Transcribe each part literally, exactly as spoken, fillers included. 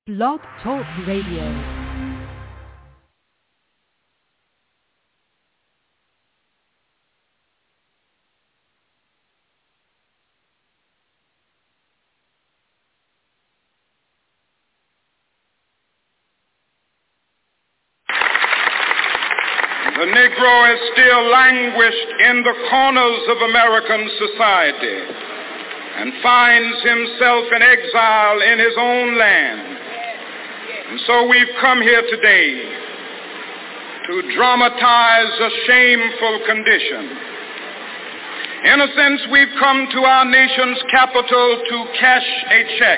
Blog Talk Radio. The Negro is still languished in the corners of American society and finds himself in exile in his own land. And so we've come here today to dramatize a shameful condition. In a sense, we've come to our nation's capital to cash a check.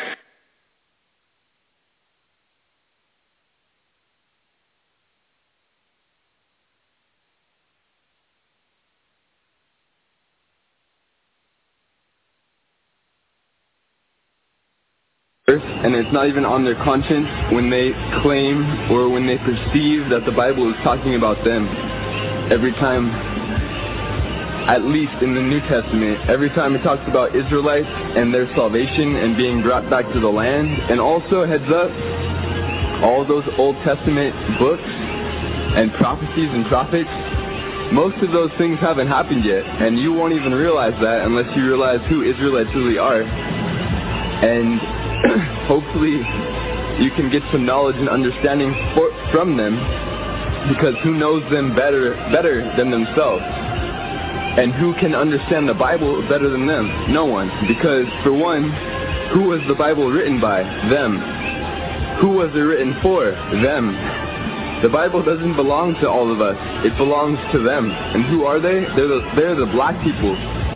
And it's not even on their conscience when they claim or when they perceive that the Bible is talking about them. Every time, at least in the New Testament, every time it talks about Israelites and their salvation and being brought back to the land, and also, heads up, all those Old Testament books and prophecies and prophets, most of those things haven't happened yet, and you won't even realize that unless you realize who Israelites really are. And hopefully you can get some knowledge and understanding for, from them, because who knows them better better than themselves? And who can understand the Bible better than them? No one. Because for one, who was the Bible written by? Them. Who was it written for? Them. The Bible doesn't belong to all of us. It belongs to them. And who are they? They're the, they're the black people.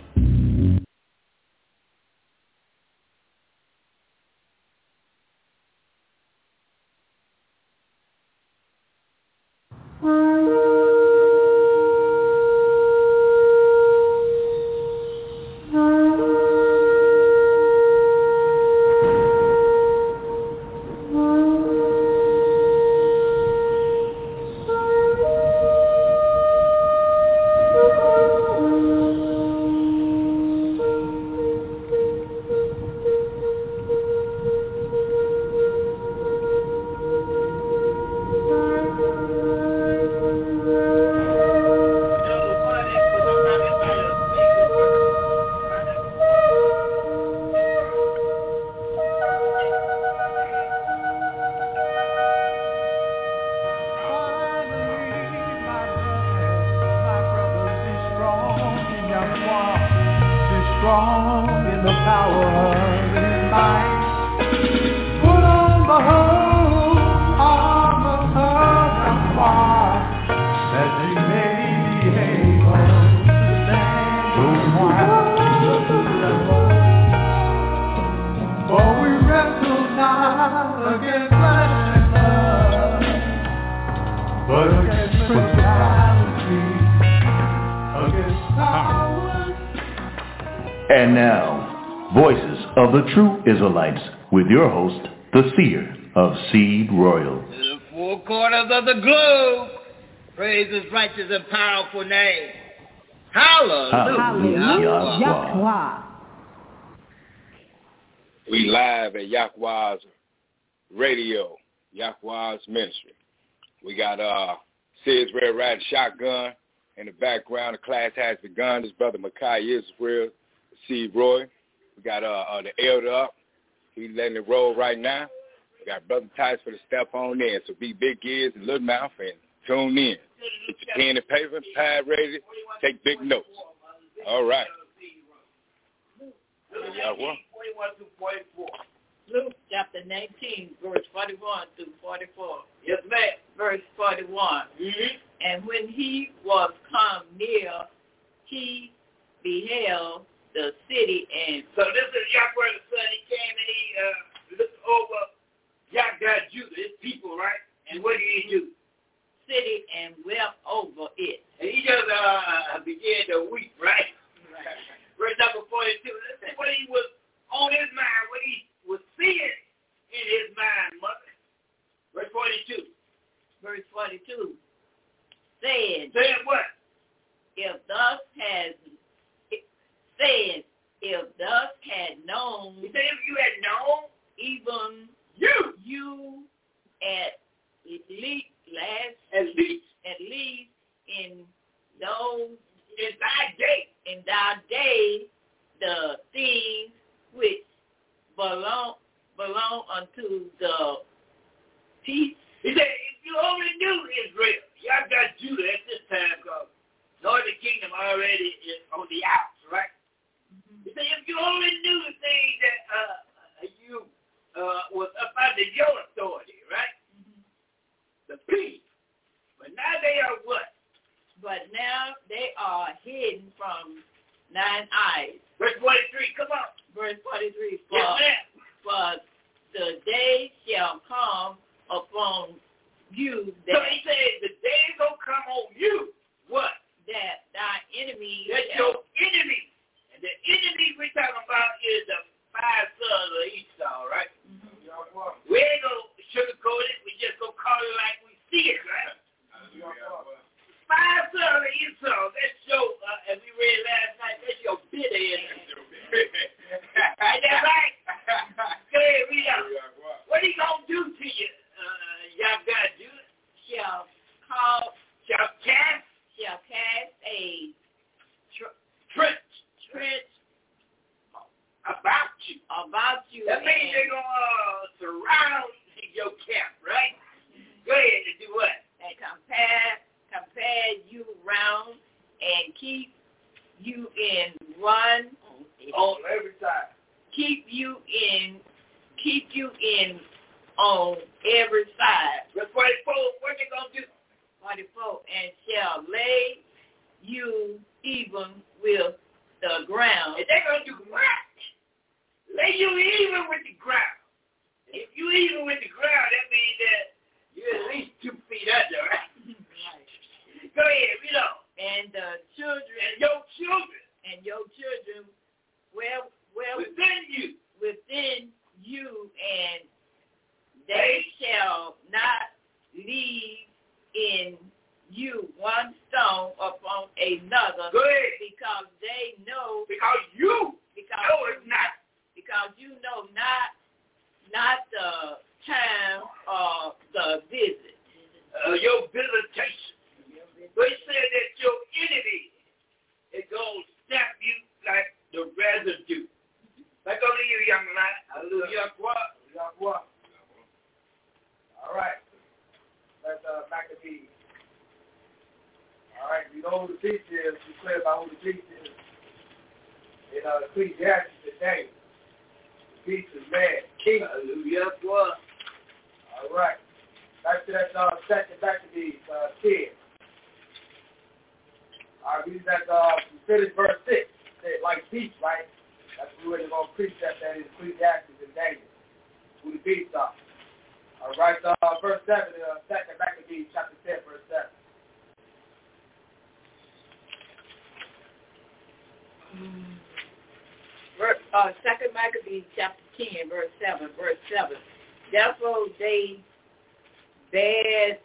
And now, Voices of the True Israelites, with your host, the Seer of Seed Royal. To the four corners of the globe, praise His righteous and powerful name. Hallelujah. Hallelujah. Yahweh. We live at Yahweh's radio, Yahweh's ministry. We got uh, Sid's Red Riding Shotgun in the background. The class has begun. This brother Makai Israel, Seed Roy. We got uh, uh, the elder up. He's letting it roll right now. We got Brother Tice for the step on in. So be big ears and little mouth and tune in. Get your pen and paper, pad ready, take big notes. All right. Y'all what? Luke chapter nineteen, verse forty-one through forty-four. Yes, ma'am. Verse forty-one. Mm-hmm. And when he was come near, he beheld the city, and so this is Yahweh the Son. He came and he uh, looked over Yahweh Judah, his people, right? And what did he do? City and wept over it. And he just uh, began to weep, right? Right. Verse number forty-two. Let's see what he was on his mind, what he was seeing in his mind, mother. Verse forty-two. Verse forty-two. Saying. Saying what? If thus has saying, if thus had known, he said, if you had known, even you, you at least last At least at least in those in thy day. in thy day the things which belong belong unto the peace. He said, if you only knew Israel, y'all got Judah at this time because northern kingdom already is on the outs, right? Mm-hmm. He said, if you only knew the things that uh, you uh, was up under your authority, right? Mm-hmm. The peace. But now they are what? But now they are hidden from nine eyes. Verse forty-three, come on. Verse forty-three. For, Yes, ma'am. for the day shall come upon you that, So he said, the day is going to come on you. What? that thy enemy That's shall, your enemy. And the enemy we're talking about is the five sons of Esau, right? Mm-hmm. We ain't going to sugarcoat it. We just going to call it like we see it, right? Five sons of Esau. That's your, uh, as we read last night, that's your bitter enemy. Ain't that right? Go ahead, read out. What he going to do to you, uh, y'all got to do it? shall call Shall cast shall cast a tr- trench trench about you. about you. That means they're going to uh, surround your camp, right? Go ahead and do what? And compare compare you round and keep you in one On every side. keep you in keep you in on every side. Verse forty-four, what they going to do? forty-four, and shall lay you even with the ground. And they're going to do what? Lay you even with the ground. If you even with the ground, that means that you're at least two feet under, right? Go ahead, read on. And the children And your children and your children well well within you, within you, and they shall not leave in you one stone upon another. go ahead. Because they know Because you because know it's not. because you know not not the time of the visit. Uh, your visitation. But he said that your enemy is going to snap you like the residue. Back over to you, young man. Hallelujah. All right. That's uh, Maccabees. All right. You know who the beast is. Be clear about who the beast is. In uh, Ecclesiastes today, the beast is man, king. Hallelujah. All right. Back to that uh, second Maccabees, uh, ten. All right, we that uh, we finished verse six. Say like beast, right? That's what we're going to preach that that is Ecclesiastes and Daniel. Who the beast are. All right, uh, verse seven, uh, second Maccabees, chapter ten, verse seven. Verse, uh, Second Maccabees chapter ten, verse seven, verse seven. Therefore they bad,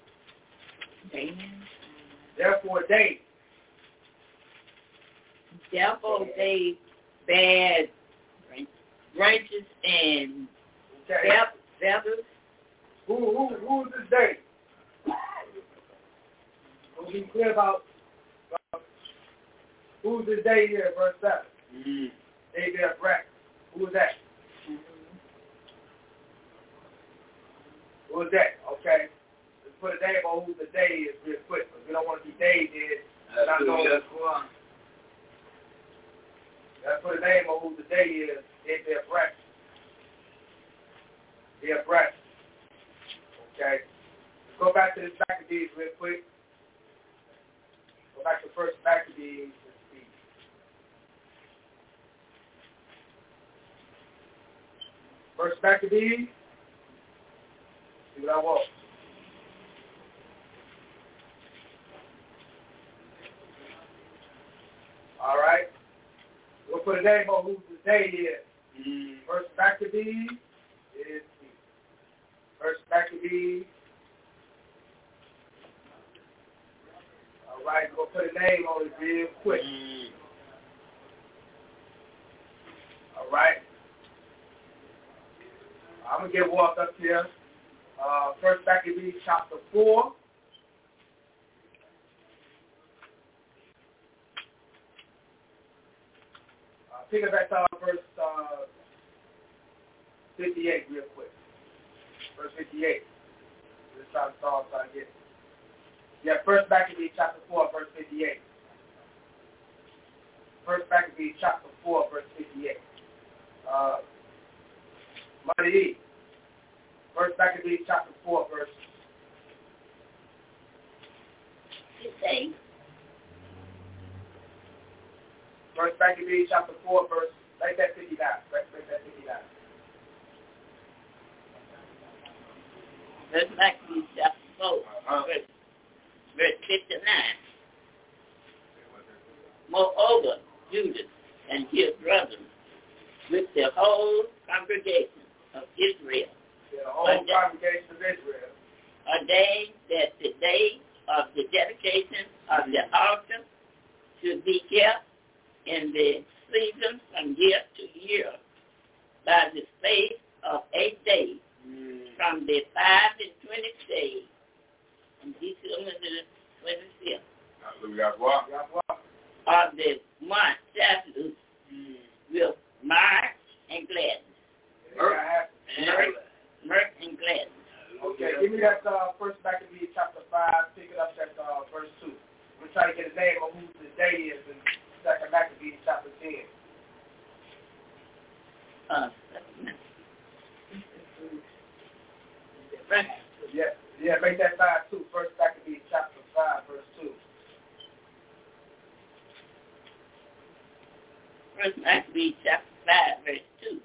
Therefore they, therefore they bad branches and okay. fe- feathers. Who who who is this day? We'll be clear about uh, who's this day here, verse seven. Mm-hmm. They bear breath. Who is that? Mm-hmm. Who is that? Okay. Let's put a name on who the day is real quick, because we don't want to be days in. Not know. Let's put a name on who the day is. They bear breath. Bear breath. Okay. Let's go back to this Maccabees real quick. Go back to first Maccabees. Let's see. First Maccabees. See what I want. All right. We'll put a name on who the day is. Mm. First Maccabees is First Maccabees. All right, we'll put a name on it real quick. Mm. All right. I'm going to get walked up here. Uh, First Maccabees chapter four. Uh, pick up at uh, verse uh, fifty-eight real quick. Verse fifty-eight. Let's try to solve so I get it. Yeah, First Maccabees chapter four, verse fifty-eight. First Maccabees chapter four, verse fifty-eight. Uh, Money E. First Maccabees chapter four, verse fifty-eight. First Maccabees chapter four, verse make that fifty-nine. Make that fifty-nine. First Maccabees chapter four, verse, verse fifty-nine. Moreover, Judas and his brothers, with the whole congregation of Israel, Yeah, the whole ordained, congregation of Israel, ordained that the day of the dedication of the altar should be kept in the season from year to year by the space of eight days, mm. from the five and twentieth day until the twenty-fifth. Of the month Saturday mm. with mirth and gladness. Mirth, mirth, mirth and gladness. Okay, give me that uh, First Maccabees chapter five. Pick it up at uh, verse two. We're trying to get a name of who the day is in Second Maccabees chapter ten. Uh, yeah, yeah, make that five two. First Maccabees chapter five, verse two. First Maccabees chapter five, verse two.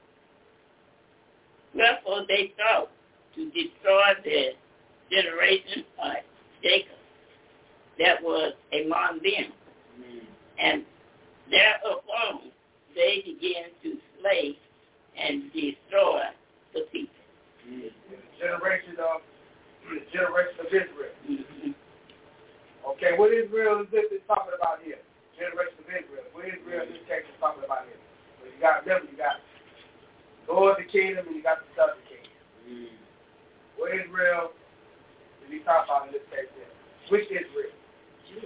Wherefore they sought to destroy the generation of Jacob that was among them. Mm. And thereupon they began to slay and destroy the people. Mm. The generation of the generation of Israel. Mm-hmm. Okay, what Israel is this is talking about here? Generation of Israel. What Israel this text is talking about here? So you got remember you got northern kingdom and you got the southern kingdom. Mm. What Israel is he talking about in this text here? Which Israel? You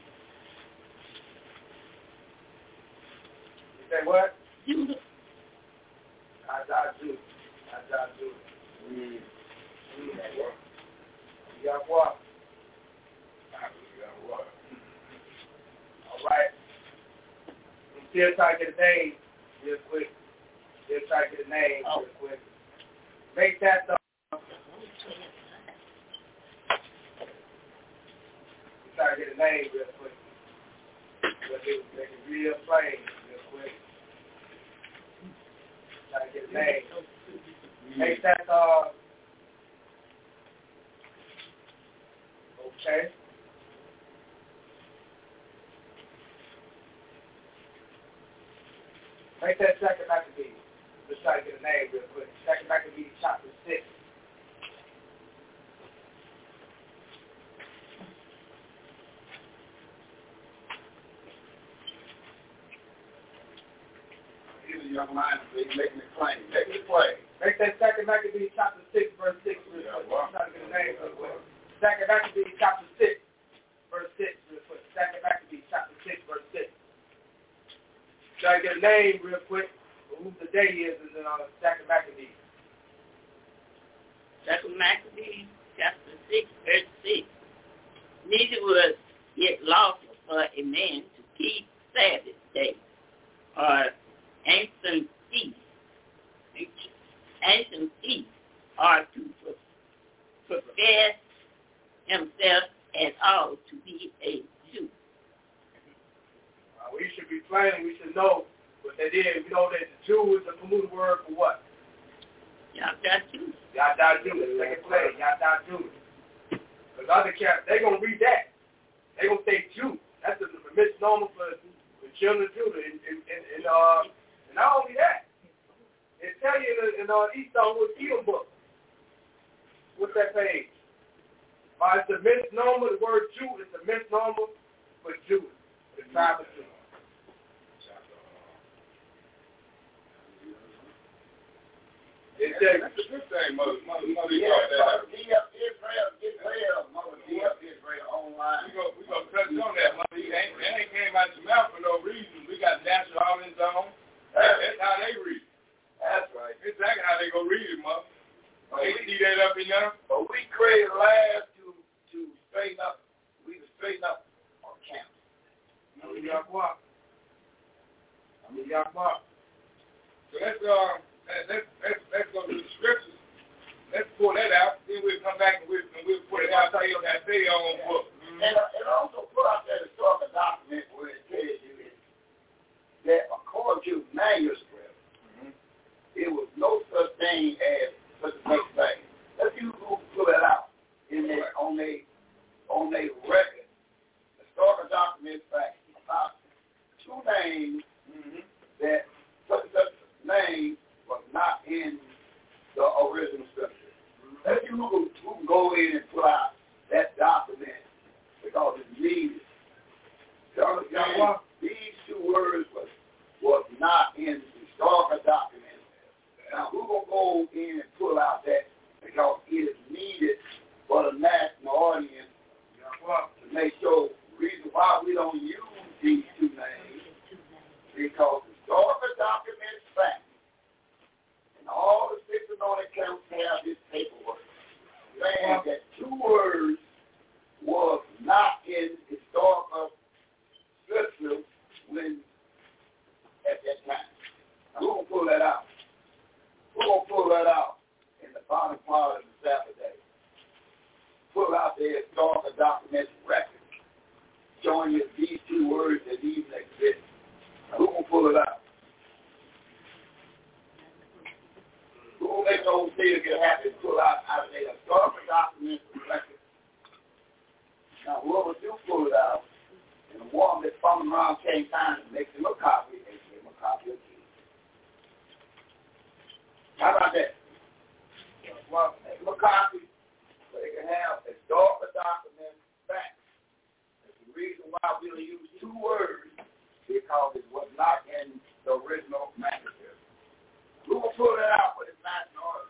say what? Judah. I died Judah. I died Judah. Mm. You got what? You got what? All right. I'm still trying to get a name real quick. Still trying to get a name oh. real quick. Make that the try to get a name real quick. Make it, make it real plain real quick. Try to get a name. Make that uh okay. Make that Second Maccabees. Let's try to get a name real quick. Second Maccabees chapter six. Young man, he's making it plain. Make it plain. Make that Second Maccabees chapter six, verse six. Real quick. Yeah, well. Try to get a name real quick. Second Maccabees chapter six, verse six. Real quick. Second Maccabees chapter six, verse six. Try to get a name real quick. Who the day is is in uh, Second Maccabees. Second Maccabees chapter six, verse six. Neither was it lawful for a man to keep Sabbath day or ancient feast, ancient feast, or to profess himself at all to be a Jew. Uh, we should be plain. We should know what that is. We know that the Jew is a polluted word for what? Yada Jew. Yada Jew. Second play. Yada Jew. Because other cats, they're going to read that. They're going to say Jew. That's a misnomer for the children of Judah. And, and, and, and, uh, and not only that, it tell you in, in uh, Esau with Edom book. What's that page? Uh, it's a misnomer. The word Jew is a misnomer for Judah, the tribe of Judah. It's that's a good thing, mother. Mother, mother, yeah, that Mother D F Israel, Israel, Mother D F Israel online. We go, we gonna touch on that, mother. That ain't, that ain't came out your mouth for no reason. We got national holidays on. That, that's how they read. That's right. Exactly how they go read it, mother. They see that up in there. But we created labs to to straighten up. We to straighten up our camp. I mean, y'all walk. I mean, y'all walk. So let's uh, let's let's let's go to the scriptures. Let's pull that out. Then we'll come back and we'll and we'll put it out there that they own book. Mm-hmm. And uh, and also put out that historical document where it tells you that according to manuscript, mm-hmm. it was no such thing as such a such thing. Let's see who put that out in their on their on their record. Historical document fact about two names mm-hmm. that such such name was not in the original scripture. Let's see who can, who can go in and put out that document because it's needed. To understand, these two words was was not in the historical document. Now who gonna go in and pull out that because it is needed for the national audience to make sure reason why we don't use these two names because historical documents fact. And all the six anointed counts have this paperwork saying that two words was not in historical scripture when at that time. Now who gonna pull that out? Who gonna pull that out in the bottom part of the Sabbath day? Pull out the historical documents record showing you these two words that even exist. Now who gonna pull it out? Who will make those things get happy and pull out out of their historical documents and records? Now, whoever do pull it out, and the one that's coming around same time and makes him a copy, they give him a copy of Jesus. How about that? Well, make him a copy so they can have historical documents back. That's the reason why we only use two words because it was not in the original manuscript. Who will pull that out with his national order?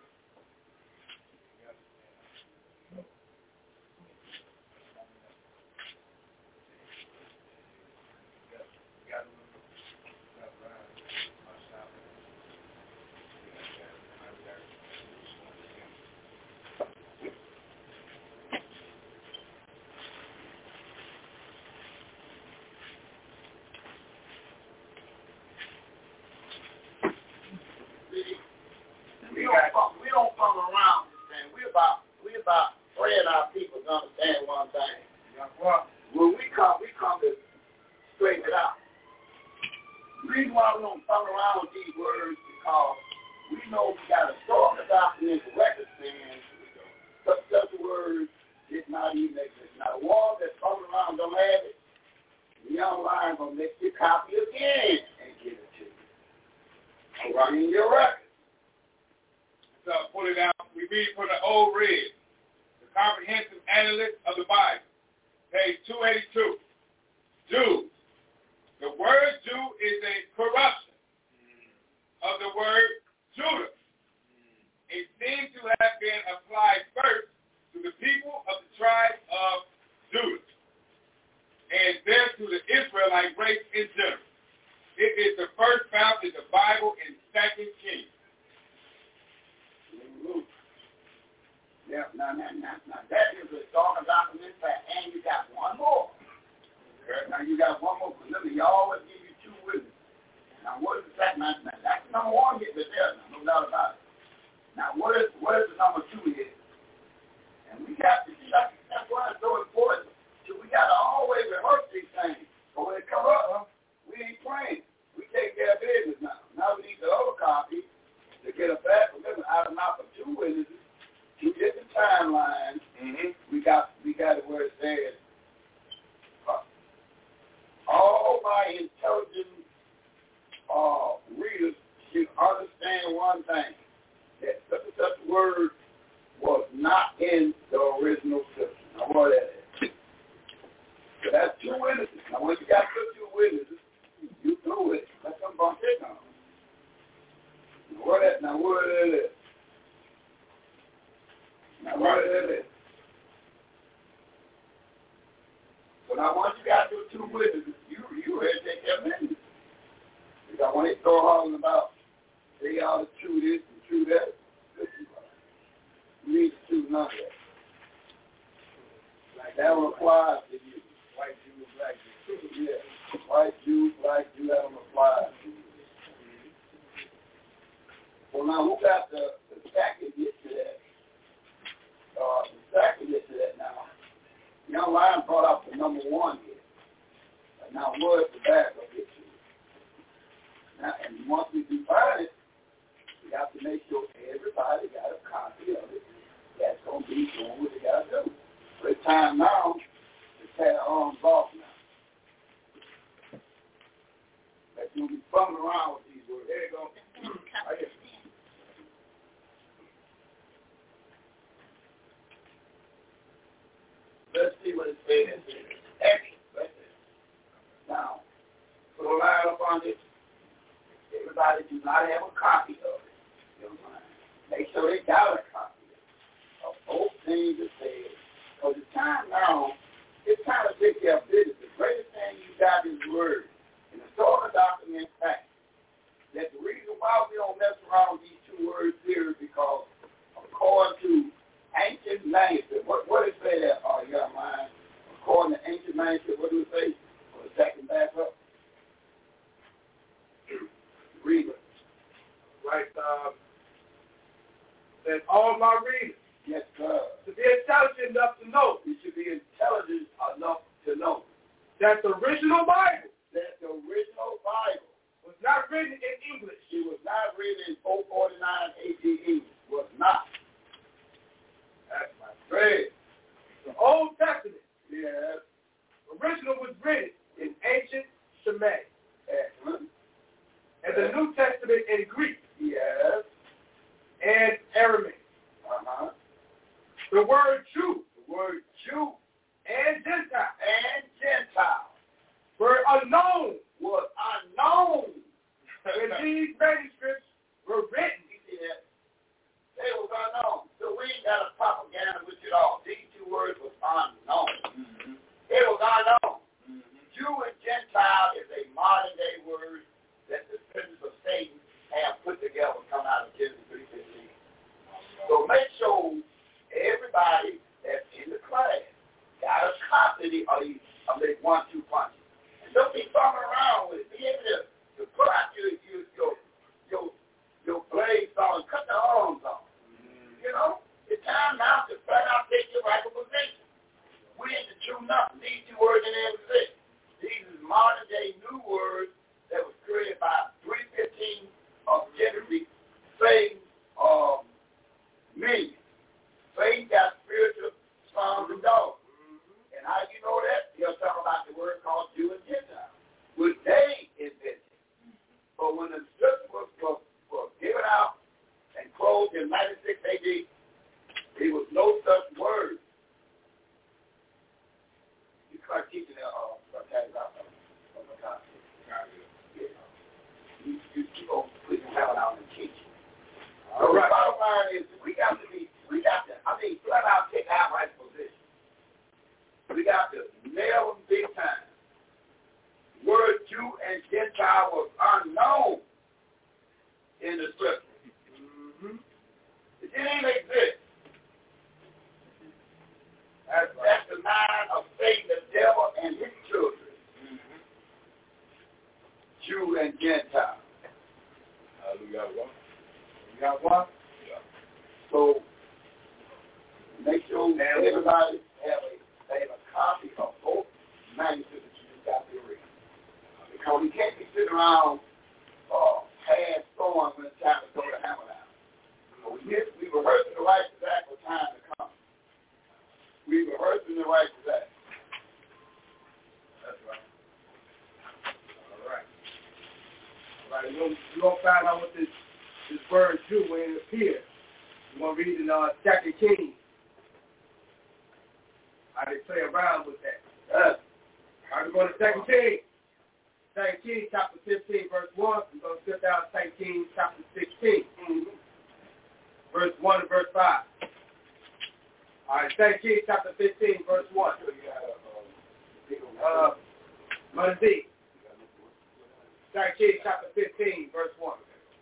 We don't fuck, we don't fuck around this thing. We about we about praying our people to understand one thing. When we come, we come to straighten it out. The reason why we don't fuck around with these words because we know we got a strong document record saying such such words did not even exist. Now the one that's fucking around don't have it. The young lion gonna make you a copy again and give it to you. All right, in your record. So pull it out. We read from the Old Red, the Comprehensive Analyst of the Bible, page two eighty-two. Jews. The word Jew is a corruption of the word Judah. It seems to have been applied first to the people of the tribe of Judah, and then to the Israelite race in general. It is the first found in the Bible in Second Kings. Yeah, now, now, now, now, that is a historical document fact, and you got one more. Okay. Now, you got one more, because remember, you always give you two witnesses. Now, what is the fact? Now, that's number one getting it there, now, no doubt about it. Now, what is what is the number two is? And we got to see, that's, that's why it's so important. So we got to always rehearse these things. So when it come up, we ain't playing. We take care of business now. Now we need the other copy to get us back. Remember, out of mouth of two witnesses, two different timelines. Mm-hmm. We got we got it where it says, uh, all my intelligent uh, readers should understand one thing, that such and such word was not in the original scripture. Now what that is. So that's two witnesses. Now when you got two witnesses, you do it. Let them bump it on. Now what that now what it is. Now, what is it? So now, once you got your two witnesses, you you ready to take their business. Because when they start hollering about they ought to chew this and chew that, listen, you need to chew none of that. Like that don't apply to you. White Jews, black Jews. Yeah. White Jews, black Jews, that don't apply to you. Well, now, who got the, the second get to that? Uh, the second get to that now. Young Lion brought up the number one here. And now, what's the backup get to it? Now, and once we define it, we have to make sure everybody got a copy of it. That's going to be doing what they got to do. So it's time now to tear our arms off now. That's going to be fumbling around with these words. There you go. Right here. Let's see what it says. Now, put a line up on this. Everybody do not have a copy of it. Make sure they got a copy of both things that said. Because it's time now, it's time to take care of business. The greatest thing you got is word. And the sort of document fact. That the reason why we don't mess around with these two words here is because according to ancient manuscript, what what it say there, oh, you got mine? According to ancient manuscript, what do it say? For the second back up. Read it. Right, uh, that all my readers. Yes, sir. To be intelligent enough to know. You should be intelligent enough to know. That the original Bible. That the original Bible. Was not written in English. It was not written in four forty-nine A D English. Was not. That's my trade. The Old Testament. Yes. Original was written in ancient Shemite. Excellent. And the New Testament in Greek. Yes. And Aramaic. Uh-huh. The word Jew. The word Jew. And Gentile. And Gentile. Were unknown. Was unknown. When these manuscripts were written. You see that? They was unknown. So we ain't got a propaganda with it all. These two words was unknown. Mm-hmm. It was unknown. Mm-hmm. Jew and Gentile is a modern day word that the descendants of Satan have put together and come out of Genesis three fifteen. So make sure everybody that's in the class got a copy of these of these one two punches. And don't be bumming around with it. Be able to, to put out your your your your, your blades on and cut the arms off. Mm-hmm. You know? It's time now to flat out take your rightful position. We ain't to chew nothing. These two words didn't exist. These is modern day new words that was created by three fifteen of Genesis, Satan, um, millions. Satan got spiritual sons and daughters. Mm-hmm. And how you know that? He'll talk about the word called Jew and Gentile, which they invented. But when the scripture was, was, was given out and closed in ninety-six A D, there was no such word. You start teaching that, uh, about You, you keep on putting heaven out and teaching. So right. The bottom line is we got to be, we got to, I mean, flat out take our right position. We got to nail them big time. Word Jew and Gentile was unknown in the scripture. Mm-hmm. It didn't exist. That's, that's the mind of Satan, the devil, and his children. Jew and Gentile. Uh, we got one. You got one? Yeah. So make sure everybody have a, have a copy of both manuscripts that you just got to read. Because we can't be sitting around uh, half storm when it's time to go to hammer down. So we, get, we rehearsing the right to that for time to come. We rehearsing the right to that. That's right. All right. Right, you're going to find out what this, this word Jew when it appears. You're going to read in uh, Second Kings. How they play around with that. Uh, how we go to Second Kings. Second Kings chapter fifteen, verse one. We're going to skip down to Second Kings chapter sixteen. Mm-hmm. Verse one and verse five. All right, Second Kings chapter fifteen, verse one. Uh, Mother D. Second Kings chapter fifteen, verse one.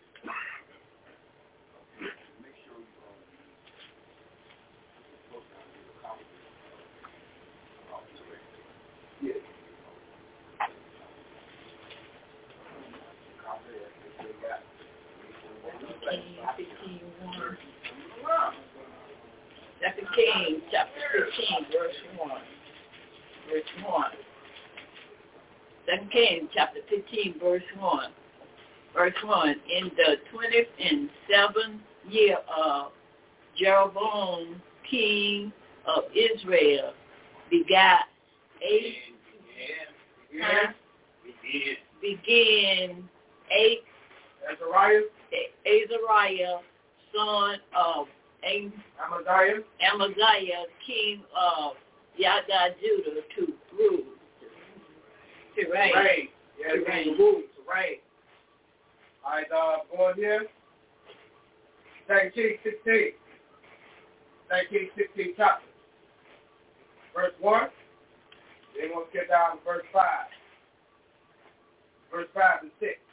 Second Kings chapter fifteen, verse one. Verse one. Second Kings chapter fifteen, verse one. Verse one. In the twentieth and seventh year of Jeroboam, king of Israel, begat eight. Yeah. Huh? Yeah. Begin eight. Azariah. Azariah, son of Amaziah. Amaziah, king of Yada Judah, to rule. To reign. Reign. Yeah, To reign. to rule, to reign. All right, uh, going here. Second Kings sixteen. Second Kings sixteen chapter. Verse one. Then we'll skip down to verse five. Verse five and six.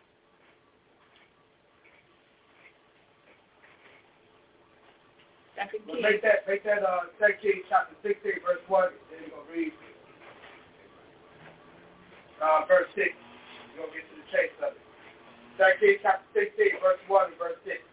Second We'll Kings. make that, make that, uh, Second Kings chapter sixteen, verse one. Then we're going to read, uh, verse six. We're going to get to the chase of it. Second Kings chapter sixteen, verse one and verse six.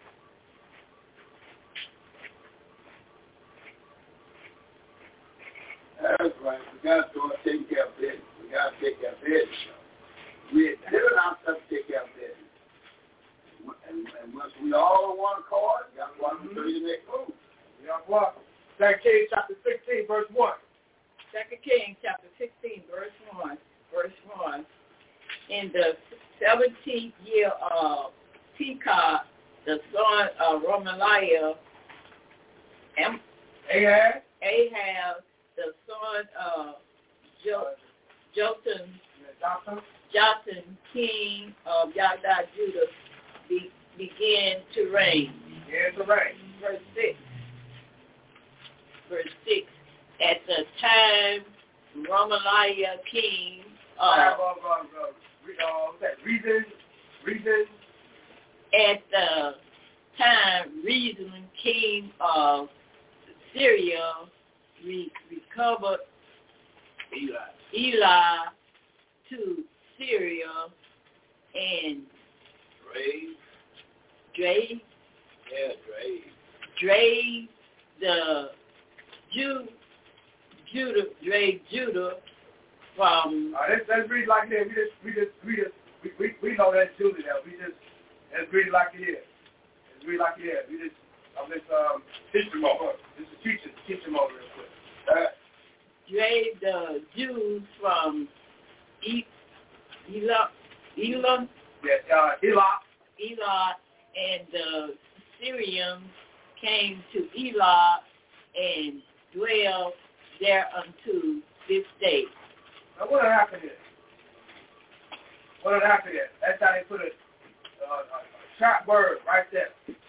That's right. We got to start taking care of business. We got to take care of business. We had given ourselves to take care of business. And, and once we all on one accord, we got to go out and do the next move. Yeah, what? Second Kings chapter sixteen, verse one. Second Kings chapter sixteen, verse one. Verse one. In the seventeenth year of Pekah, the son of Romaliah, Am- Ahaz. Ahaz, the son of jo- Jotham, Jotham. Jotham, king of Yada Judah, be- began to reign. Yeah, it's a reign. Verse six. Verse six. At the time, Romaliah, king Uh, of, uh, uh, uh, uh, what's that? Reason. Reason. at the time, Rezin, king of Syria, re- recovered Eli. Eli to Syria and Brave. drave, Yeah, Brave. drave the Jew, Judah, drave Judah from Uh, let's, let's read like it is. We just, we just, we just, we, we, we know that's Judah now. We just, let's read it like it is. Let's read it like it is. We just, I'm just, um, teach them over. Just to teach them, teach them over real quick. Uh, drave the Jews from E- Elam, Elam, yes, uh, Elah. Elah, and the Syrians came to Elah and dwelled there unto this day. Now, what happened here? What happened here? That's how they put a, uh, a, a sharp word right there.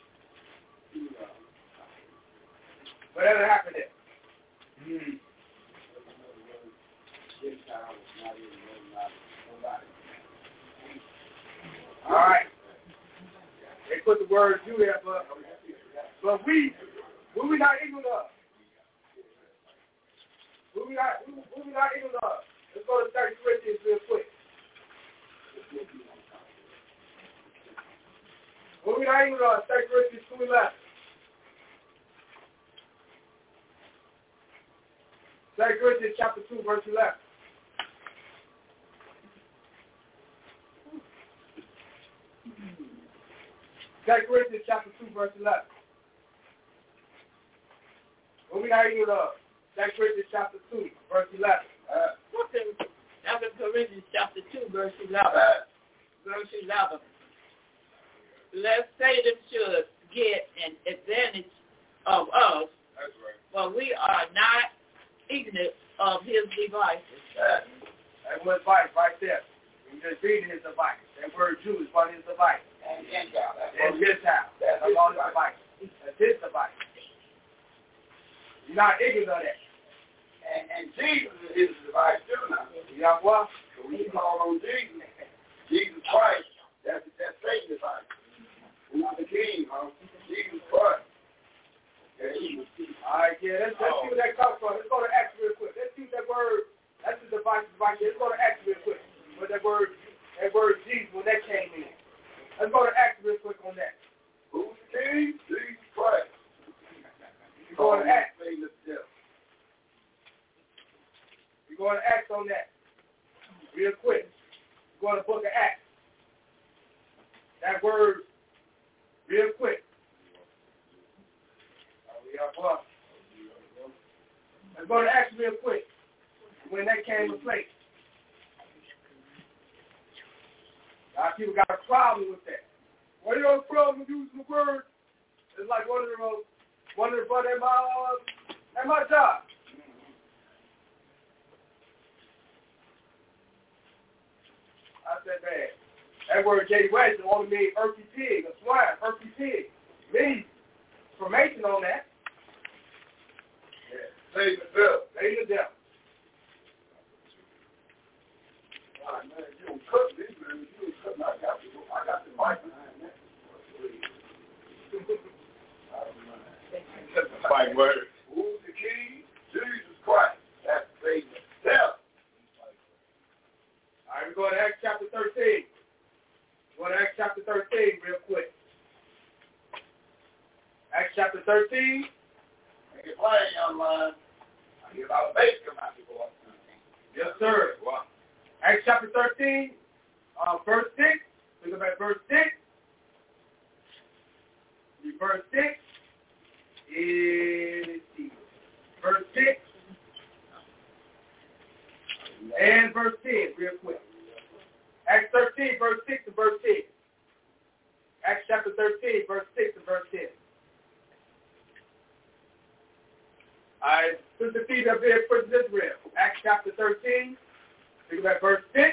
Whatever happened there? Hmm. All right. They put the word Jew there, but, but we, who we not equal of? Who we not, who, who we not equal of? Let's go to Second Corinthians real quick. Who we not equal of? Second Corinthians two eleven. Second Corinthians chapter two, verse eleven. Second Corinthians chapter two, verse eleven. What we not even of? Second Corinthians chapter two, verse eleven. Uh, Second Corinthians chapter two, verse eleven. Verse eleven. Lest Satan should get an advantage of us, That's right. for we are not ignorant of his devices. That word device right there. You just reading his device. That word Jew is one of his device. And Gentile. That's And what- Gentile. That's That's all his his device. That's his device. You're not ignorant of that. And, and Jesus is his device too now. Yeah, what? So when you call on Jesus, Jesus Christ, that's that's Satan's device. Who's the king, huh? Jesus Christ. Okay. All right, yeah, let's, let's see where that comes from. Let's go to Acts real quick. Let's see what that word, that's the device, device. Let's go to Acts real quick. What that word, that word Jesus, when that came in. Let's go to Acts real quick on that. Who's the king? Jesus Christ. We're going to Acts. We're going to Acts on that. Real quick. We're going to book of Acts. That word, real quick. Let's go to Acts real quick. When that came to place. A lot of people got a problem with that. Why you got a problem with using the word? It's like one of the most, one of the brothers at my, uh, at my job. I said, man, that word J West only means earthy pig, a swine, earthy pig. Means information on that. Yeah. Satan the devil. Satan the devil. All right, man, you don't cut this, man. You don't cut my got the, I got the mic behind that. Fight word. Who's the king? Jesus Christ. That's Satan the devil. All right, we're going to Acts chapter thirteen. We're going to Acts chapter thirteen real quick. Acts chapter thirteen. Make it plain, young man. I hear about a baby come out here, boy. Yes, sir. Wow. Acts chapter thirteen, uh, verse six. Look at verse six. Verse six is verse six and verse ten, real quick. Acts thirteen, verse six and verse ten. Acts chapter thirteen, verse six and verse ten. I put the feet up there, put this real. Acts chapter thirteen, look at verse six.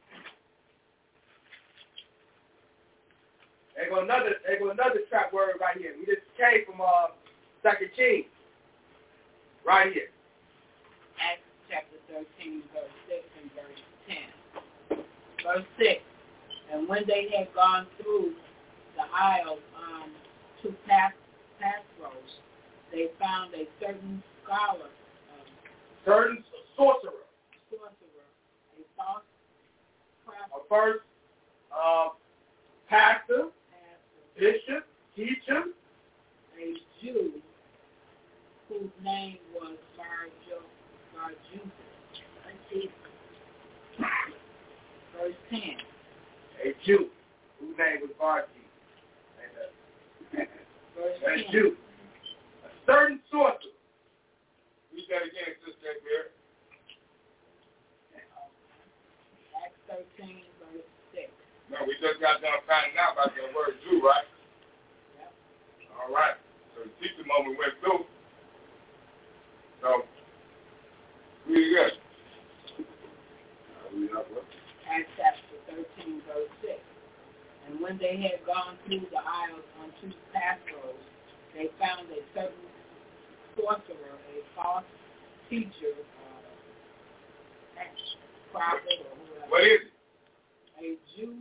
There go another, there go another trap word right here. We just came from uh, Second Kings. Right here. Acts chapter thirteen, verse six and verse ten. Verse six. And when they had gone through the isles on to pass, Pathros, they found a certain scholar, um, certain sorcerer, sorcerer, a false prophet, a first uh, pastor, bishop, teacher, a Jew whose name was Bar-Jesus. Verse ten. A Jew whose name was Bar-Jesus. Verse a ten. Jew. A certain sorcerer. Read that again, Sister Bear. Acts thirteen, verse six. No, we just got done finding out about that word Jew, right? Yep. All right. So the teacher moment went through. So, read it again. Acts chapter thirteen, verse six. And when they had gone through the isles unto Pathros, they found a certain sorcerer, a false teacher, uh, prophet, or whoever. What is it? A Jew.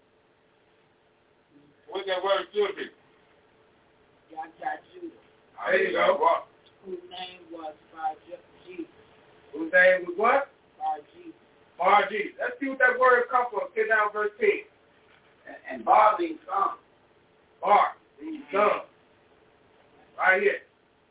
What's that word should be? Yada Judah. There you go. What? Whose name was Bar-Jesus. Whose name was what? Bar-Jesus. Bar-Jesus. Let's see what that word comes from. Get down verse ten. And, and Bar means son. Bar means son. Right here.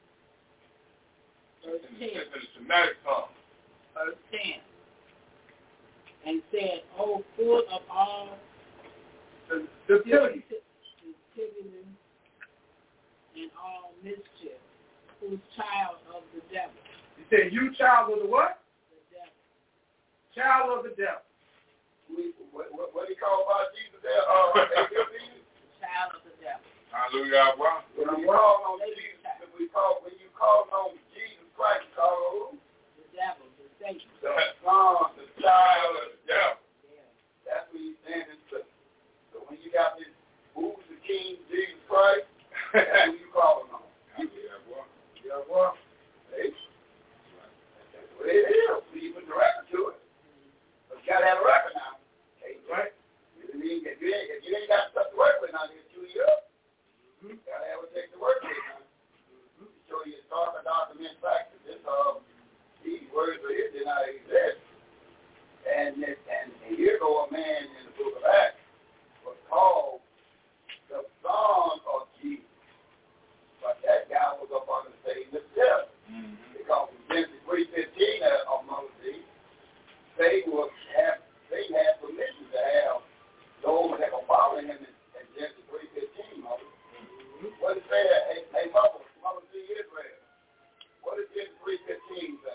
Verse ten. It's a Semitic tongue. Verse ten. And said, "O full of all The, the ability. Activity and all mischief, who's child of the devil." You said you child of the what? The devil. Child of the devil. We, what, what, what do you call about Jesus there? Uh, Child of the devil. Hallelujah. Well, when you call on Jesus, when we call, when you call on Jesus Christ, you call on who? The devil, the Satan. The son, the child of the devil. Yeah. That's what he's saying. So, so when you got this, who's the King, Jesus Christ, that's who you calling on. yeah, boy. Yeah, boy. See? That's the way it is. We put the record to it. But you got to have a record now. Okay, right? If you ain't, if you ain't, if you ain't got stuff to work with now, they'll chew you up. You got to have a take to work with now. To show you start a document practice. This, um, these words are here, did not exist. And, and, and here go a man in the book of Acts was called the Son of Jesus. But that guy was up on the stage himself. Mm-hmm. Because in Genesis three fifteen of Moses, they would have they had permission to have those that were following him in, in Genesis three fifteen, Moses. Mm-hmm. What it say? Hey, hey mother, mother see Israel. What does Genesis three fifteen say?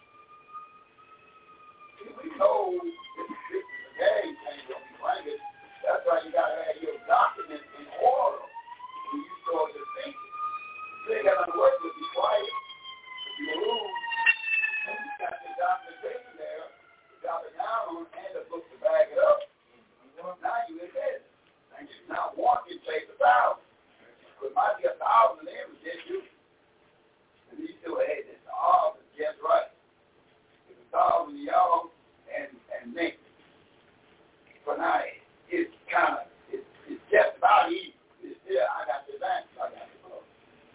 We know this, this is a game changer when we bring it. That's why you got to have your documents in order when you start to think it. You ain't got to work with, be quiet. If you lose, then you got the documentation there, you got it down and the book to back it up. Now you in business. And you not one can chase a thousand. It might be a thousand of them, but just you. And you still ahead. It's the odds is just right. It's a thousand of y'all and, and me. But now it's kind of, it's, it's just about easy. It's still, I got this answer. I got this book.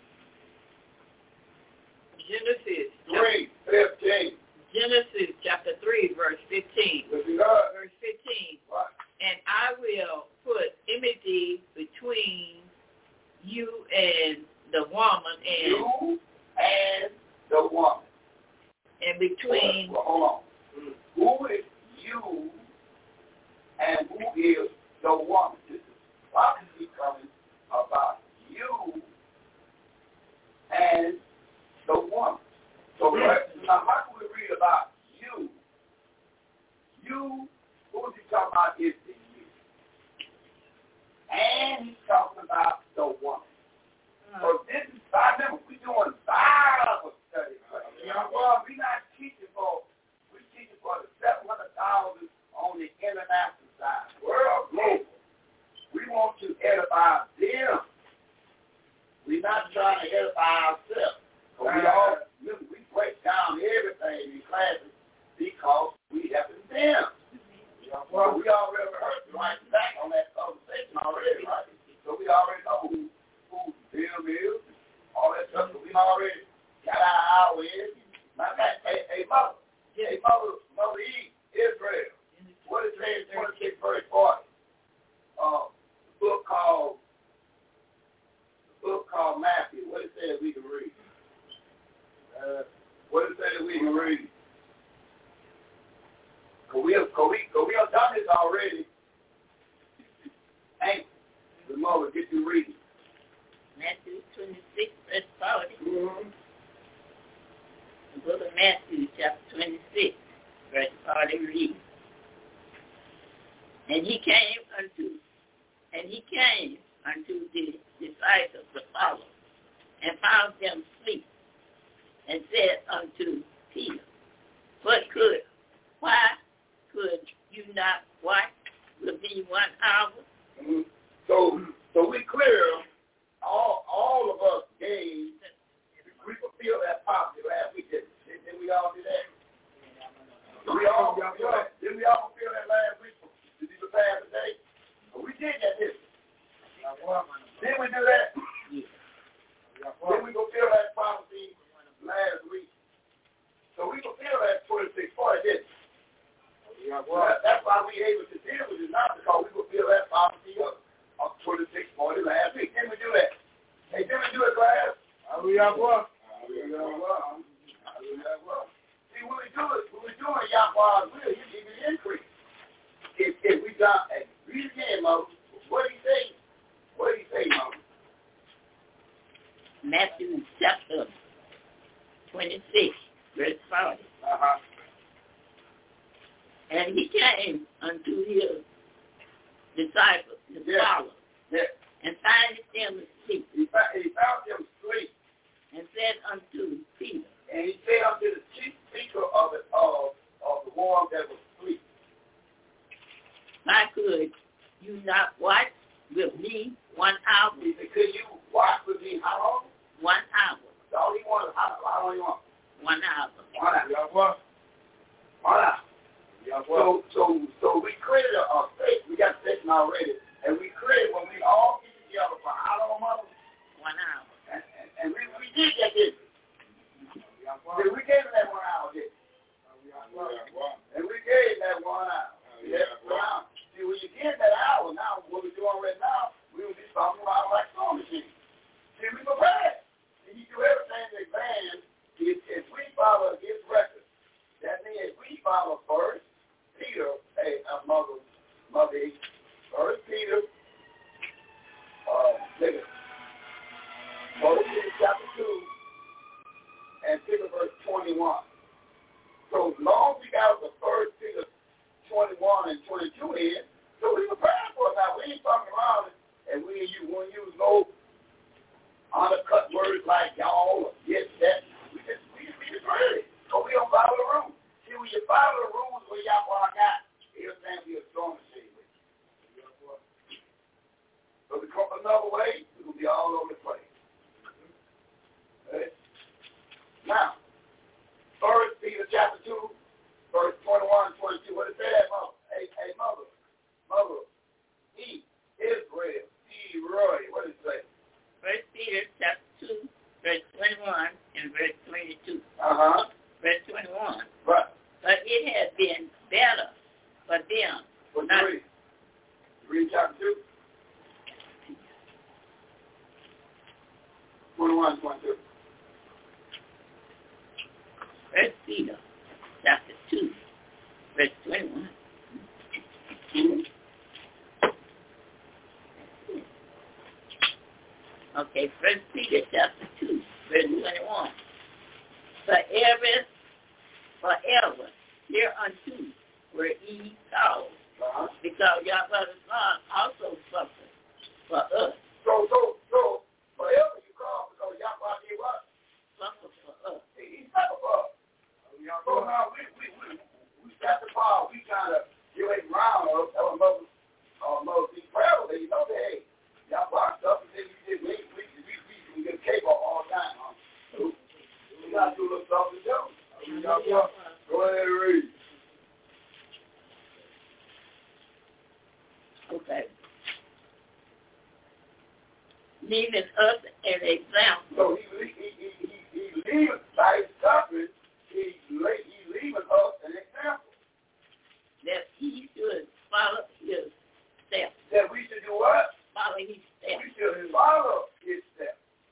Genesis three fifteen. Genesis chapter three, verse fifteen. Verse fifteen. What? And I will put enmity between you and the woman and you and the woman. And between well, hold on. Mm-hmm. Who is you and who is the woman? This is prophecy coming about you and the woman. So right, now how can we read about you? You, who is he talking about is the you? And he's talking about the woman. Uh-huh. So this is, I remember we're doing Bible study. Yeah. Well, we're not teaching for, we're teaching for the seven hundred thousand on the international side. World global. We want to edify them. We're not trying to edify ourselves. So we all, we break down everything in classes because we helping them. Well, we already heard right back on that conversation already, right? So we already know who, who Bill is, all that stuff. So we already got our way. Matter of fact, hey, hey, mother, hey, mother, mother Eve, Israel. What is it? twenty-six verse forty. Uh, the book called, the book called Matthew. What it says we can read. Uh, what it says we can read. Cause we have, cause we, cause we have done this already. Ain't the mother get you reading. Matthew twenty-six, verse forty. Mm-hmm. The book of Matthew, chapter twenty-six, verse forty reads. And he came unto, and he came unto the disciples to follow, and found them asleep, and said unto Peter, What could, why could you not watch with me one hour? Mm-hmm. So, so we clear. All, all of us gave. We fulfilled that prophecy last week. Didn't, didn't we all do that? We all fulfill that. Didn't we all fulfill that last week? Did you prepare today? Well, we did that, didn't we? Didn't we do that? Yeah. Didn't we fulfill that prophecy last week? So we fulfilled that twenty-six forty, didn't we? Yeah. Well, that, that's why we able to deal with it now, because we fulfilled that prophecy of, of twenty-six forty last week. Didn't we do that? Hey, didn't we do it, class? Hallelujah. Hallelujah. See, when we do it, when we do it, Yahweh's will, He give you the increase. If, if we got, hey, read again, Moses. What did he say? What did he say, Moses? Matthew chapter twenty-six, verse forty. Uh-huh. And he came unto his disciples, his yes. followers, yes. and found them asleep. He found, he found them asleep. And said unto Peter. And he said unto the chief speaker of the, of, of the one that was asleep. Why could you not watch with me one hour? He said, could you watch with me how long? One hour. All he wanted, how, how long you want? One hour. One hour. One hour. So, so, so we created a, a station. We got a station already, and we created when we all get together for how long, mother? One hour. And, and, and we, we did that, didn't we? Yeah, we gave them that one hour, didn't we? And we gave that one hour. Yeah, wow. See, when you get that hour now, what we're doing right now, we will be talking about like sewing machines. See, we prepared. And you do everything in advance. If, if we follow his record, that means if we follow first Peter, hey, uh, mother, mother, first Peter, uh, nigga, first Peter chapter two, and pick up verse twenty-one. So as long as we got the first Peter twenty-one and twenty-two in, so we prepared for it. Now, we ain't talking around it, and we ain't won't use no undercut words like y'all or yes, that. We just, we just, we just ready. So we don't follow the rules. See, when you follow the rules where y'all what I got, everything will be a storm machine with you. So we come another way, we're going to be all over the place. Okay? Now, First Peter chapter two, verse twenty-one and twenty-two. What does it say that, mother? Hey, hey, mother, mother, E, Israel, E, Roy. What does it say? First Peter chapter two, verse twenty-one and verse twenty-two. Uh-huh. Verse twenty-one. Right. But it had been better for them. What's not, read? Read chapter two. twenty-one, twenty-two. First Peter chapter two, verse twenty-one. Mm-hmm. Okay, First Peter chapter two, verse twenty-one. Forever, forever, hereunto were ye called, Uh-huh. because Yahweh's Son also suffered for us. So, so, so, forever you call because Yahweh did what? Suffered for us. He, he suffered for us. So now we, we, we, we got the power. We kind of give it round of our mother, our mother be proud of it. You know that, hey, y'all boxed up and then you did, we, we, we, we, we get cake all the time, huh? So, we got to do a little stuff to do. Go ahead and read. Okay. Leaving us an example. So he, he, he, he, he leaving by his suffering, he, he leaving us an example. That he should follow his steps. That we should do what? Follow his steps. We should follow his steps.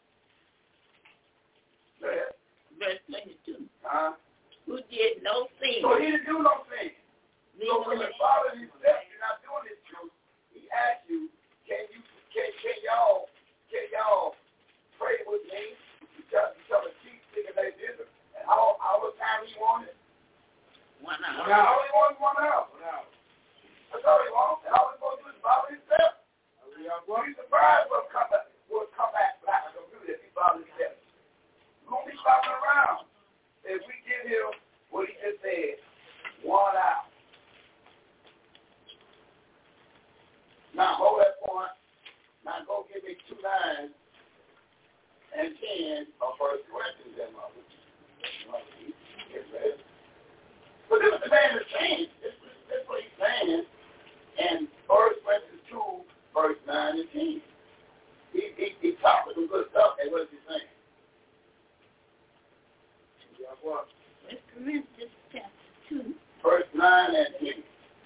Go ahead. Verse twenty-two. Uh-huh. Who did no sin. So he didn't do no thing. So when you follow his steps, you're not doing this truth. He asked you, can you, can, can y'all, can y'all pray with me? Because tell a cheap thinking they did it. And how, how much time he wanted? One hour. Now, all he wanted one hour. One hour. That's all he wanted. And all he's going to do is follow his steps. Well, he's surprised we'll come back, we'll come back black. I'm going to do this. He follow his steps. We're going to be stopping around. If we give him what he just said, one hour. Now, hold that point. Now, go give me two nines and ten of First Corinthians, then, mother. But this is the man that's saying. This is what he's saying. And First Corinthians two, verse nine and ten. He, he, he talking some good stuff, and what is he saying? First Corinthians chapter two. Verse nine and ten.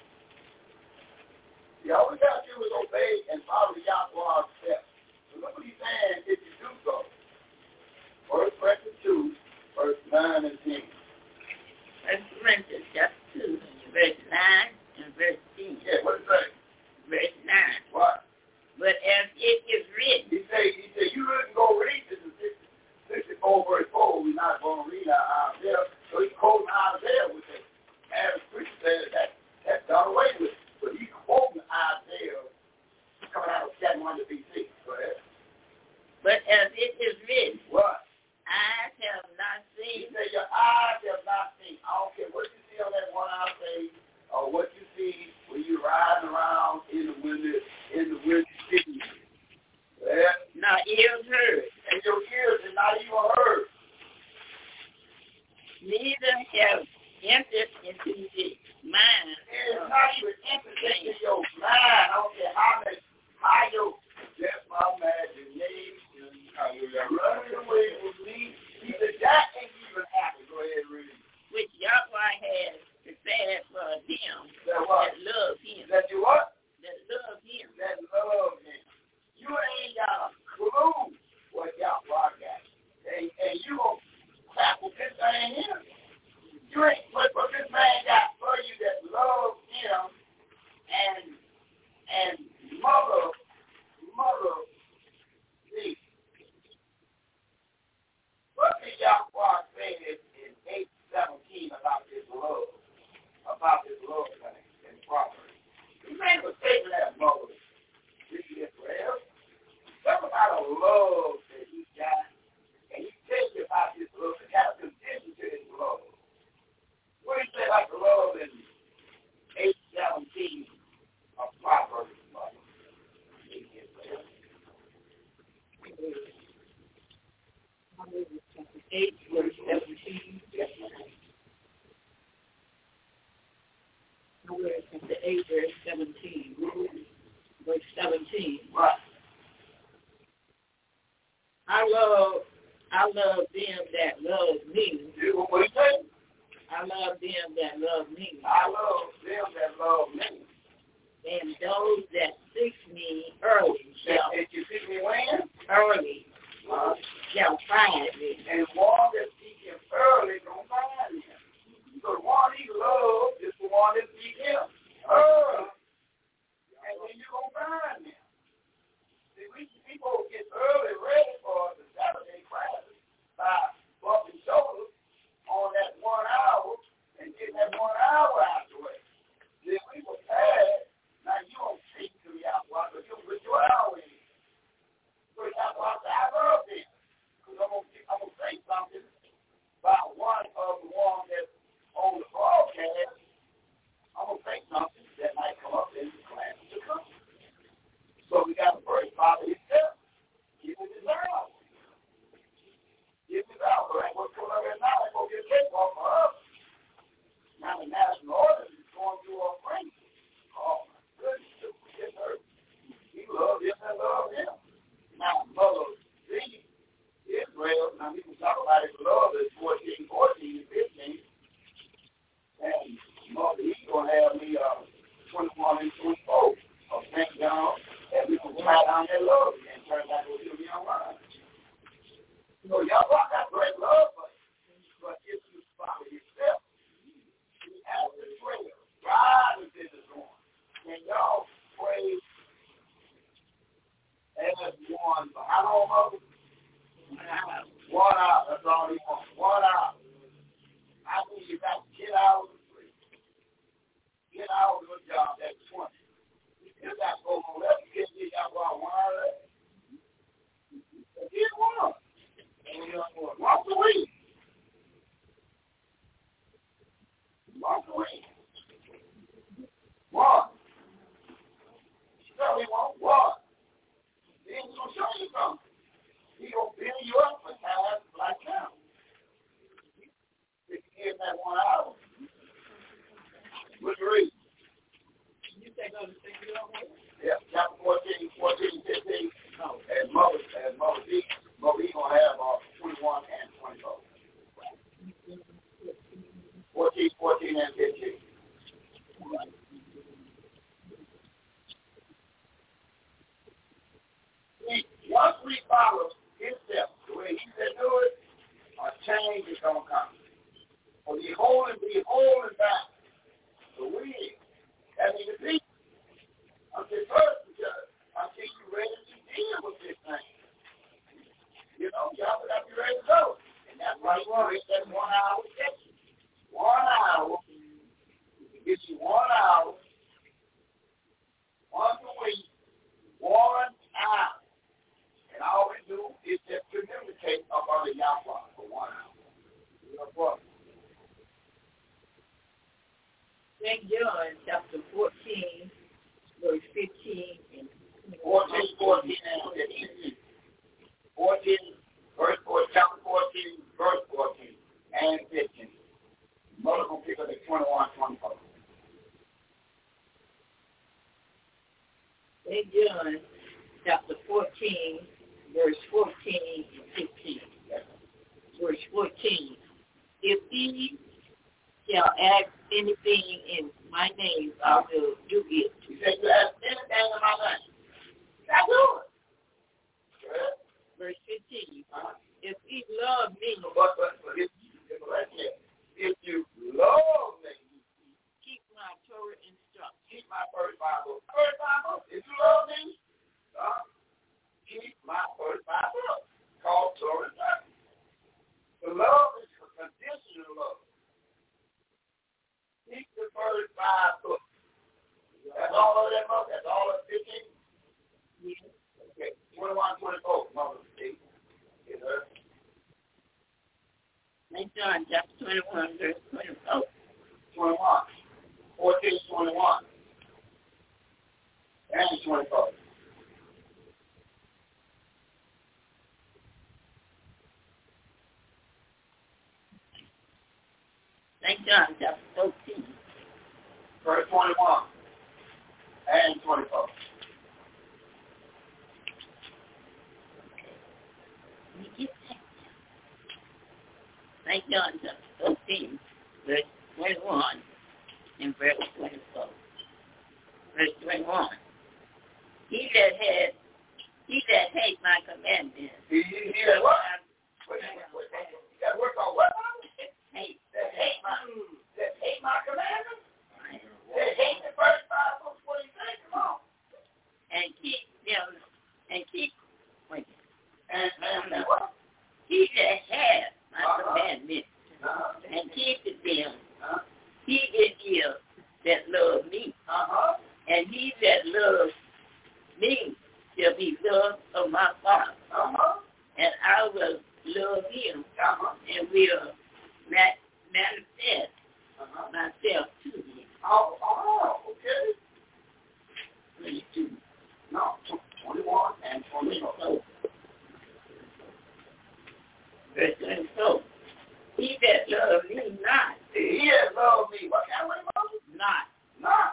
See, all we got to do is obey and follow Yahweh's steps. So look what he's saying if you do so. First Corinthians two, verse nine and ten. First Corinthians chapter two, verse nine and verse ten. Yeah, what does it say? Verse nine. What? But as it is written. He said, he said, you didn't go read this in sixty-four verse four. We're not going to read Isaiah. So he quotes Isaiah with it. As preacher said, that, that's done away with. But he quoting Isaiah coming out of seven hundred B C. Go ahead. But as it is written. What? Eyes have neither have entered into the mind. It is not even entered into your mind. I don't care how much, how your, just my imagination, running away with me. He said, that ain't even happen. Go ahead and read it. Which Yahweh has prepared for them that, what? that love him. That you what? That love him. That love him. You ain't got a clue what Yahweh got. And, and you gonna crap with this thing here. You ain't, but what this man got for you that love him and, and mother, mother, see. What did Yahweh say in eight seventeen about this love, about this love thing in Proverbs? He made a statement that mother, this is Israel. Something about a love that he got, and he tells you about this love, and got a condition to his love. What do you say about the love in eight seventeen of Proverbs, mother? eight, verse seventeen. Yes, ma'am. Proverbs chapter eight, verse seventeen. Verse seventeen. Right. I love, I love them that love me. You, what do you say? I love them that love me. I love them that love me. And those that seek me early shall, If you see me when? early Uh, shall find me. and one that seek him early gonna find him. So the one he loves is the one that seek him early. And then you gonna find him. See, we people get early ready for the Saturday classes by bumping shoulders on that one hour and getting that one hour out the way. Then we were past. Now you don't speak to me out but you put your hour in. So that's why I love this. Because I'm going to I'm gonna say something about one of the ones that's on the broadcast. I'm going to say something that might come up in the class to come. So we got to first Father himself. Give it his hour. Give it his hour. Right? What's going on right now? They're going to get a cakewalk for us. Now the national order is going through all crazy. Oh, my goodness. It's hurt. He loves him and loves him. Now, mother, see, Israel, now we can talk about his love is fourteen, fourteen, and fifteen. And mother, he's going to have me uh, twenty-one and twenty-four of Saint John, and we can try down that love and turn back to him online. So y'all got great love for you, but if you follow yourself, you have the trail. God is in the storm. And y'all pray as one for how long, mother? One hour. That's all he wants. One hour. I think you got ten hours of sleep. Ten hours of a job. That's twenty. You got to go on left. You can't get out one hour left. Get one. Once a week. Once a week. One. Tell me one. One. Then he's going to show you something. He's going to build you up for times like now. If you give that one hour. Would you read? You say go to six Yeah, chapter fourteen, fourteen, fifteen. No. As Mother, as Mother D, Mother D going to have uh, twenty-one and twenty-four. fourteen, fourteen, and fifteen. Once we follow his steps, the way he said do it, a change is going to come. Or be holding, be holding back the wind. That means the people. Until first, because until you ready to deal with this thing. You know, y'all got to be ready to go. And that's why you want that one hour session. One hour. It gives you one hour. Once a week. One hour. And all we do is just communicate about the Yahweh for one hour. You know what? Saint John chapter fourteen, verse fifteen and fourteen, fourteen, and fifteen. fourteen, verse fourteen, chapter fourteen, verse fourteen, and fifteen. twenty-one, twenty-four. Saint John, chapter fourteen, verse fourteen and fifteen. Verse fourteen. If ye shall ask anything in my name, I will do it. He said, you ask anything in my name, I do it. Good. Verse fifteen. Uh-huh. If ye love me, but, but, but if, if, if you love me, keep my Torah instructions. Keep my first Bible. First Bible. If you love me, uh, keep my first Bible called Torah instructions. The love is a conditional love. Keep the first five books. That's all of them books. That's all of fifteen. Yes. Okay. twenty-one, twenty-four. Mother, see. Yes, sir. Saint John, chapter twenty-one, verse twenty-four. twenty-one. fourteen, twenty-one. And twenty-four. Saint John, chapter fourteen. Verse twenty-one. And twenty-four. Saint John, chapter fourteen, verse twenty-one, and verse twenty-four. Verse twenty-one. He that had, he that hates my commandments. He, he, he that what? Wait, wait, wait, wait. You got to work on what? Hate. That hate my, that hate my commandments? That hate the first five books. What do you say? Come on. And keep them, and keep, wait. And, and, and what? He that has my uh-huh. commandments uh-huh. and keepeth them, uh-huh. he it is that love me. Uh-huh. And he that loves me shall be loved of my Father. Uh-huh. And I will love him Uh-huh. and will ma- manifest Uh-huh. myself to him. Oh, oh, okay. twenty-two. No, twenty-one and twenty-four. Verse twenty-four. He that loves me not. He that loves me. What kind of way, Moses? Not. Not.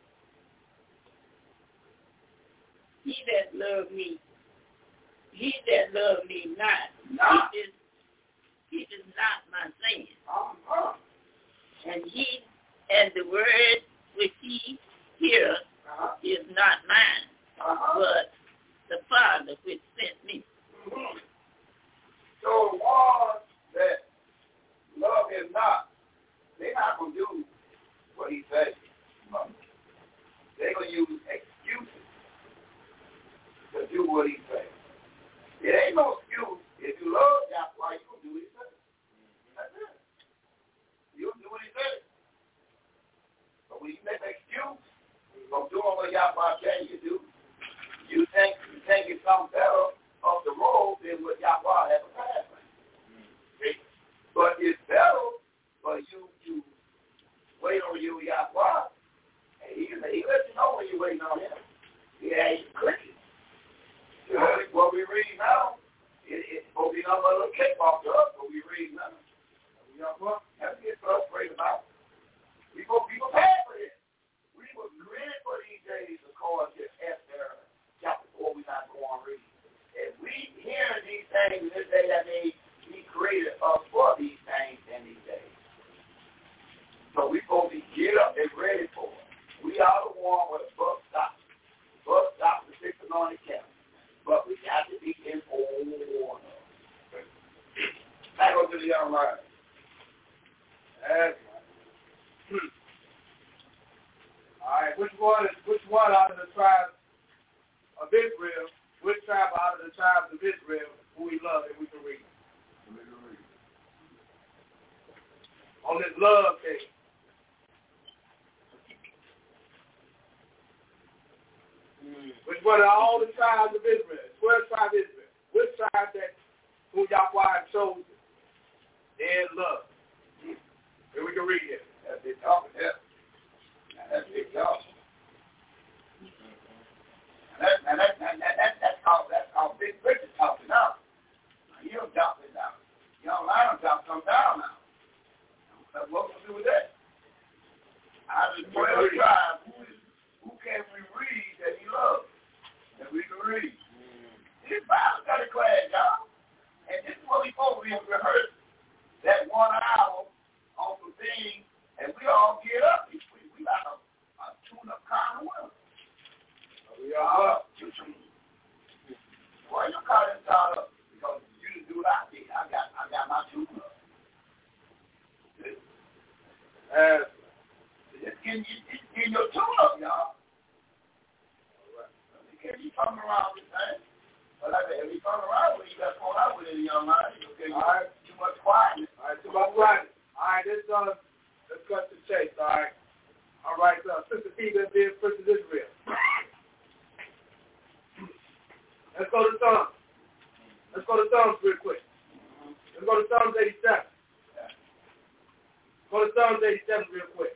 He that loves me. He that loves me not. Not. He is, he is not my saying. Uh-huh. And he and the word which he heareth Uh-huh. is not mine, Uh-huh. but the Father which sent me. Mm-hmm. So the ones that love him not, they're not going to do what he says. They're going to use excuses to do what he says. It ain't no excuse. If you love Yahweh, you'll do what he says. That's it. You'll do what he says. But when you make an excuse from doing what Yahweh tells you to do, you think you think it's something better off the road than what Yahweh has a path. Mm-hmm. But it's better for you to wait on you, Yahweh. And he, he lets you know when you're waiting on him. Yeah, he's clicking. You know, what we read now, it, it's supposed to be nothing but a little cake off to us, but we read nothing. You know what? Have to get frustrated about it. We go be prepared for this. We were ready for these days, according to Esther chapter four, we not go on reading. If we hear these things in this day that they he created us for these things in these days. So we supposed to get up and ready for it. We are the one where the buck stops. The buck stops the six anointed camp. But we got to be in order. Back over to the young man. That's right. Hmm. All right, which one is which one out of the tribes of Israel, which tribe out of the tribes of Israel who we love and we can read? We can read. On this love case. Mm. Which one of all the tribes of Israel? Twelve tribes of Israel. Which tribe that who Yahweh chose in love? Mm. Here we can read it. That's big talking there. That's big talking. And that, and that, and that, that, that's called that's called big picture talking now. You don't drop it down. You don't lie on top, come down now. That's what we do with that. twelve tribes, who, is, who can we read that he loves? That we can read. This Bible got a class, y'all. And this is what we supposed to be rehearsed. That one hour on some things, and we all get up. We, we got a, a tune-up kind of will. We all up. Why you call this out up? Because you didn't do what I did. I got, I got my tune-up. Uh, just getting, just getting your tune-up, y'all. Can't be coming around with things. But like I said, if you come around with it, you got to pull out with it in your mind. Okay, all right. Too much quietness. All right, too much quietness. All right, this, uh, let's cut to the chase, all right? All right, uh, Sister T, that's being Princess Israel. Let's go to Psalms. Let's go to Psalms real quick. Let's go to Psalms eighty-seven. Go to Psalms eighty-seven real quick.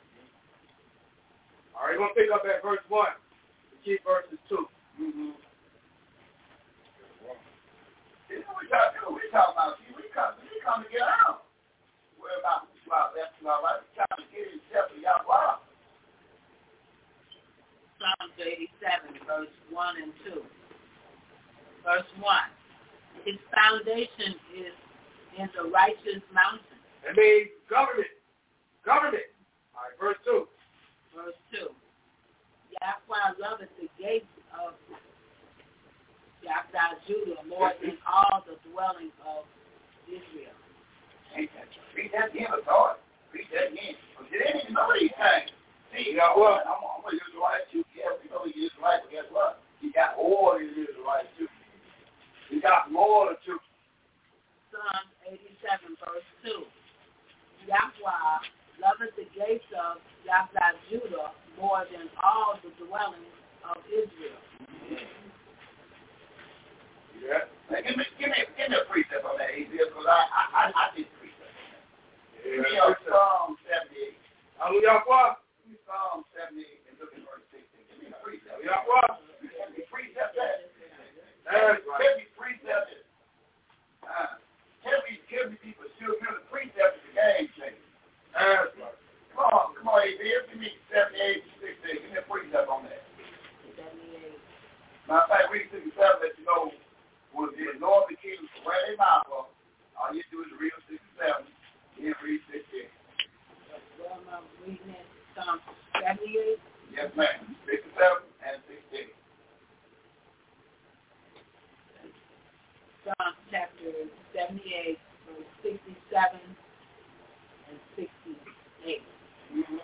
All right, we're going to pick up at verse one. The key verse is two. Mm-hmm. This is what we talking about. We talking about. See, we come, we come to get out. Where about this about left to our right? We trying to get himself to Yahweh. Psalms eighty-seven, verse one and two. Verse one. His foundation is in the righteous mountain. That means government. Government. All right, verse two. Verse two. Yahweh loveth the gates of Yahweh Judah more than all the dwelling of Israel. Ain't that read that again, Lord. Read that again. Well, you didn't even know these things. See, you know what? I'm, I'm going to use the right too. Yeah, we know he is right, but guess what? He got more than he is the right too. He got more than two. Psalm eighty-seven, verse two. Yahweh loveth the gates of Yahweh Judah more than all the dwellings of Israel. Yeah. Now, give me, give me, give me a precept on that, A Z, because I, I, I, I did precept on that. Give me a Psalm seventy-eight. Hallelujah. Give me Psalm seventy-eight and look at verse sixteen. Give me a precept. Yahweh. Give me precept that. Give me precept that. Uh, tell me, give me people still feel the precept is the game changer. Uh, come on, come on, A Z. Give me seventy-eight and sixteen. Give me a precept on that. seventy-eight. Matter of fact, read sixty-seven, let you know. Will the Lord the King where they mouth up. All you do is read sixty-seven, then read sixteen. Well, I'm reading it, Psalm seventy-eight. Yes, ma'am. sixty-seven and sixteen. Psalm chapter seventy-eight, verse sixty-seven and sixty-eight. Mm-hmm.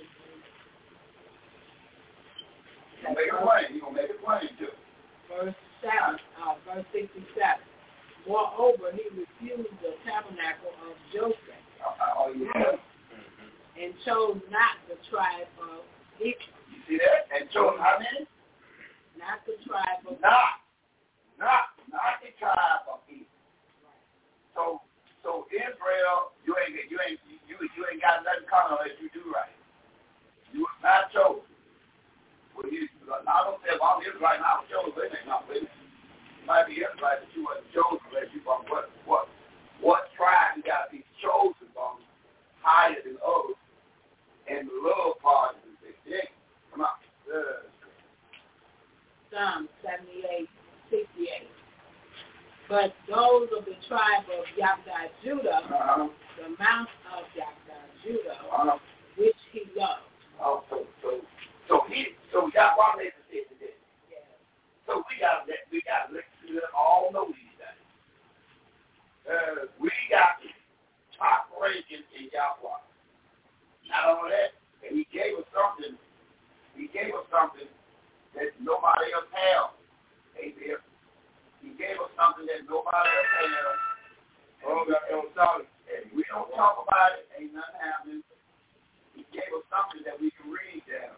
You're going to make it plain. You're going to make it plain, too. Verse seven, uh, verse sixty-seven. Moreover, he refused the tabernacle of Joseph, Oh, yeah. and chose not the tribe of Ephraim. You see that? And chose how many? Not the tribe of Not. Not. Not the tribe of Ephraim. So, so Israel, you ain't, you ain't, you, you ain't got nothing coming unless you do right. You was not chosen. Well, you, I don't say if I'm Israelite and I was chosen, they ain't not with me. You might be Israelite, but you wasn't chosen unless you from what, what, what tribe you got to be chosen from higher than others. And the love part is the big thing. Come on. Uh, Psalm seventy-eight, sixty-eight. But those of the tribe of Yahweh Judah, uh-huh. the mount of Yahweh Judah, uh-huh. which he loved. Oh, so, so, so he, so Yahweh made the decision today. Yeah. So we got to let, we got to let you all know these things. Uh, we got top ranking in Yahweh. Not only that, and he gave us something. He gave us something that nobody else has. Amen. He gave us something that nobody else has. Oh, got on solid. And we don't talk about it. Ain't nothing happening. He gave us something that we can read down.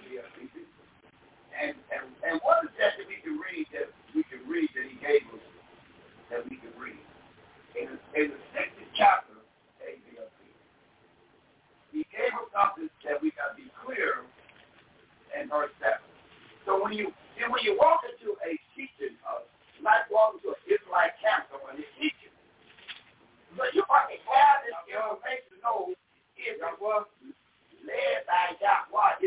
And and and what is that that we can read that we can read that he gave us that we can read? In, in the second chapter, A B L P, he gave us something that we got to be clear in verse seven. So when you and when you walk into a teaching, uh, like walking to an Israelite camp when they're teaching, but you already have this information to know if it was led by Yahweh,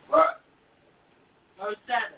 Right. Verse seven.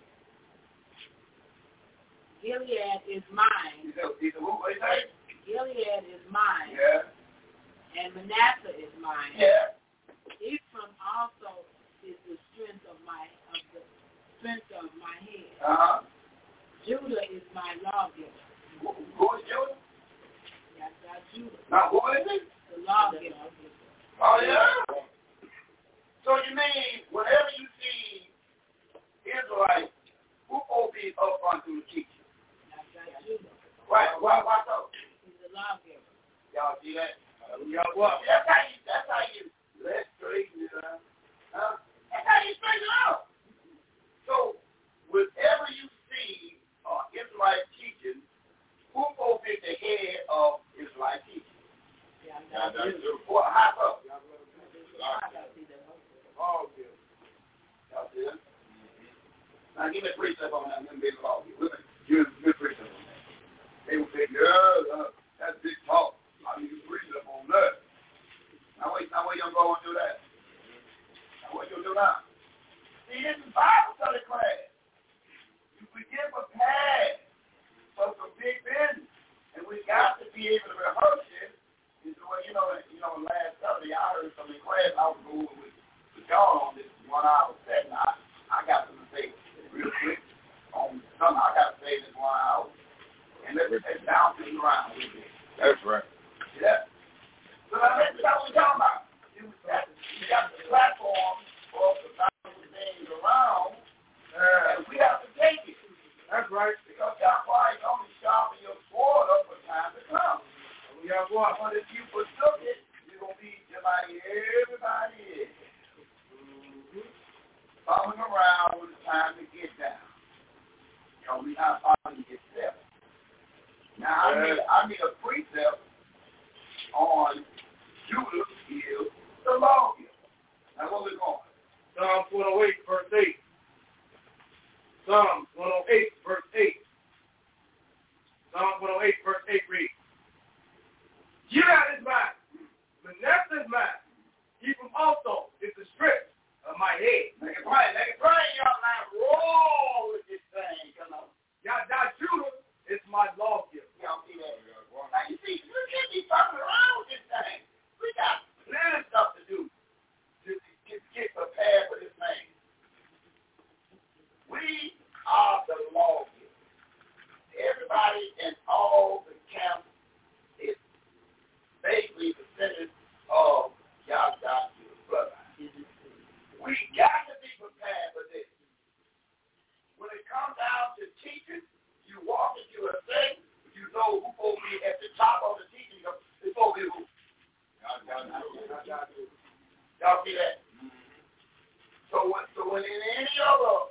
Gilead is mine. He said, he said, who, what did he say? Gilead is mine. Yeah. And Manasseh is mine. Yeah. Ephraim also is the strength of my of the strength of my head. Uh-huh. Judah is my lawgiver. Who, who is Judah? Yes, that's Judah. Now, who is it? The lawgiver. Oh, yeah. So you mean, whenever you see Israelites, who will be up unto the teacher? That's Judah. Why, why, why so? He's the lawgiver. Y'all see that? Y'all what? That's how you, that's how you, let's straighten it out. Huh? That's how you straighten it out. So, whenever you see uh, Israelite teaching, who will be the head of Israelite teaching? Yeah, that's Judah. Well, how so? All good. Y'all see that? Now, give me a precept on that. Let me be law. Give me a precept on that. They will say, yeah, uh, that's big talk. I need a precept on that. Now, wait, now, wait, y'all go and do that. Now, what you do now? See, this is Bible study class. You we get prepared for some big business, and we got to be able to rehearse it. You know, you know, last Sunday I heard some in class. I was going with, with y'all on this one hour setting. I, I got to say real quick on something. I got to say this one hour, and let's just bounce it around with it. That's right. Yeah. So now that's what we're talking about. You got, you got the platform for us to bounce things around, uh, and we have to take it. That's right. Because Yahweh is only sharpen your sword up for time to come. Yeah, boy. But if you forsook it, you're going to be just like everybody is. Mm-hmm. Following around when it's time to get down. You know, we're not following yourself. Now, I need, I need a precept on Judah is the lawgiver. Now, where we going? Psalms one oh eight, verse eight. Psalms one oh eight, verse eight. Psalms one oh eight, verse eight reads, Judah is mine, Manasseh is mine, Ephraim also is the strength of my head. Make it plain, make it plain, y'all. Now roll with this thing, come on. Y'all, y'all, Judah is my lawgiver. Y'all see that? Now you see, you can't be fucking around with this thing. We got plenty of stuff to do to get, get prepared for this thing. We are the lawgiver. Everybody in all the camps is basically descendants of Yahweh, brother. We got to be prepared for this. When it comes down to teaching, you walk into a thing, you know who's supposed to be at the top of the teaching. It's supposed to be who? Y'all see that? So when, so when in any other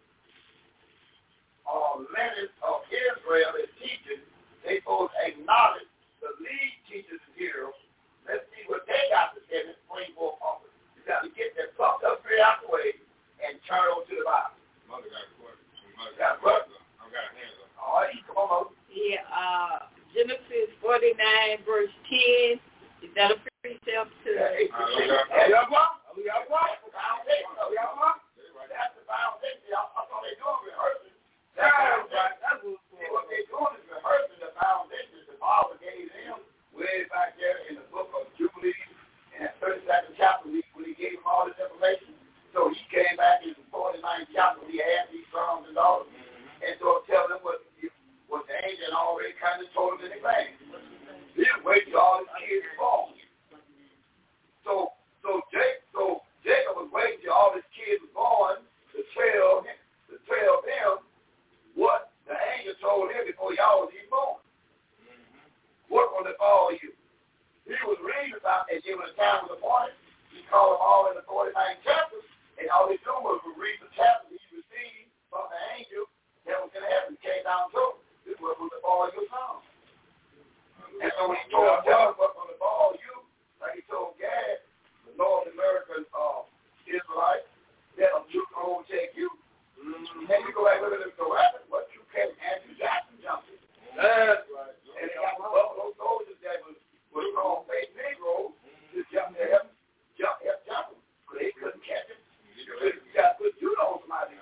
uh, letters of Israel is teaching, they supposed to acknowledge the lead teachers here. Let's see what they got to say and bring forth offers. You got to get that plucked up straight out the way and turn over to the Bible. Mother got a question. Mother got a question. I've got a hand up. All right, come on, Mother. Yeah, uh, Genesis forty-nine, verse ten. Is that a precept to? Yeah, Hallelujah. y'all go? Y'all go? That's the foundation. Y'all go? That's the foundation. Y'all, that's all they doing, rehearsing. That's right. That's what they're doing is rehearsing the foundation the Father gave them way back there in the book of Jubilees in that thirty-second chapter when he gave them all this information. So he came back in the forty-ninth chapter when he had these sons and daughters. And so tell them what, what the angel already kind of told them in advance. He didn't wait till all his kids were born. So, so, Jake, so Jacob was waiting till all his kids were born to tell him, to tell them what the angel told him before y'all was even born. Mm-hmm. What will befall you? He was reading about, and then when the time was appointed, he called them all in the forty-ninth chapter, and all he doing was read the chapter he received from the angel that was going to happen. He came down to him. This was what will befall your son. And so when he told him what will befall you,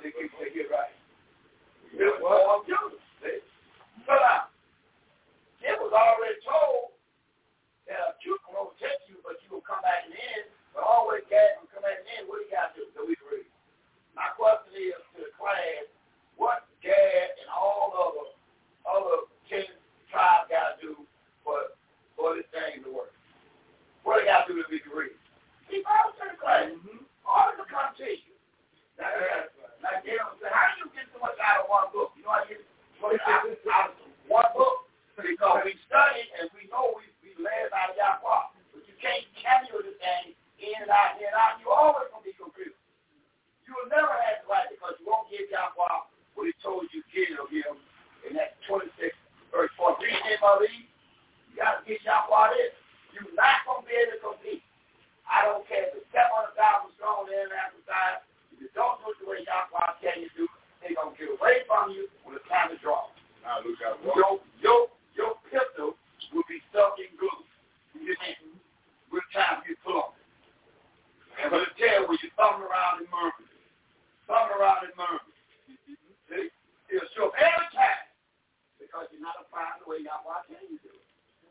they get, they get right. It was all Judah. But uh, it was already told that a truth will overtake you, but you will come back in the end. But always Gad will come back in the end. What do you got to do? So we agree. My question is to the class, what Gad and all other other ten tribes got to do for for this thing to work? What do they got to do to be agree? See, I was in the class. Mm-hmm. All of them come to you. Now, like they don't say, how do you get so much out of one book? You know, I get out, out of one book because we studied and we know we we led out of Yahweh. But you can't cameo this thing in and out, in and out. You're always going to be confused. You will never have it right because you won't give Yahweh what he told you to give him in that twenty-six verse four. Read him, Mother Eve. You got to get Yahweh this. You're not going to be able to compete. I don't care if it's seven hundred thousand strong in the side. If you don't do it the way Yahweh tell you to do, they're going to get away from you when it's time to draw. Now, look out. Your, your, your pistol will be stuck in glue. You know, with time you pull on it. And when it tell when you're thumbing around in murmurs, thumbing around in murmurs, see, it'll show up every time because you're not applying the way Yahweh tell you to do it.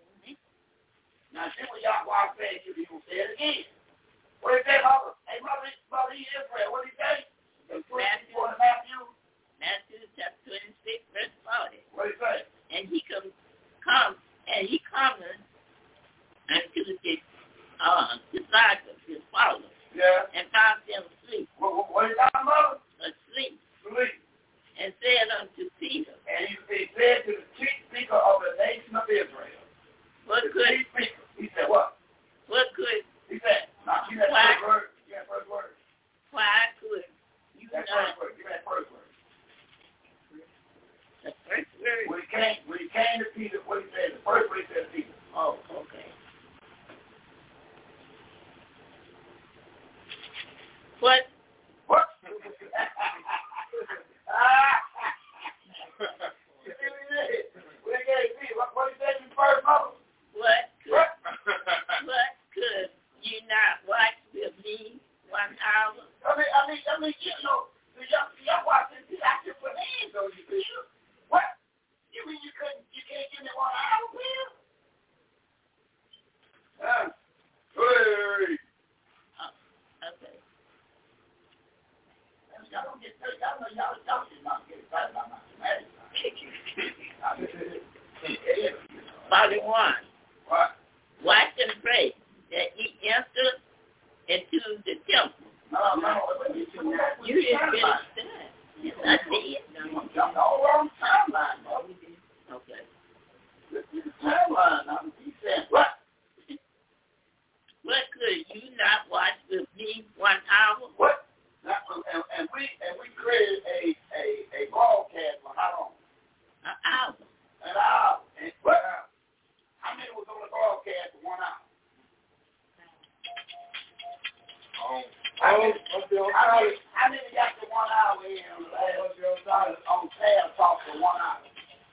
Now, see what Yahweh said to you, he will say it again. What did he say, Mother? Hey, Mother, Mother Israel, what did he say? Matthew, Matthew, Matthew chapter twenty-six, verse forty. what did he say? And he come, come, and he cometh unto the uh, disciples, his followers, Yeah. and found them asleep, What, what, what did he say, Mother? asleep, Sleep. and said unto Peter, And he, he said to the chief speaker of the nation of Israel, what the could, chief speaker, he said, what? what could, He said, now, give me that Why? first word. Give me that first word. why could you That not, first word. Give me that first word. the first word? When he came, when he came to Peter, what he said, the first word he said to Peter. Oh, okay. What, What? What he gave Peter? What, what he said to the first mother? what could, What? what could you not watch with me one hour? I mean, I mean, I mean, you know, the young, the young watching Peter, I can put hands on you, Peter. What? You mean you couldn't, you can't give me one hour, Peter? Huh? Hey. Oh, okay. Y'all don't get hurt. Y'all know y'all, y'all should not get excited about mathematics. forty-one. What? Watch and pray that he enter into the temple. No, no, you You didn't finish that. Yes, I did. You jumped all wrong timeline, bro. Okay. This is the timeline. Now, he said, what? What could you not watch with me one hour? What? Now, and, and we and we created a, a, a broadcast for how long? An hour. An hour. And what? How many was on the broadcast for one hour? Um, How many, how many, how many got the one hour in on the last on Tab Talk for one hour?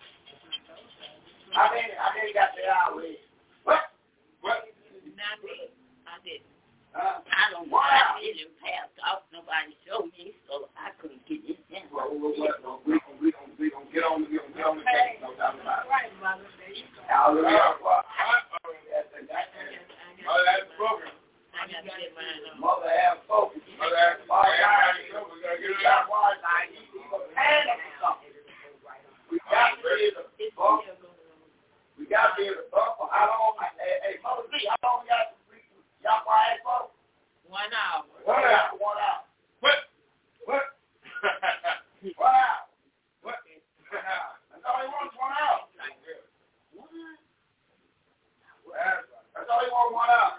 How many, how many got the hour in? What? What? Not me. I didn't. Uh, I don't One I hour. didn't pass off. Nobody showed me, so I couldn't get it in. Well, well, well, we gon' we gon' we gon' get on we gon' get on the case, no doubt about it. Right, Mother. There you go. Hallelujah. Well, that's the- that's the- Mother has spoken. I got to get mine on. Mother have spoken. Mother has All spoken. right. We gotta get We it got out. one night. We gonna hand up for something. We got to be able to It's bump. still going on. We got to be able to bump for how long? Hey, hey, Mother B, how long y'all y'all quiet for? One hour. One hour. One hour. What? What? One hour. What? That's all he wants. One hour. That's all he wants. One hour.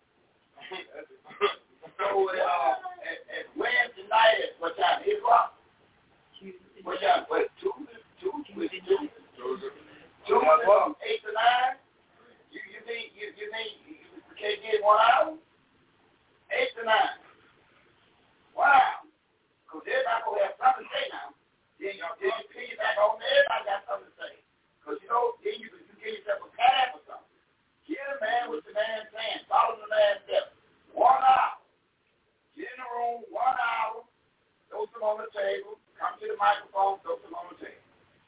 So, uh, at, at Wednesday night at what time? Eight o'clock. What time? What? Two? Two? Two? Two? Two? From eight to nine. You you need you you need you can't get one hour. Eight to nine. Wow. Because everybody gonna have something to say now. Then you then you piggyback on everybody got something to say. Because you know then you you get yourself prepared for something. Hear the man with the man saying. Follow the man's step. One hour. Get in the room. One hour. Those are some on the table. Come to the microphone, throw some on the table.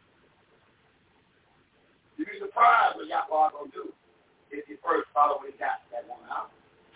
You'd be surprised what Yahweh going to do if you first follow what he got that one out.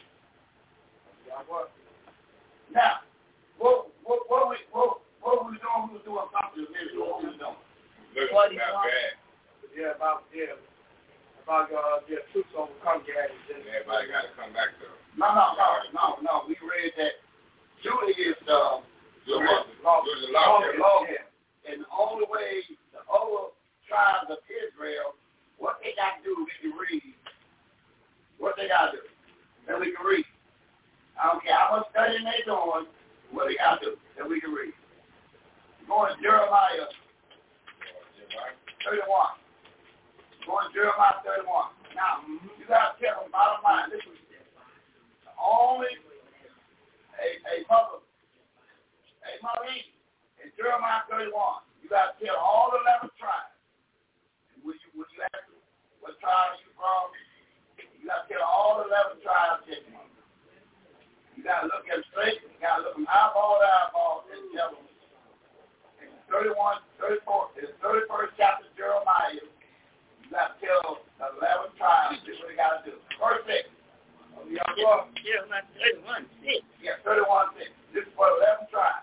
Now, what what what we what what we doing? We was doing something. What we was doing? Looking about bad. Yeah, about yeah, about uh, yeah, troops on come gas. Everybody got to come back to. No, no, no, no, no. We read that Judah is uh, the law, the law, the law, and the only way the other tribes of Israel, what they got to do, we can read. What they got to do, that we can read. I don't care how much studying they're doing, what they got to do, that we can read. Going to Jeremiah thirty-one. Going to Jeremiah thirty-one. Now, you got to tell them, bottom line, this is the only a, a mother, a mother in Jeremiah thirty-one. You got to tell all the eleven tribes. Would you, would you ask them, what tribe are you from? You got to tell all the eleven tribes this one. You got to look at them straight. You got to look them eyeball to eyeball and tell them. In thirty-one, thirty-four, in the thirty-first chapter of Jeremiah, you got to tell the eleven tribes this is what they got to do. Verse six. Oh, yeah, Jeremiah thirty-one, six. Yeah, thirty-one, six. This is for eleven tribes.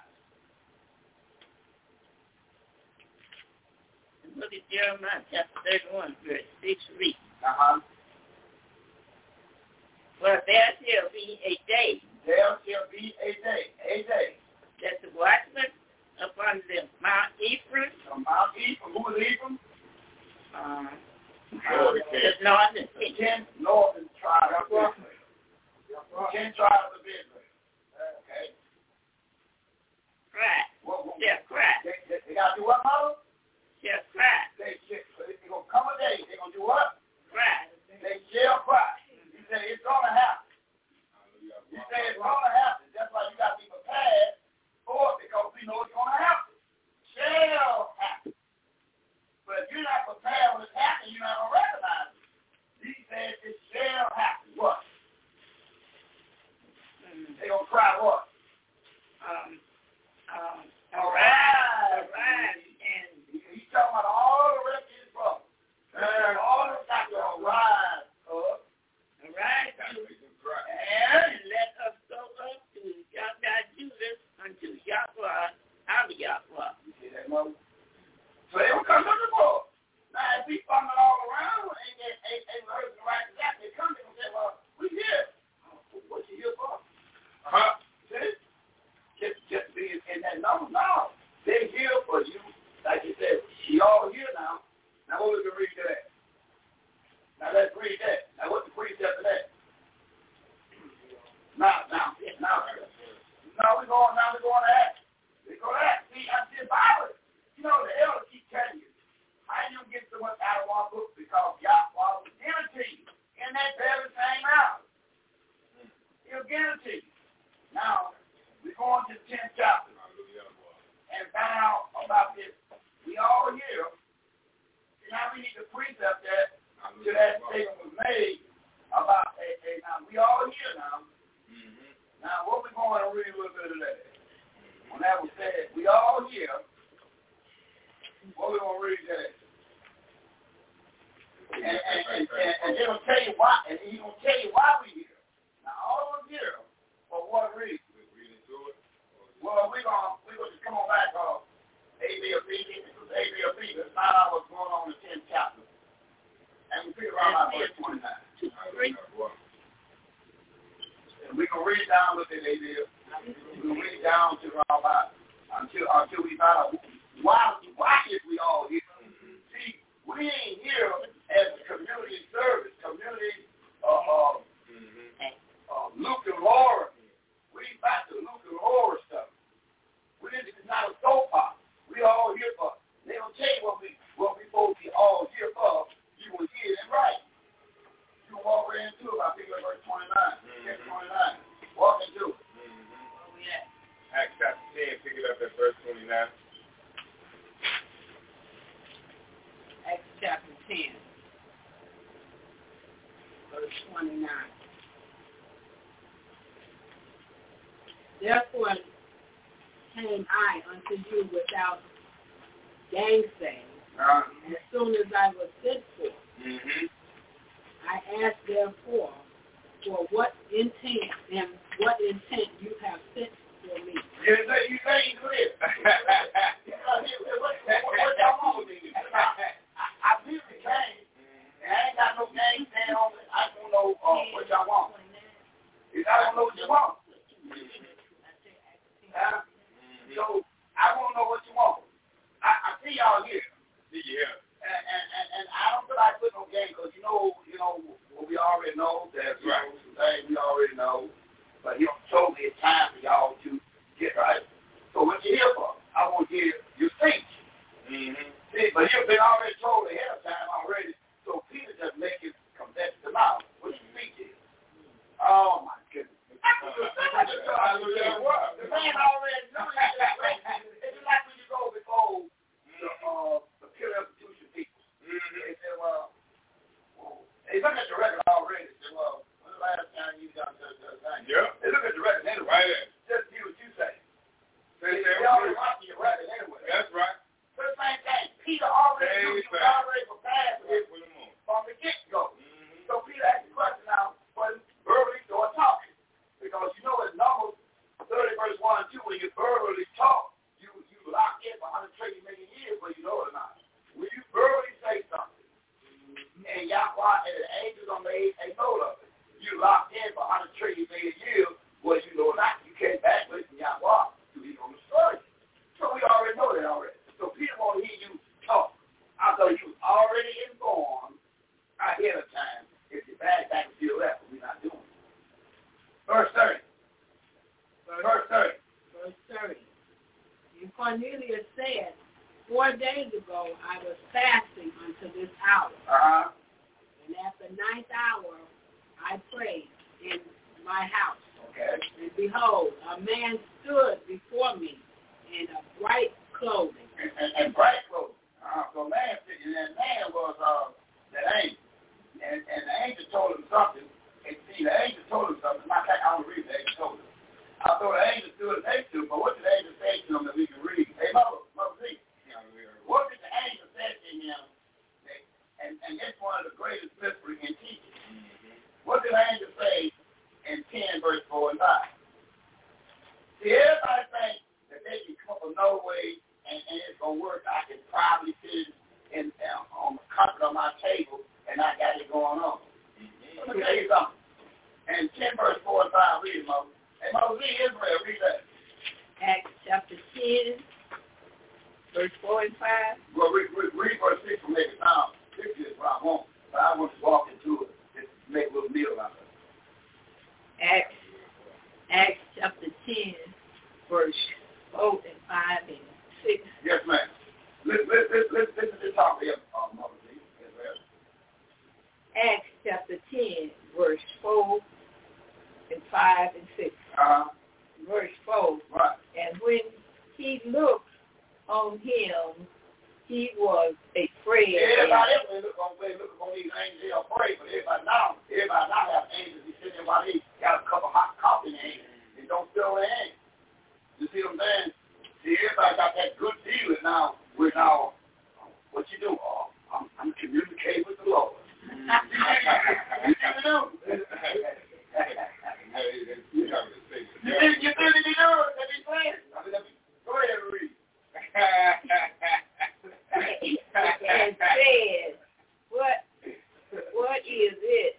Look at Jeremiah chapter thirty-one, verse six, read. Uh-huh. For there shall be a day. There shall be a day, a day. That the watchman upon the Mount Ephraim. From Mount Ephraim, who is Ephraim? Uh, Northern the northern The ten northern tribes of Israel. Ten tribes of Israel. Okay. cry. What, what, Shall cry. They, they, they got to do what, Mother? Shall cry. They, they, they're going to come a day. They're going to do what? Cry. They shall cry. You say it's going to happen. You say it's going to happen. That's why you got to be prepared for it, because we know it's going to happen. Shall happen. But if you're not prepared when it's happening, you're not going to recognize it. He says it shall happen. What? Mm-hmm. They're going to cry what? Um, um, arise. Arise. And he's talking about all the rest of his brothers. Uh, all of them got to arise up. Arise to, and let us go up to Yahweh Judah unto Yahweh, our Yahweh. You see that, Mother? So they will come looking for us. Now, if we fumbling all around and ain't, ain't, ain't heard the right exact, they come and say, well, we here. Oh, what you here for? Uh-huh. See? Just, just be in that number. No. They're here for you. Like you said, we all here now. Now, what we can read that? Now, let's read that. Now, what's the precept of that? Now, now, now, now we're going, now we're going to act. We're going to act. See, I see the Bible. You know, the elders keep telling you, I didn't get so much out of one book because Yahweh will guarantee you in that very same hour. He'll guarantee you. Now, we're going to the tenth chapter and find out about this. We all here. And now we need to precept that to that statement was made about, a, a, now we all here now. Mm-hmm. Now, what we're going to read a little bit of that. When that was said, we all here. What we going to read that? And, and, and, and, and it'll tell you why, and he's going to tell you why we here. Now, all of us here, for what reason? Well, we're going we're gonna just come on back off A B of B. This is A B of B. Let's find out what's going on in the tenth chapter. And we figure out verse twenty-nine. And we're going to read down, look at A B. We're going to read down to about, until, until we find out why, why is we all here. See, we ain't here as a community service, community uh, uh, uh, Luke and Laura. We ain't back to Luke and Laura stuff. We didn't, it's not a soap opera. We all here for. They don't tell you what we what we supposed to be all here for. You will hear it right. You walk right into it. I think it's verse twenty-nine. Mm-hmm. twenty-nine. Walk into it. Mm-hmm. oh yeah. Acts chapter ten, pick it up at verse twenty-nine. Acts chapter ten, verse twenty-nine. Therefore, came I unto you without gainsaying, Uh, as soon as I was sent for. mm-hmm. I ask therefore, for what intent and what intent you have sent for me. You say you say you clear. What y'all want with me? I really came, and I ain't got no game stand on it. I don't know uh, what y'all want. I don't know what you want. Uh, so I want to know what you want. I, I see y'all here. See you here. And, and, and, and I don't feel like putting no game because you know, you know, what we already know. That's right. Know, some things we already know. But you know, told me it's time for y'all to get right. So what you here for? I want to hear your speech. Mm-hmm. See, but you've been already told ahead of time already. So Peter just make it come back to the mouth. What your speech is? Oh my goodness. The man already knew he was great. It's like when you go before the uh the peer institution people. Mm-hmm. They say, well, they look at the record already. They say, well, when's the last time you got to the thing? Yeah. They look at the record anyway. Right there. Just do what you say. They, They, they already watching your record anyway. That's right. But the same thing. Peter already knew he was already prepared for this from the get-go. Mm-hmm. So Peter asked the question now, was verbally or talking? Because you know in Numbers thirty verse one and two, when you verbally talk, you you lock in for one hundred twenty million years, whether you know it or not. When you verbally say something, and Yahweh and the angels are made a note of it, you lock in for one hundred twenty million years, whether you know it or not. You can't back away from Yahweh to be on the story. So we already know that already. So Peter won't hear you talk. I thought you was already informed ahead of time. If you back back and feel that, but we're not doing it. Verse thirty. Verse thirty. Verse thirty. And Cornelius said, Four days ago I was fasting unto this hour. Uh-huh. And at the ninth hour I prayed in my house. Okay. And behold, a man stood before me in a bright clothing. And, and, and bright clothing. Uh, so man, and that man was uh, that angel. And, and the angel told him something. And see, the angel told him something. I can't, I don't read the angel told him. I thought the angel stood next to him, but what did the angel say to him that we can read? Hey, Mother, Mother Z, what did the angel say to him? And, and it's one of the greatest mysteries in teaching. Mm-hmm. What did the angel say in ten, verse four and five? See, everybody thinks that they can come up with no way and, and it's going to work. I can probably sit in, uh, on the comfort of my table and I got it going on. Mm-hmm. Let me tell you something. And ten, verse four and five, read it, Mother. Hey, Mother, read Israel, read that. Acts chapter ten, verse four and five. Well, read, read, read verse six will make it sound. Six is what I want, but I want to walk into it and make a little meal out of it. Acts, Acts chapter ten, verse four and five and six. Yes, ma'am. Listen, listen, listen, listen to this talk here, uh, Mother Z. Israel. Acts chapter ten, verse four and five and six. Uh-huh. Verse four. Right. And when he looked on him, he was afraid. Yeah, everybody else when they look on, when they look on these angels, they're afraid, but everybody now, everybody now have angels. They sit there while they got a cup of hot coffee in their hand. They don't spill their hand. You see what I'm saying? See, everybody got that good feeling now. We're now, what you do? Oh, I'm, I'm communicating with the Lord. You never know. You think you think he knows that he's playing? Go ahead and read. And said, what, what is it?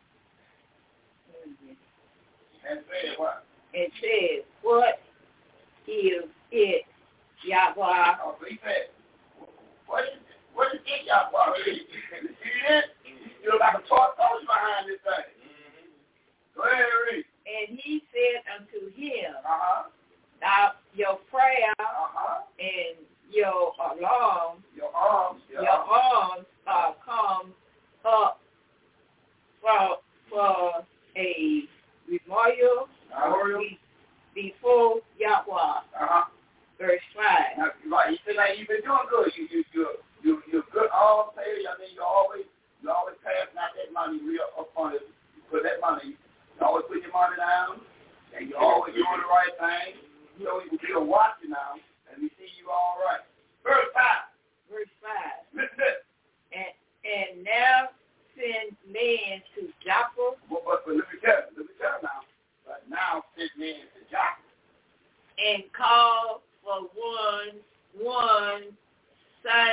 And said what? It says, what is it, Yahweh? Oh, so he said, what is it? What is it, Yahweh? You see it? You look like a tortoise behind this thing. Go ahead and read. And he said unto him, Uh-huh. now your prayer Uh-huh. and your alarm, Your arms. your arms are come up for, for a memorial Memorial. be, before Yahweh. Uh-huh. Verse five. Now, right. You feel like you've been doing good. You, you, you, you, you're good all day. I mean, you always, you always passing out that money real up on it. You put that money, you always put your money down, and you always doing the right thing. You know, you're watching now.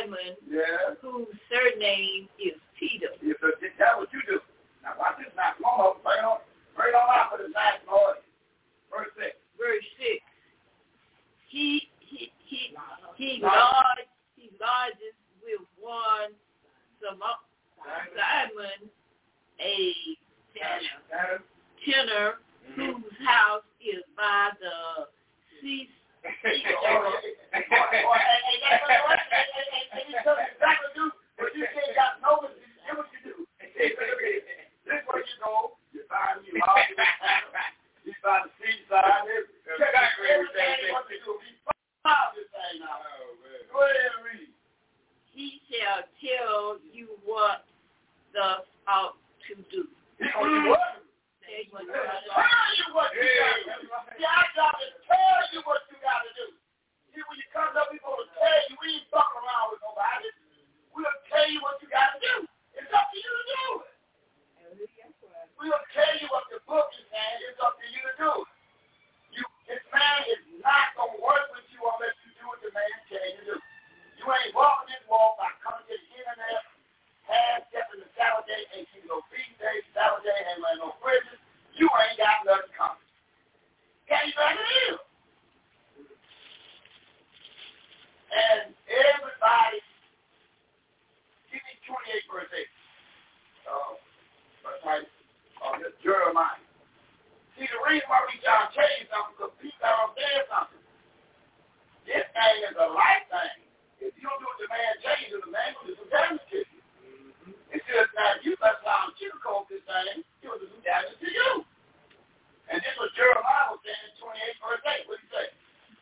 Simon, yeah. whose surname is Peter. Yeah, so that's what you do. Now watch this now. Come on, bring on, bring on out for the nice Lord. Verse six. Verse six. He he he he lodged he lodges with one Simon, a tenor, tenor mm-hmm. whose house is by the sea. But you can't got no what you do. This is where you go. You find you out. You find the seaside. Everything what you do. This thing now. Go ahead and read. He shall tell you what the ought to do. Tell you what? Tell you what you got to do. See, our job is tell you what you got to do. See, when you come up, we're going to tell you. We ain't fucking around with nobody. We'll tell you what you got to do. It's up to you to do it. We'll tell you what the book is saying. It's up to you to do it. You, this man is not going to work with you unless you do what the man tells you to do. You ain't walking this walk by coming to the internet, half-stepping the Saturday, ain't seen no feast day, Saturday, ain't like no bridges. You ain't got nothing coming. Yeah, you better do. And everybody, give me twenty-eight verse eight. Uh, verse eight. Uh, this Jeremiah. See, the reason why we trying to tell you something, because people are saying something. This thing is a life thing. If you don't do what the man tells you, the man will do some damage to you. Mm-hmm. It's just that you must not sugarcoat this thing, he will do some damage to you. And this was Jeremiah was saying in twenty-eight verse eight. What do you say?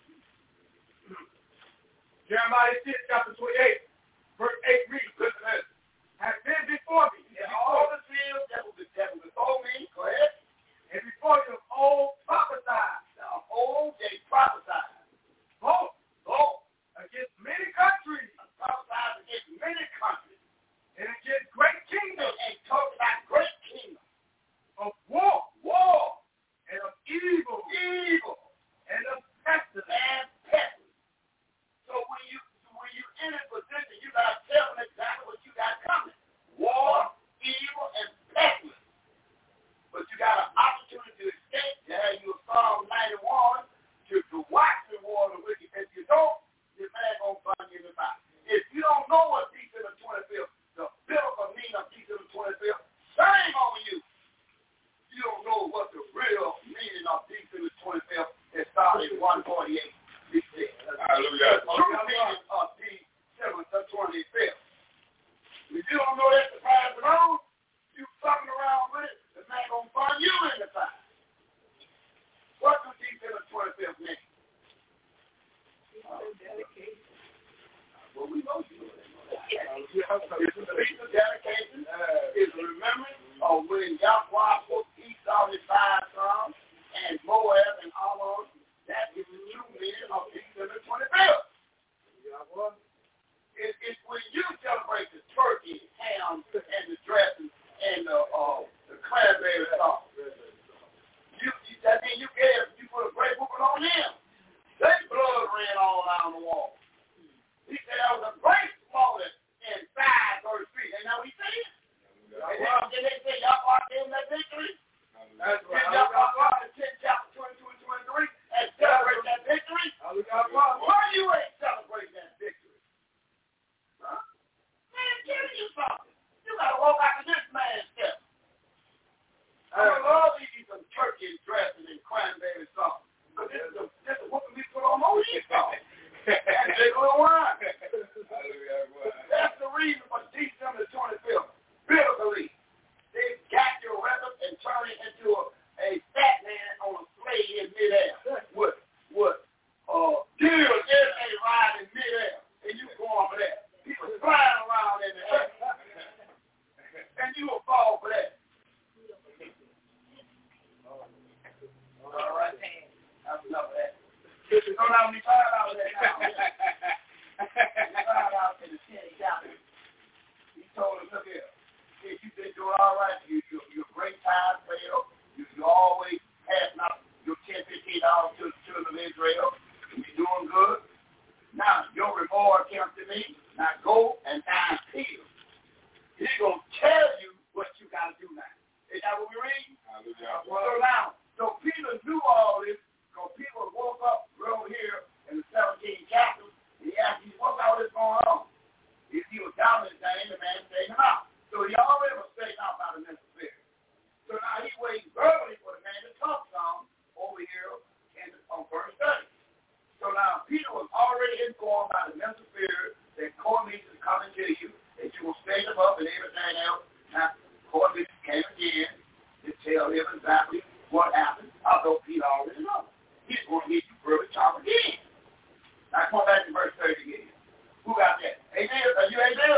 Jeremiah six, chapter twenty-eight, verse eight reads, listen to this. Has been before me. Yeah, all the fields that were before me, go ahead. And before you of old prophesied. Now, old they prophesied. Both. Both. Against many countries. Prophesied against many countries. And against great kingdoms. And, and talked about great kingdoms. Of war. War. And of evil. Evil. And of pestilence. And pestilence. So when you when you in a position, you gotta tell them exactly what you got coming. War, evil, and pestilence. But you got an opportunity to escape. Yeah, you Psalm ninety-one to, to watch the war of the wicked. If you don't, your man gonna find you in the back. If you don't know what peace in the twenty-fifth, the biblical meaning of peace in the twenty-fifth, shame on you. You don't know what the real meaning of peace in the twenty-fifth is started in one forty-eight. The true meaning of peace in the twenty-fifth. If you don't know that to pass it on, you fucking around with it, the man gonna find you in the fire. What do peace in the twenty-fifth mean? Uh, well, we know you know that. It's a peace of dedication. It's a remembrance of when Yahweh put peace on his five sons and Moab and Ammon. That is the true meaning of peace in the twenty-fifth. It, it's when you celebrate the turkey, ham, and the dressing and the uh, the cranberry sauce. You, you that means you gave you put a great whooping on them. Their blood ran all down the wall. He said that was a great slaughter in five verse three. Ain't that what he said? And then, then they say y'all walked in that victory. That's right. Y'all walked in chapter twenty-two and twenty-three and celebrate that victory. Why you ain't celebrating that victory? Huh? Man, tell you something. You gotta walk out of this man's step. I would love to eat some turkey dressing and cranberry sauce. Because this is the this is what we put on Moses sauce. And they go wine. That's the reason for December twenty-fifth. Biblically, they got your record and turn it into a, a fat man on a sleigh in midair. With with uh deer is a ride in midair. And you go on for that. People flying around in the air. And you will fall for that. All right. That's enough of that. So now we find out that now. We find out in the tenth chapter. He told us, look here. If you've been doing all right, you, you, you're a great time player. You, you always passing out your ten, fifteen dollars to the children of Israel. You're doing good. Now, your reward comes to me. Now, go Peter was already informed by the mental spirit that Cornelius is coming to you, that you will stand him up and everything else. Now, Cornelius came again to tell him exactly what happened, although Peter already knows. He's going to get you further talk again. Now, come back to verse thirty again. Who got that? Amen? Are you able?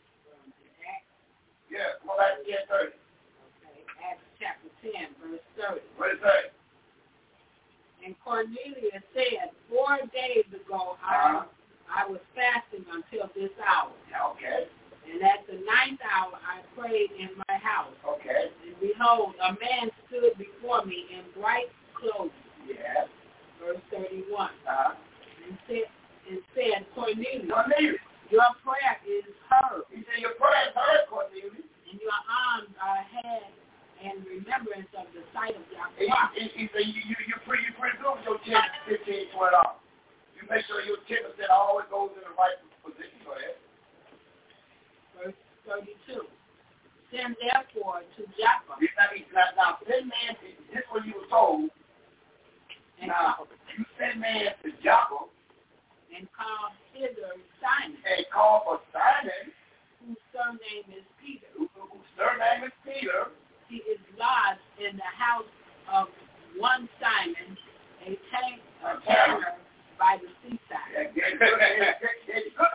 Yeah, come back to ten thirty. Okay, Acts chapter ten, verse thirty. What does it say? And Cornelius said, four days ago I, uh-huh. I was fasting until this hour. Okay. And at the ninth hour I prayed in my house. Okay. And behold, a man stood before me in bright clothing. Yes. Verse thirty-one. Uh-huh. And said, and said, Cornelius, Cornelius, your prayer is heard. He said, your prayer is heard, Cornelius. And your arms are had in remembrance of the sight of Yahweh. He, he, he said, you, you, you, pre, you presume your ten, fifteen, twenty dollars. You make sure your ten percent always goes in the right position. Go ahead. Verse thirty-two. Send therefore to Joppa. Now, now, now send man, this is what you were told. And now, call, you send man to Joppa. And call hither Simon. And call for Simon. Whose surname is Peter. Who, whose surname is Peter. He is lodged in the house of one Simon, a tank, a tanner by the seaside. Yeah, get good. Get good.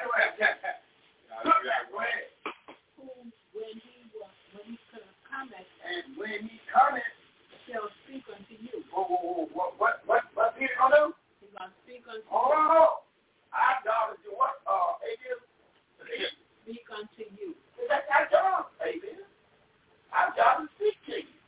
Who, when he was, when he cometh, and when he cometh, shall speak unto you. Whoa, whoa, whoa, what, what, what, what Peter gonna do? He's gonna speak unto oh, you. Oh, our job is to what? Uh, Amen. Speak unto you. That's our job, Amen. Our job is to speak to you.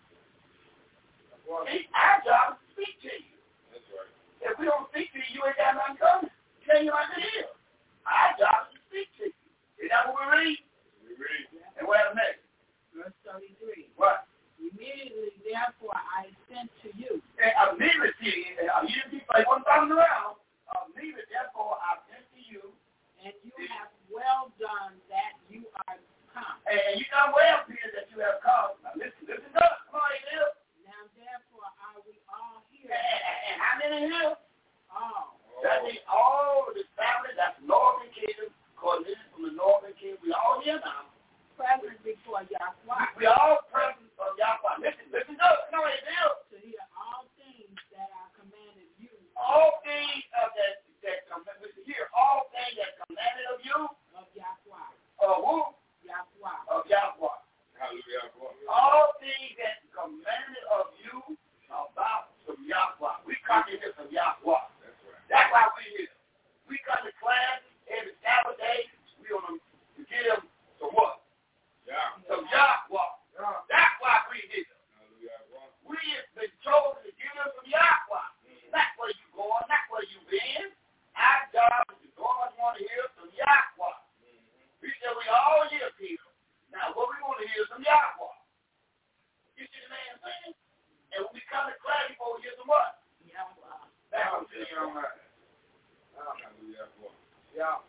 It's our job is to speak to you. That's right. If we don't speak to you, you ain't got nothing coming. Tell you like it is. Our job is to speak to you. Is that what we read? We read. And what happens next? Verse thirty-three. What? Immediately, therefore, I sent to you. And immediately, uh, you didn't be like one thousand around. Immediately, therefore, I sent to you. And you have well done that you are come. And you done well, Peter, that you have come. Now listen, listen up. Come on, Amen. Now, therefore, are we all here? And, and how many here? All. That means all of this family, that's Northern Kingdom, Cornelius from the Northern Kingdom. We all here now. Present before Yahweh. We all present from Yahweh. Listen, listen up. Come on, Amen. To hear all things that are commanded you. All things of that, that commanded, hear all things that commanded of you. Of Yahweh. Of who? Yahweh. Of Yahweh. Hallelujah. All things that commanded of you about from Yahweh. We come to this from Yahweh. That's right. That's why we're here. We come to class every Sabbath day. We want to get them some what? Yeah. Some Yahweh. Yeah. That's why we're here. Hallelujah. We have been chosen to give them some Yahweh. Mm-hmm. That's where you going. That's where you been. Our job is to go and want to hear some Yahweh. Mm-hmm. We said we all here, Peter. Now, what we want to hear is some Yahweh. You see the man saying? And when we come to class, we want to hear some what? Yahweh. That's what I'm saying on that. Hallelujah. Yahweh.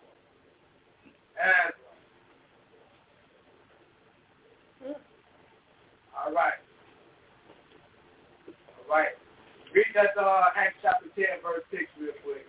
And all right. All right. Read that uh, Acts chapter ten, verse six real quick.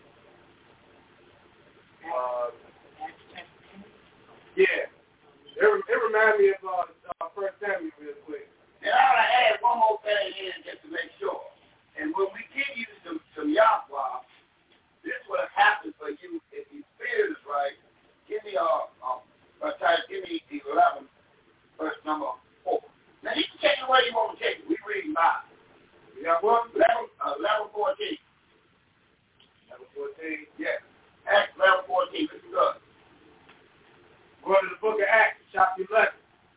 Uh, Acts chapter ten. yeah. It, it reminds me of uh, uh, First Samuel real quick. And I want to add one more thing in just to make sure. And when we give you some, some Yahweh, this will happen for you if your spirit is right. Give me uh, uh, uh give me eleven, verse number four. Now you can take it where you want to take it. We read Bible. You got what? eleven, uh, eleven fourteen. eleven fourteen. Yeah. Acts eleven fourteen. Listen good. Go to the book of Acts, chapter eleven.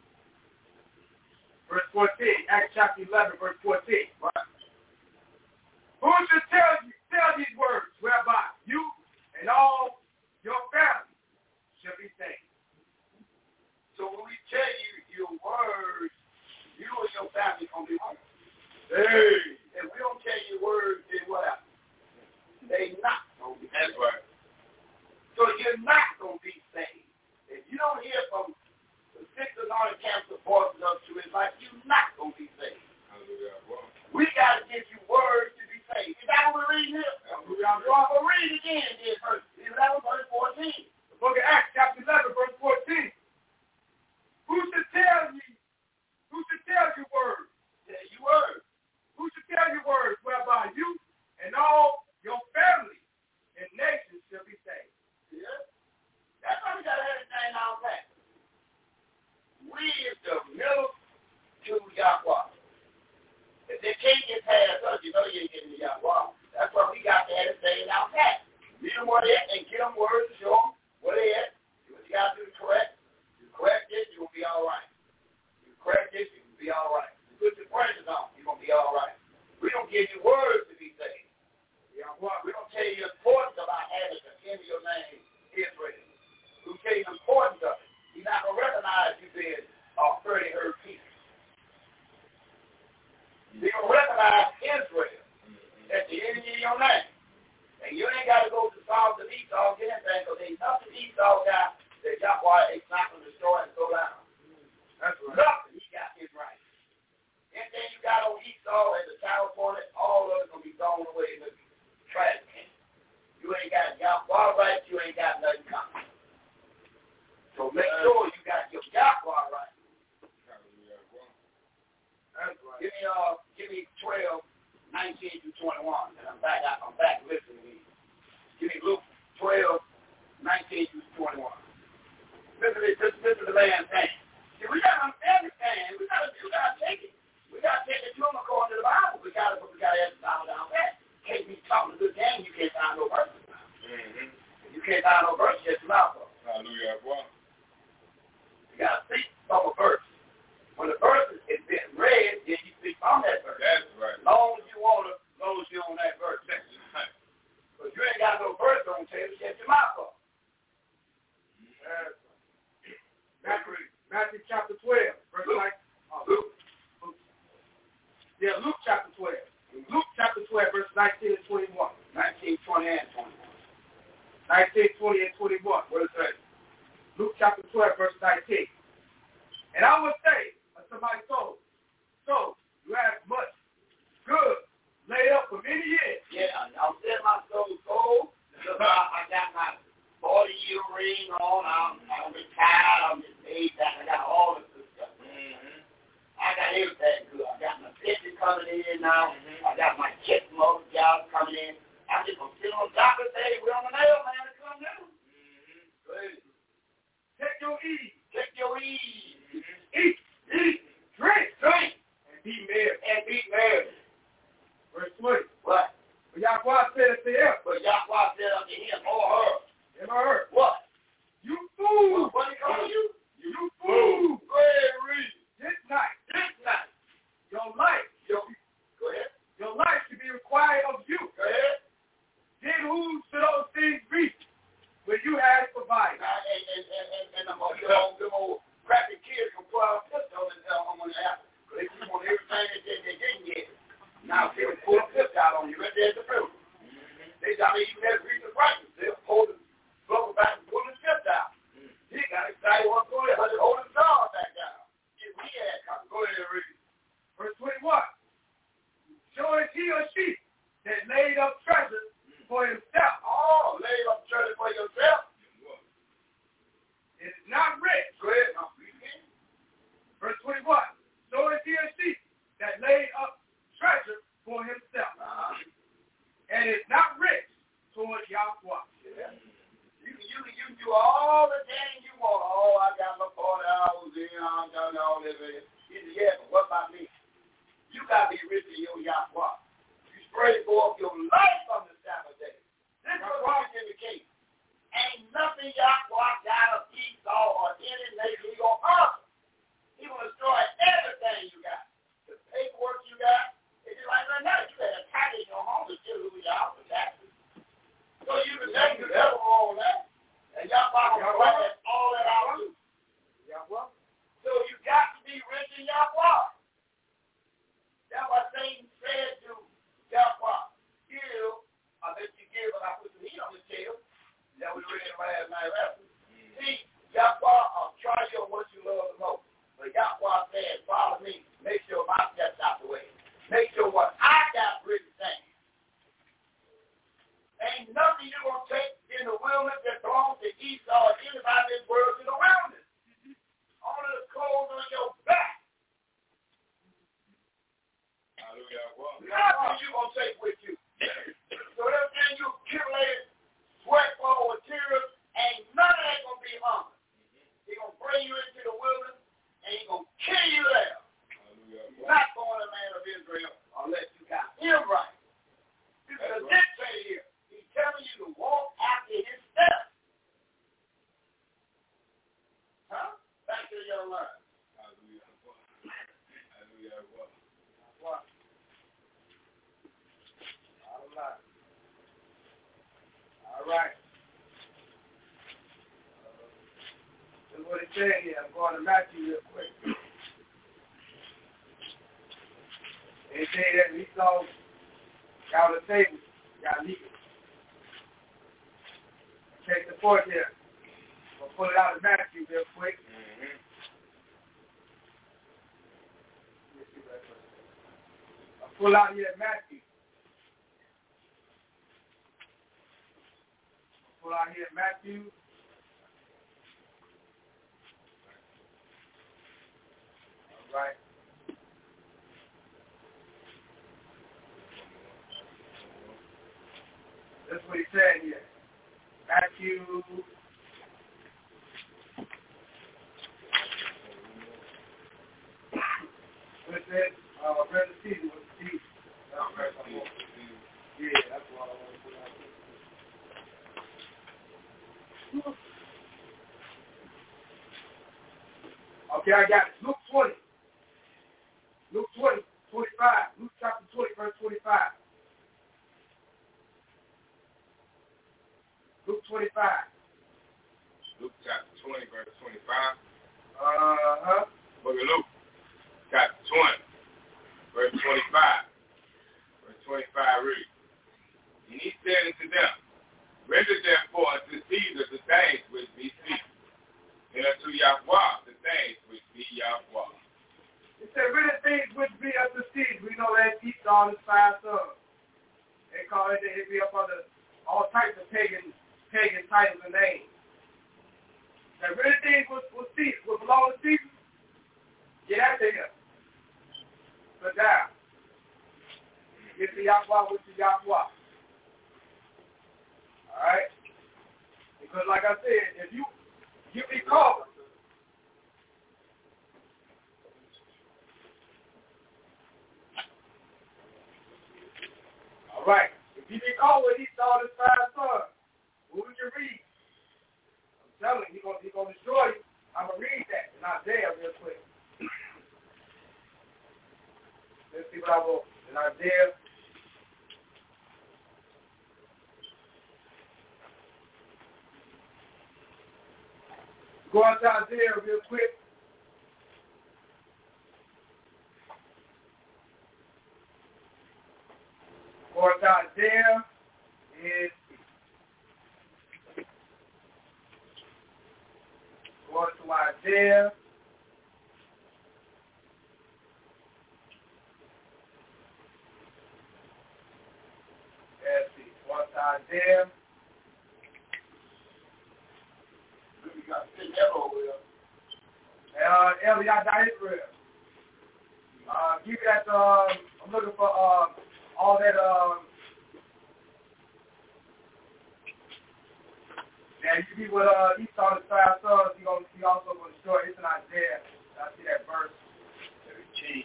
Verse fourteen. Acts chapter eleven, verse fourteen. Right. Who should tell you tell these words whereby you and all your family shall be saved? So when we tell you your words, you and your family gonna be home. Hey, if we don't tell you words, then what happens? They not gonna be saved. That's right. So you're not gonna be saved. If you don't hear from the six anointed cancer voices up to his life, you're not going to be saved. Hallelujah. We got to give you words to be saved. Is that what we're reading here? That's Y'all go off and read it again, then, verse eleven, verse fourteen. The book of Acts, chapter eleven, verse fourteen. Who should tell you, who should tell you words? Tell you words. Who should tell you words whereby you and all your family and nations shall be saved? Yeah. That's why we got to have everything all back. We is the middle to Yahweh. If they can't get past us, you know you ain't getting to Yahweh. That's why we got to have everything out back. Meet them where they at and get them words to show them where they at. Do what you got to do to correct. You correct this, you're going to be all right. You correct this, you're going to be all right. You put your prayers on, you're going to be all right. We don't give you words to be saved. Yahweh. We don't tell you the importance about having the end of your name, Israel. We tell you the importance of it. He's not going to recognize you being uh, thirty herd people. He's going to recognize Israel at the end of your name. And you ain't got to go to South of Esau, get anything, because there's nothing Esau got that Yahweh is not going to destroy and go down. That's right. Nothing he got is right. Anything you got on Esau and the California, all of it's going to be thrown away in the trash can. You ain't got Yahweh right, you ain't got nothing coming. So make sure you got your Yahweh right. That's right. Give me uh, give me twelve, nineteen through twenty-one, and I'm back. I'm back listening to you. Give me Luke twelve, nineteen through twenty-one. Listen to this. Listen to the man's thing. See, we gotta understand this thing. We gotta, we gotta take it. We gotta take it to him according to the Bible. We gotta, we gotta have the Bible down there. Can't be talking a good game. You can't find no verses. Mm-hmm. You can't find no verses. Just mouth up. Hallelujah. You gotta speak from a verse. When the verse is being read, then you speak from that verse. That's right. As long as you want to, as long as you're on that verse. That's right. But you ain't got no verse on tell you, shut your mouth up. That's right. Matthew, Matthew chapter twelve, verse Luke. like oh, Luke. Luke. Yeah, Luke chapter twelve. Luke chapter twelve, verse nineteen and twenty-one. Nineteen, twenty, and twenty-one. Nineteen, twenty, and twenty-one. What does it say? Luke chapter twelve, verse nineteen. And I will say unto my soul, so you have much good laid up for many years. Yeah, I'm saying my soul soul because I, I got my forty-year ring on. I'm, I'm retired. I'm just paid back. I got all this good stuff. Mm-hmm. I got everything good. I got my pension coming in now. Mm-hmm. I got my check from all the jobs coming in. I'm just going to sit on top and say, we're on the mail, man. It's coming down. Mm-hmm. Good. Take your ease. Take your ease. Eat, eat, drink, drink, and be merry. And be merry. Verse twenty. What? But Yahweh said unto him. But Yahweh said unto him or her. Him or her. What? You fool. What did he call you? You fool. Go ahead and read. This night. This night. Your life. Your, go ahead. Your life should be required of you. Go ahead. Then who should those things be when you have provided? Now, and and and and, and them old, them old crappy kids can pull out a pistol and tell them on the apple. Because they keep on everything that they, they didn't get. Now they can pull a pistol out on you right there at the funeral. Mm-hmm. They got to even have reason right. They'll hold the blow back and pull the pistol out. Mm-hmm. He got excited one go ahead, but hold his jaw back down. Get me at coming. Go ahead and read. Verse twenty-one. So is he or she that laid up treasures for himself. Oh, laid up treasure for yourself. It is not rich. Go ahead. Now, read again. Verse twenty-one. So is he or she that laid up treasure for himself. Uh-huh. And is not rich toward Yahweh. Yeah. You, you, you do all the things you want. Oh, I got my forty hours in. I'm done all this. Yeah, but what about me? You got to be rich in your Yahweh. You spray forth your life on the Sabbath day. This is what we indicate. Ain't nothing Yahweh got of Esau or any nation he gonna offer. He gonna destroy everything you got. The paperwork you got. It's just like right now, you got a tax in your home to still who you are for taxes. So you can take the devil on that. And Yahweh gonna write all that out too. Yahweh. So you got to be rich in Yahweh. That's what Satan said to Yahweh. Give, I bet you give, but I put the heat on the tail. That we read last night. Mm-hmm. See, Yahweh, I'll try you on what you love the most. But Yahweh said, follow me. Make sure my steps out the way. Make sure what I got written things. Ain't nothing you're going to take in the wilderness that belongs to Esau or anybody in this world in the wilderness. Only the clothes on your back. Hallelujah. Well, nothing you're going to take with you. So everything you accumulated, sweat for materials, ain't none of that going to be honored. He's going to bring you into the wilderness, and he's going to kill you there. Hallelujah. Not going to the land of Israel unless you got him right. This is a dictator here. He's telling you to walk after his steps. Huh? Back to your learn. Hallelujah. Hallelujah. What? All right. All right. That's what it said here. I'm going to Matthew real quick. They say that he saw got on the table, got legal. Take the fork here. We'll pull it out of Matthew real quick. Mm-hmm. I'll pull out here Matthew. I'll pull out here Matthew. All right. That's what he said here. Matthew. What it said? Uh, Brother Caesar was the season. Yeah, that's what I want to put out there. Okay, I got it. Luke twenty. Luke twenty, twenty-five. Luke chapter twenty, verse twenty-five. Luke twenty-five. Luke chapter twenty, verse twenty-five. Uh-huh. Book of Luke chapter twenty, verse twenty-five. Verse twenty-five reads, and he said unto them, render therefore unto Caesar the things which be Caesar, and unto Yahweh the things which be Yahweh. It said, render things which be unto Caesar. We know that Esau and his five sons. They call it, they be up under all types of pagan pagan titles and names. Now, really things was, was Caesar, was belong to Caesar, get out to him. Put down. Get to Yahweh with the Yahweh. Alright? Because like I said, if you you be called, alright, if you be called with Esau and his five sons, what would you read? I'm telling you, he's going he gonna destroy you. I'm going to read that in Isaiah real quick. Let's see what I wrote in Isaiah. Go out to Isaiah real quick. Go out to Isaiah. Is go to Isaiah. Let's see. Go to Isaiah. You got to see that over there. Uh, Eliad Israel. Uh, give me that. Um, I'm looking for uh, all that. Um, Yeah, you see what uh, Esau and his five sons, he, gonna, he also going to destroy. It's in Isaiah. I see that verse. thirteen.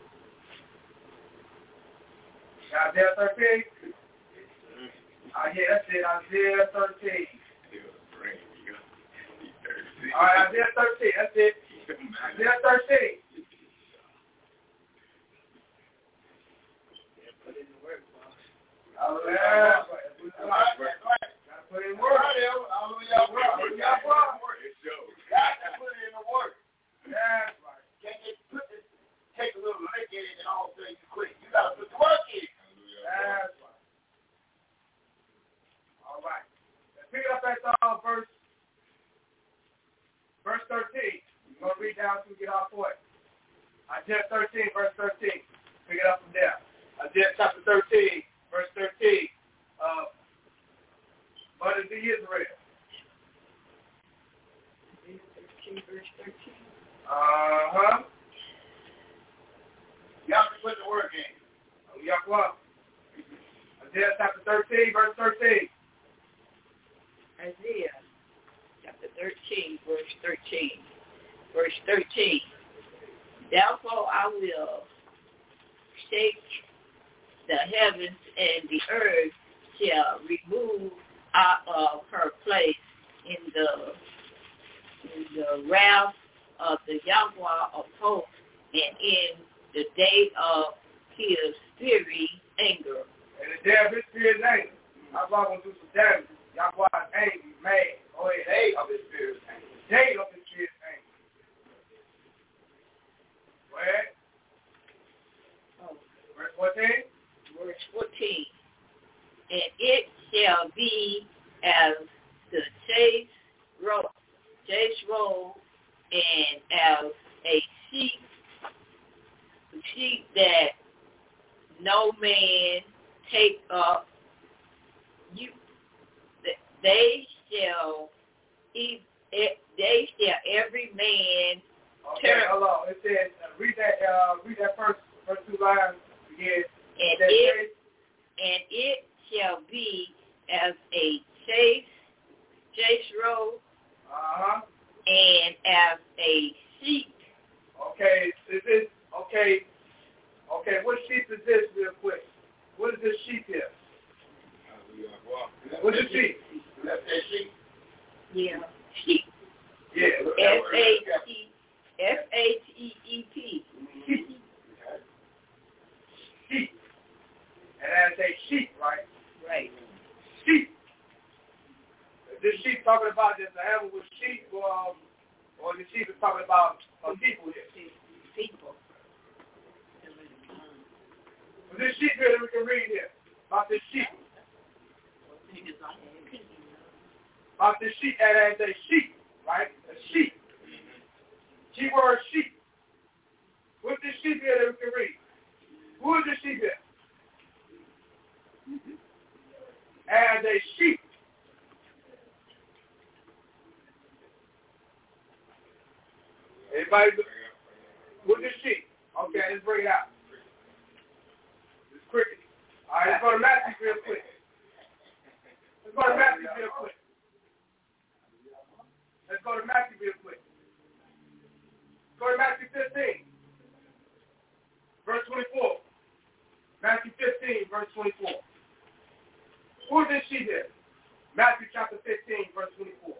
Isaiah thirteen? Uh, yeah, that's it. Isaiah thirteen. All right, Isaiah thirteen. That's it. Isaiah thirteen. Put in the work, boss. Hallelujah. Put in work. Hallelujah. Hallelujah. Got to put it in the work. That's right. Can't just put this, take a little lick in it and all things quick. You got to put the work in. That's right. All right. Let's pick it up at uh, verse, verse thirteen. We're going to read down to get our point. Isaiah thirteen, verse thirteen. Pick it up from there. Isaiah chapter thirteen, verse thirteen. Uh, be Israel? thirteen, verse thirteen. Uh-huh. Y'all can put the work in. Oh, Yahweh. Isaiah chapter thirteen, verse thirteen. Isaiah chapter thirteen, verse thirteen. Verse thirteen. Therefore I will shake the heavens, and the earth shall remove out of her place in the in the wrath of the Yahweh of hosts, and in the day of his fury anger. And the day of his spirit's anger. Yahweh going to do some damage. Yahweh is angry, mad. Oh, the day of his spirit's anger. The day of his spirit's anger. Go ahead. Oh. Verse fourteen. Verse fourteen. And it shall be as the chase roll, chase roll, and as a sheep, sheep that no man take up. You, they shall eat. They shall every man. Okay, turn. hold on. It says, uh, read that. Uh, read that first, first two lines again. And that it, says, and it shall be as a chase, chase roll, uh-huh. and as a sheep. Okay, is this, okay, okay, what sheep is this real quick? What is this sheep here? What is sheep? That's that sheep. Yeah, sheep. Yeah. S H E S H E E P. Sheep. Sheep. And that's a sheep, right? Right. Sheep. Is this sheep talking about just the animal with sheep, or, um, or the sheep is talking about uh, people here? People. Well, this sheep here that we can read here, about this sheep. About this sheep, and as a sheep, right? A sheep. Key word sheep. What's this sheep here that we can read? Who is this sheep here? As a sheep. Everybody, what's this sheep? Okay, let's bring it out. It's cricket. All right, let's go to Matthew real quick. Let's go to Matthew real quick. Let's go to Matthew real quick. Go to Matthew fifteen, verse twenty-four. Matthew fifteen, verse twenty-four. Who is this sheep here? Matthew chapter fifteen, verse twenty-four.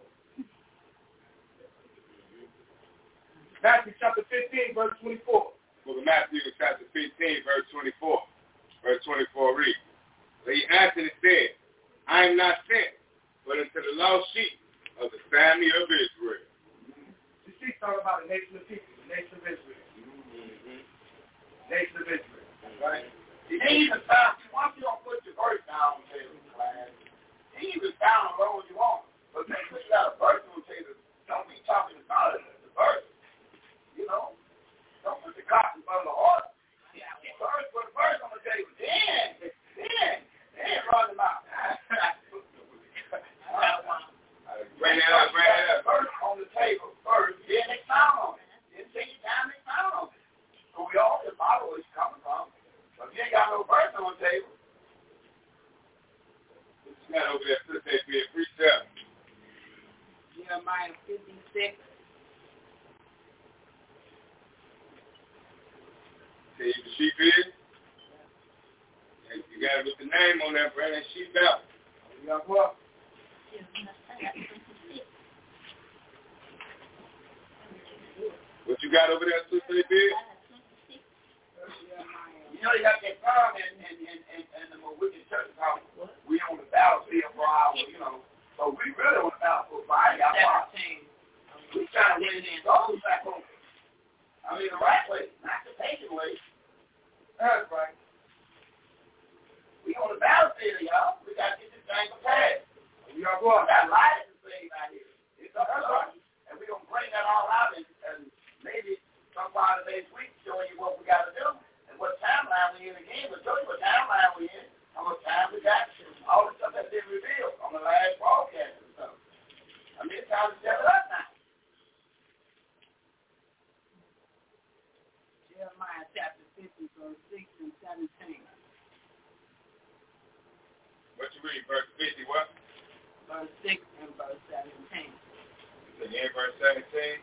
Matthew chapter fifteen, verse twenty-four. Book of Matthew chapter fifteen, verse twenty-four. Verse twenty-four reads, but he answered and said, I am not sent, but unto the lost sheep of the family of Israel. The sheep talking about the nation of people, the nation of Israel. Mm-hmm. Nation of Israel. Right? He even found, once you don't put your verse down on the table, class, he even found as long as you want. But make sure you got a verse on the table. Don't be talking about it, the verse. You know? Don't put the clock in front of the horse. Yeah, verse, put a verse on the table. Then, then, then run them out. Bring that up, bring that up. Verse on the table first, then expound on it. Then take your time and expound on it. So we all can follow where it's coming from. But if you ain't got no verse on the table. What you got over there, sister, be a precept? Jeremiah fifty-six. See the sheep is? And you got it with the name on there, bring that sheep out. You got what? What you got over there, sister, big? You know, you got that farm in, in, in, in, in the wicked church house. We on the battlefield for our, you know. So we really on the battlefield for our y'all. We trying to win these souls back home. I mean, the right way, not the pagan way. That's right. We on the battlefield, y'all. We got to get this thing prepared. You got what? We got lives to save out here. It's up to us. And we're going to bring that all out and, and maybe some part of next week showing you what we got to do and what timeline we're in again. We'll show you what timeline we're in, how much time we got, all the stuff that's been revealed on the last broadcast. trying to set it up now. Jeremiah chapter fifty, verse six and seventeen. What you read, verse fifty, what? Verse six and verse seventeen. Again, verse seventeen.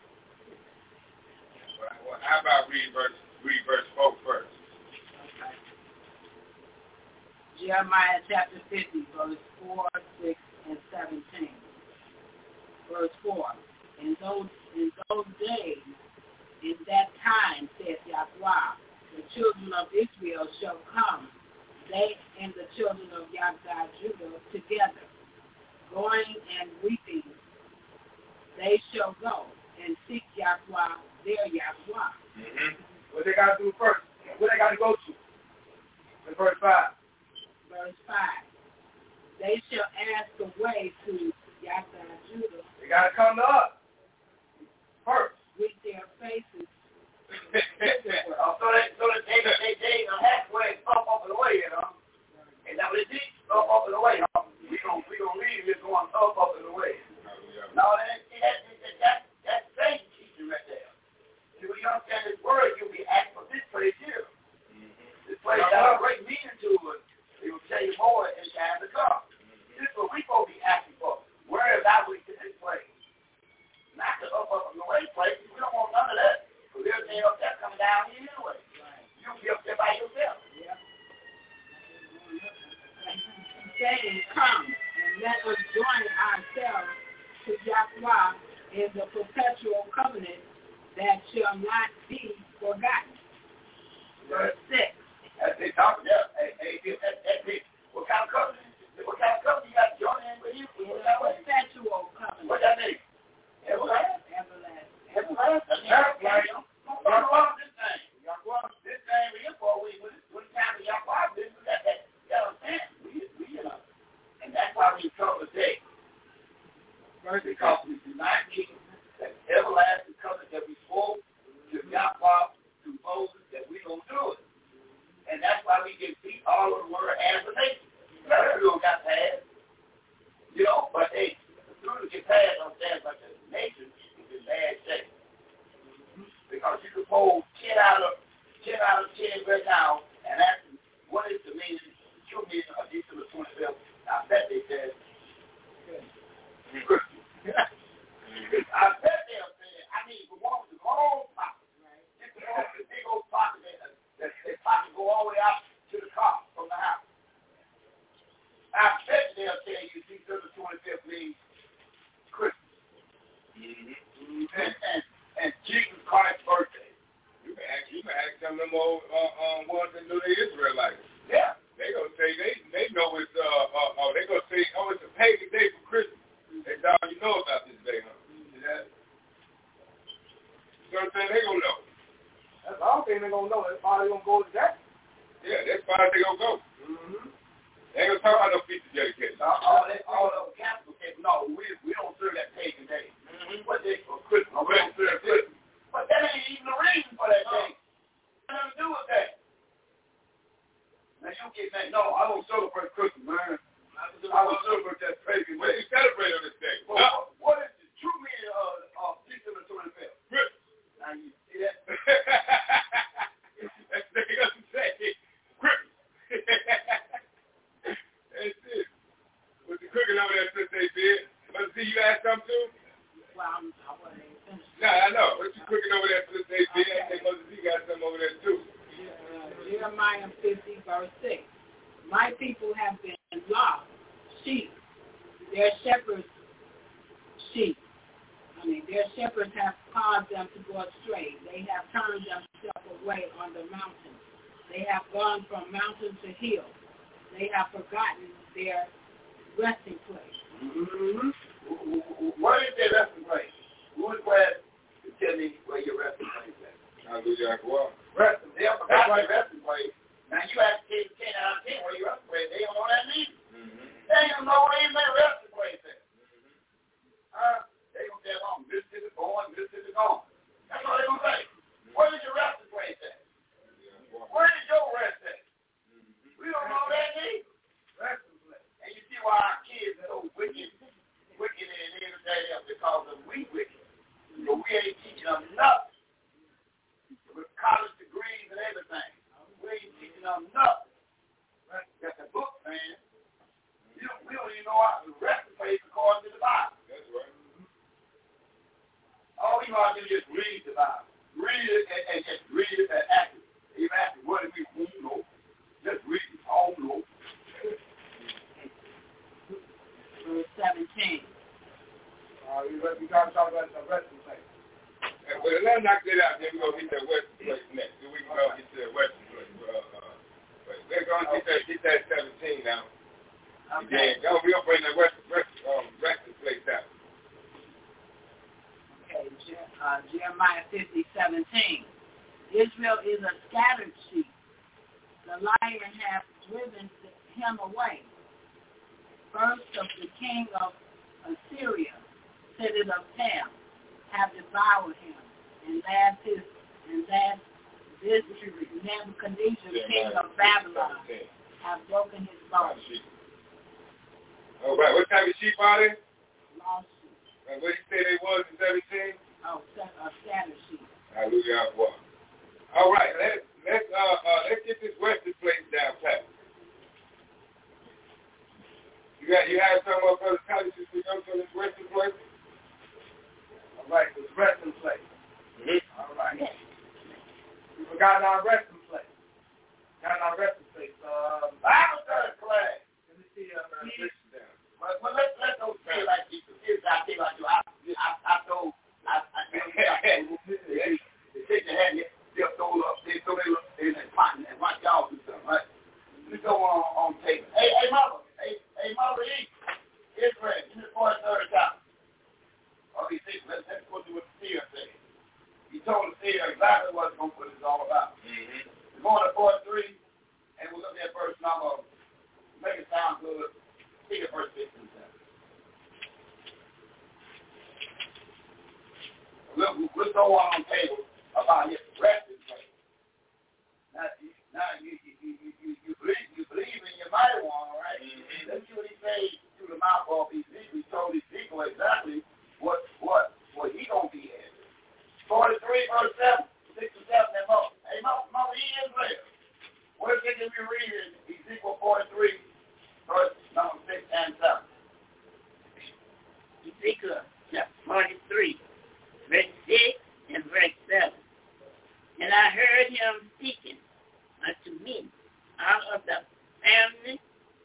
Well, well, how about read verse read verse four first? Okay. Jeremiah chapter fifty, verse four, six, and seventeen. Verse four. In those in those days, in that time, saith Yahweh, the children of Israel shall come, they and the children of Yahweh Judah together, going and weeping. They shall go and seek Yahweh, their Yahweh. Mm-hmm. What they got to do first? Where they got to go to? In verse five. Verse five. They shall ask the way to Yahweh Judah. They got to come to us first. With their faces. uh, so that so that they they they uh, halfway up up and away, you know. And that what it is, up up and away. Huh? We don't we don't leave it going up up and away. No, that that that that that's faith teaching right there. See, when you understand this word, you'll be asking for this place here. Mm-hmm. This place got a great meaning to it. It will tell you more in time to come. Mm-hmm. This is what we supposed to be asking for. Where is our way to this place? Not the up up and away place. We don't want none of that. Because everything up there coming down here anyway. Right. You'll be up there by yourself. Yeah. Saying, come and let us join ourselves to Yahweh in the perpetual covenant that shall not be forgotten. Verse six. That's it, talking there. Hey, hey, that, that's it. What kind of covenant? What kind of covenant you got to join in with you? It's a perpetual covenant. What that mean? Everlasting. Everlasting. Everlasting. Everlasting. Don't run along this thing. This thing we're here for, we, when it's time to Yahweh, this is that, that, that understand. We, we, you know. And that's why we come today. First, because we do not need that everlasting covenant that we spoke to Yahweh, to Moses, that we don't do it. And that's why we get beat all over the world as a nation. We don't got past. You know, but they, as soon as you get past, understand, but the nation is in bad shape. Because you can pull ten out of ten out of ten right now, and ask them, what is the meaning, the true meaning of December twenty-fifth? I bet they said, Christian. I bet they'll say, I mean, the one with the long pocket, right? Get the one with the big old pocket that, that, that pocket go all the way out to the car from the house. I bet they'll tell you December twenty-fifth means Christmas. Mm-hmm. And, and, and Jesus Christ's birthday. You can ask, you can ask some of them old uh, um, ones that knew the Israelites. Yeah. They gonna say they they know it's uh uh, uh they gonna say oh it's a pagan day for Christmas. That's all you know about this day, huh? See that? You know what I'm saying? They gonna know. That's all thing they gonna know. That's why they gonna go to that. Yeah, that's why they gonna go. Mm-hmm. They ain't gonna talk about no feast of dedication. All, all, they, all of the Catholics say, no, we we don't serve that pagan day. Mm-hmm. What day for Christmas? We don't serve Christmas. But that ain't even the reason for that day. Nothing to do with that. Now you get that, no, I don't celebrate Christmas, man. I don't celebrate that pagan What do day. you celebrate on this day? Well, No. what, what is the true meaning of, of December twenty-fifth? Christmas. Now you see that? That's what they gonna say. Christmas. That's it. What's the cooking over there since they did? Let's see, you asked something too? Well, I'm, I wasn't even finished. Nah, I know. What you cooking over there since they did? I think Moses, you got something over there too. Jeremiah fifty, verse six. My people have been lost sheep. Their shepherds, sheep. I mean, their shepherds have caused them to go astray. They have turned themselves away on the mountain. They have gone from mountain to hill. They have forgotten their resting place. Mm-hmm. Where is their resting place? Who is where to tell me where your resting place is? Hallelujah. Well, Resting. They have forgotten their resting place. Now you ask kids ten out of ten where your resting place is. They don't know what that means. Mm-hmm. They don't know where their resting place is. Mm-hmm. Uh, they don't say, oh, this is going, this is gone. That's all they don't say. Mm-hmm. Where is your resting place at? Yeah. Where is your rest at? Mm-hmm. We don't know that either. Resting place. And you see why our kids are so wicked, wicked and everything else. because of we wicked. So we ain't teaching them nothing. With college degrees and everything. We ain't teaching them nothing. Right? That's a book, man. We don't, we don't even know how to rest the place according to the Bible. That's right. All we want to do is just read the Bible. Read it and, and just read it and act it. Even ask it, what do we won't know? Just read it. I don't know. Verse seventeen. Uh, we we got to talk about the resting place. Uh, well, let's knock that out. Then we're going to get that western place next. Then we can go get to that western place. Uh, uh, but we're going to get that, get that seventeen now. Okay. Again, go, we'll bring that western, western, um, resting place out. Okay. Je- uh, Jeremiah fifty seventeen. Israel is a scattered sheep. The lion hath driven him away. First of the king of Assyria, city of Tam, have devoured him, and last his and last this Nebuchadnezzar, king of Babylon, have broken his bones. All right, what type of sheep are they? Lost sheep. And what did you say they was in seventeen? Oh, a scattered sheep. Hallelujah. All right, let's let's uh, uh let's get this western place down pat. You got you have some of Brother College to speak up for this western place? All right, this resting place. Mm-hmm. All right. We forgot our resting place. Got our resting place. Um, Bible study class. let me see. Uh, down. Well, well, let's let's don't feel like Jesus. Here's I think I do. I I I told I I they take your hand, they'll throw it up, they throw it up in that pot and watch y'all do something, right? We go on on paper. Hey, hey, mama, hey, hey, mama, eat. Israel, this is for the third time. Okay, see, let's let's go to what the seer said. He told the seer exactly what what it's all about. Mm-hmm. We're going to four three, and we'll look at verse number. Make it sound good. See the verse fifteen. We'll, we'll go on on table about his resting place. Now, you, now you, you, you, you, you, believe, you believe in your mighty one, right? Mm-hmm. Let's see what he says through the mouth of Ezekiel. He told Ezekiel exactly what what what he gonna be at. forty-three verse seven, six and seven and more. Hey, mama, mama, he is there. What is it that we read in Ezekiel forty-three, verse number six and seven? Ezekiel chapter forty-three, verse six and verse seven. And I heard him speaking unto me out of the family,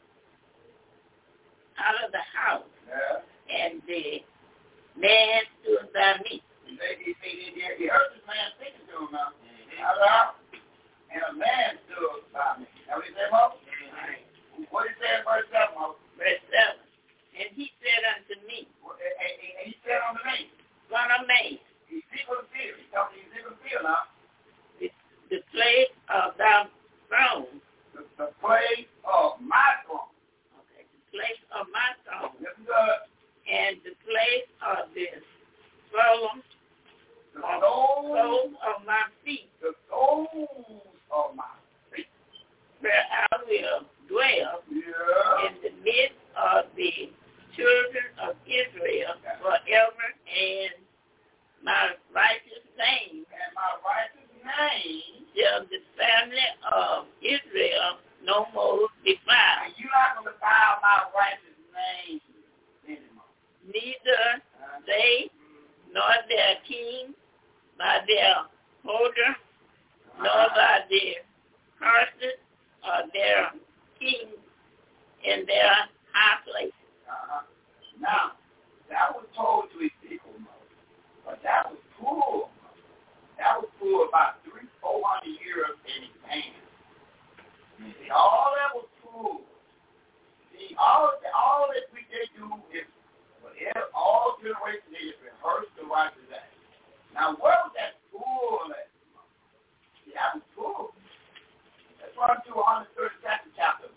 out of the house, Yeah. and the man stood by me. He, he, he, he, he heard this man speaking to him now. Mm-hmm. Out of the house. And a man stood by me. Now what he said, Mo? Mm-hmm. What did he say in verse seven, Mo? Verse seven. And he said unto me, Well, and, and, and he said unto me, Son of man, Ezekiel field. He's talking to Ezekiel field now. the, the place of thy throne, The, the place of my throne. okay, the place of my throne, Listen good. and the place of the soul, The of, soul, soul of my feet, the soles of my feet. where I will dwell Yeah. in the midst of the children of Israel forever, and my righteous name And my righteous name. shall the family of Israel no more defile, And you're not going to defile my righteous name anymore. neither Uh, they nor their king by their holder, nor by their horses or their king in their high places. Uh-huh. Now, that was told to Ezekiel, but that was full. That was full about three, four hundred years in advance. See, all that was full. See, all all that we did do is, whatever all generations they just rehearsed the righteous act. Now, where was that full at? See, that was full. Let's run to one hundred thirty-second chapter.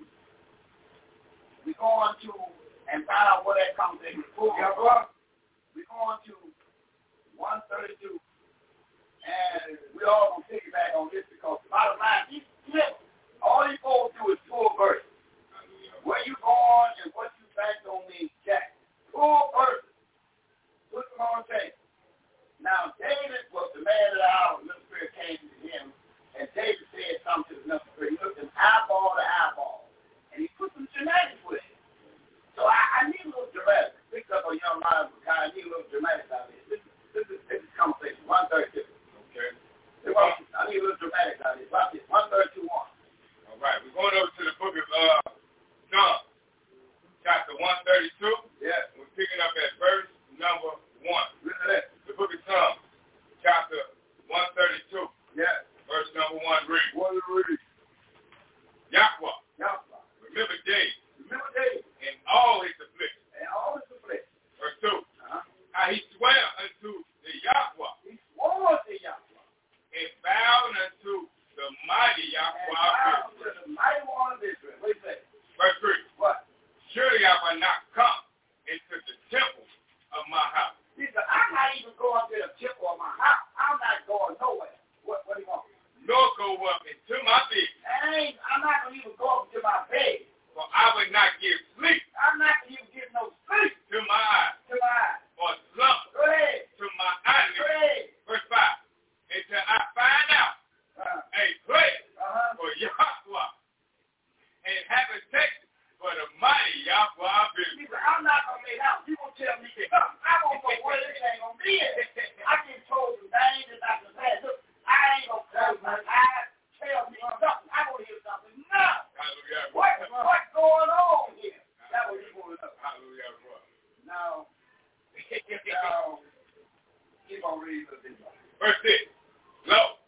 We go on to and find out where that comes in. Yeah, bro. We go on to one thirty-two, and we all gonna piggyback on this because the bottom line, you flip. All you go do is full verse. Where you going and what you think don't mean jack. Full verse. Israel. He looked him eyeball to eyeball. And he put some genetics with it. So I, I need a little dramatic. Picked up a young man from kind. I need a little dramatic out of this. This is, this is, this is conversation. one thirty-two. Okay. I need a little dramatic out of this. Watch this. one thirty-two one. All right. We're going over to the book of uh, John, chapter one thirty-two. Yeah. We're picking up at verse number one. Listen to that. The book of John, chapter one thirty-two. Yeah. Verse number one. Read. One read. Yahweh. Yahweh. Remember David. Remember David. In all his afflictions. In all his afflictions. Verse two. Uh-huh. How he swore unto the Yahweh. He swore to Yahweh. And bound unto the mighty Yahweh. And bound to the mighty one of Israel. What do you say? Verse three. What? Surely I will not come into the temple of my house. He said, I'm not even going to the temple of my house. I'm not going nowhere. What, what do you want? Nor go up into my bed. I ain't, I'm not going to even go up to my bed. For I would not give sleep. I'm not going to even give no sleep. To my eyes. To my eyes. Or slumber. Go ahead. To my eyelids. Go ahead. Verse five. Until I find out uh, a place uh-huh. for Yahweh and habitation for the mighty Yahweh business. He said, I'm not going to make out. You going to tell me that. I don't know where this ain't going to be at. I just told you things that I can pass. Look, I ain't going to close my eyes. Tell me something. I want to hear something now. Hallelujah. What, what's going on here? That's what you want to know. Hallelujah. Now, now, keep on reading the video. Verse six. Lo,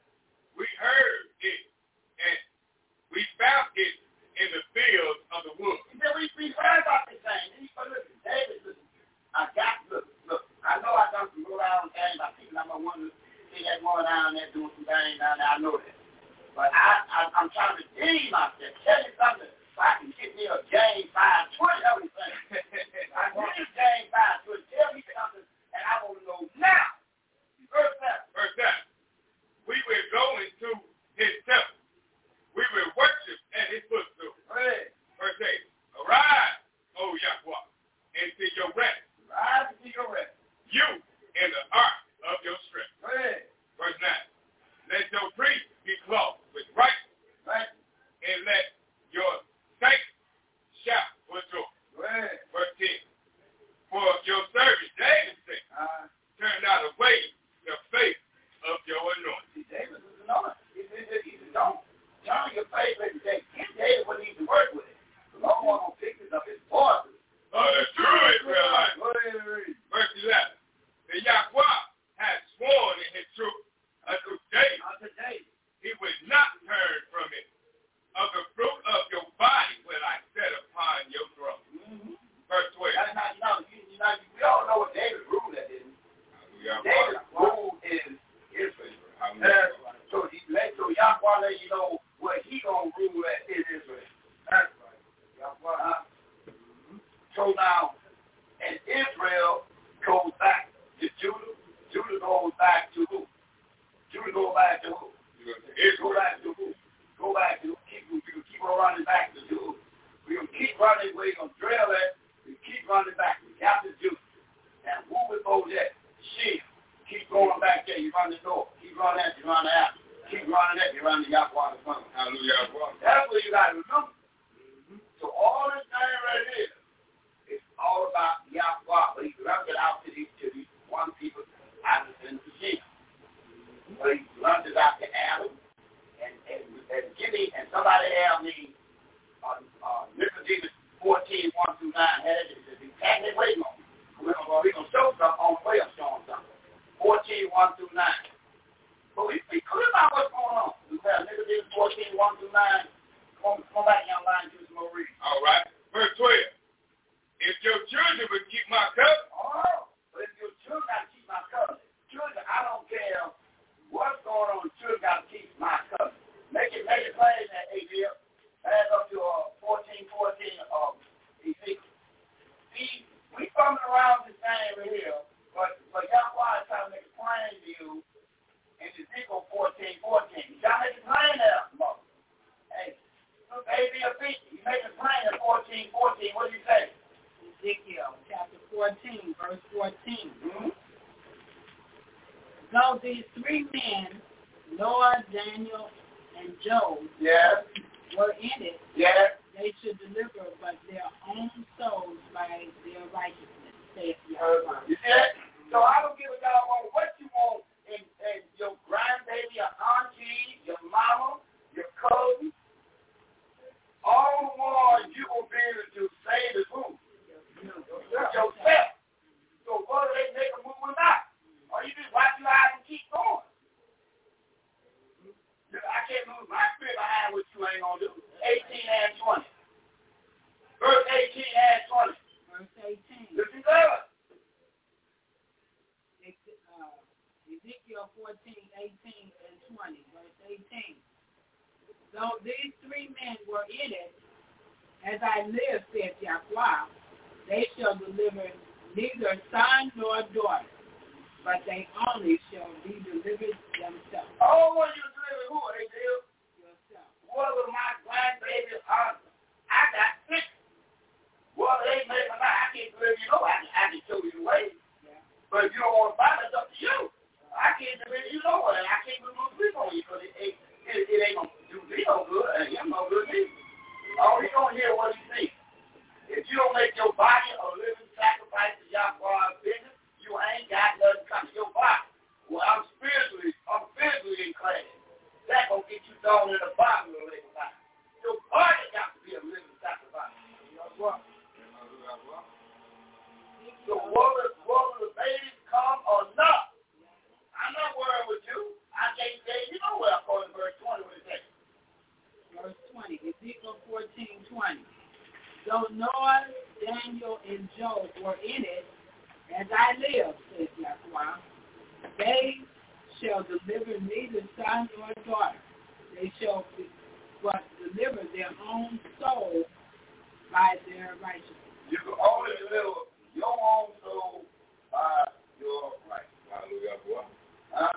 we heard it, and we found it in the fields of the woods. He said, we, we heard about this thing. And he said, listen, David, listen, I got, look, look, I know I done some good out things. I think I'm going to see that one down there doing some things down there. I know that. But I, I, I'm trying to deem myself. Tell you something. If I can get me a James five twenty, that was saying. I want a James five twenty. Tell me something, and I want to know now. Verse seven. Verse seven. We will go into his temple. We will worship at his footstool. Right. Verse eight. Arise, O Yahweh, into your rest. Arise into your rest. You in the ark of your strength. Right. Verse nine. Let your priests be clothed with righteousness. Right. And let your saints shout for joy. Right. Verse ten. For your servant David said, uh, turn out away the face of your anointing. See, David was anointed. He said, he said, don't turn your face like David. David wouldn't even work with it. The Lord won't pick it up his voices. Oh, the true Israelite. Verse eleven. The Yahweh has sworn in his truth unto David. Unto David. He would not turn from it. Of the fruit of your body will I set upon your throne. Mm-hmm. Verse twelve. That's not, you know, you, you know, we all know what David ruled at, didn't we? David ruled in Israel. That's right. So, he let, so Yahweh let you know where he going to rule at in Israel. That's right. Yahweh. Uh, mm-hmm. So now, and Israel goes back to Judah. Judah goes back to who? Judah goes back to who? Go back to who? Go back to who? Keep, we can keep on running back to who? We're going to keep running. We're going to drill it. We keep running back. We got to do. And who will go there? Sheep. Keep going back there. You run the door. Keep running that. You run out. Keep running that. You run the Yahweh the front. Hallelujah. That's what you got to remember. Mm-hmm. So all this thing right here is all about Yahweh. But he left it out to these, to these one people out of the sheep. But he left it out to Adam. And, and, and give me, and somebody have me, uh, uh, Nicodemus fourteen, one through nine, had it, it's exactly waiting on me. We're going to show something on the way of showing something. fourteen, one through nine. But we, we clear about what's going on. We have Nicodemus fourteen, one through nine. Come, come back young line, do some more reading. All right. Verse twelve. If your children would keep my covenant. Oh, but if your children got to keep my covenant. Children, I don't care what's going on. Children got to keep my covenant. Make it, make it plain that A B L. Add up to uh, fourteen, fourteen of Ezekiel. See, we coming around this thing right here, but, but Yahweh is trying to make it plain to you in Ezekiel fourteen, fourteen. He's trying to make it plain there, mother. Hey, look, A B L, you make it plain at fourteen, fourteen. What do you say? Ezekiel chapter fourteen, verse fourteen. Mm-hmm. So these three men, Noah, Daniel, and Job Yes. were in it, Yes. they should deliver but their own souls by their righteousness, saith Uh, Yahweh. you see that? So I don't give a doggone what you want in, in your grandbaby, your auntie, your mama, your cousin. All the ones you will be able to save is who? Yourself. So whether they make a move or not, or you just watch your eyes and keep going. I can't lose my spirit behind what you ain't gonna do. eighteen and twenty. Verse eighteen and twenty. Verse eighteen. Listen to Uh, Ezekiel fourteen, eighteen, and twenty. Verse eighteen. Though these three men were in it, as I live, saith Yahweh, they shall deliver neither son nor daughter, but they only shall be delivered themselves. Oh, what you deliver who? They do? Yourself. Whether my grandbaby or I got six. Whether they make or not, I can't deliver you. No, I can, I can show you the way. Yeah. But if you don't want to buy it, it's up to you. I can't deliver you nowhere. I can't put no sleep on you because it, it, it, it ain't going to do me no good and him no good either. Oh, he don't hear what he sees. If you don't make your body a living sacrifice to Yahweh's business, you ain't got nothing coming to your body. Well, I'm spiritually, I'm physically inclined. That's going to get you thrown in the bottom of the lake of life. Your body got to be a living sacrifice. So whether, whether the babies come or not, I'm not worried with you. I can't say you know where according to verse twenty what it says. Verse twenty, Ezekiel fourteen, twenty. Though Noah, Daniel, and Job were in it, as I live, says Yahweh, they shall deliver neither son nor daughter. They shall be, but deliver their own soul by their righteousness. You can only deliver your own soul by your right. Hallelujah. Huh?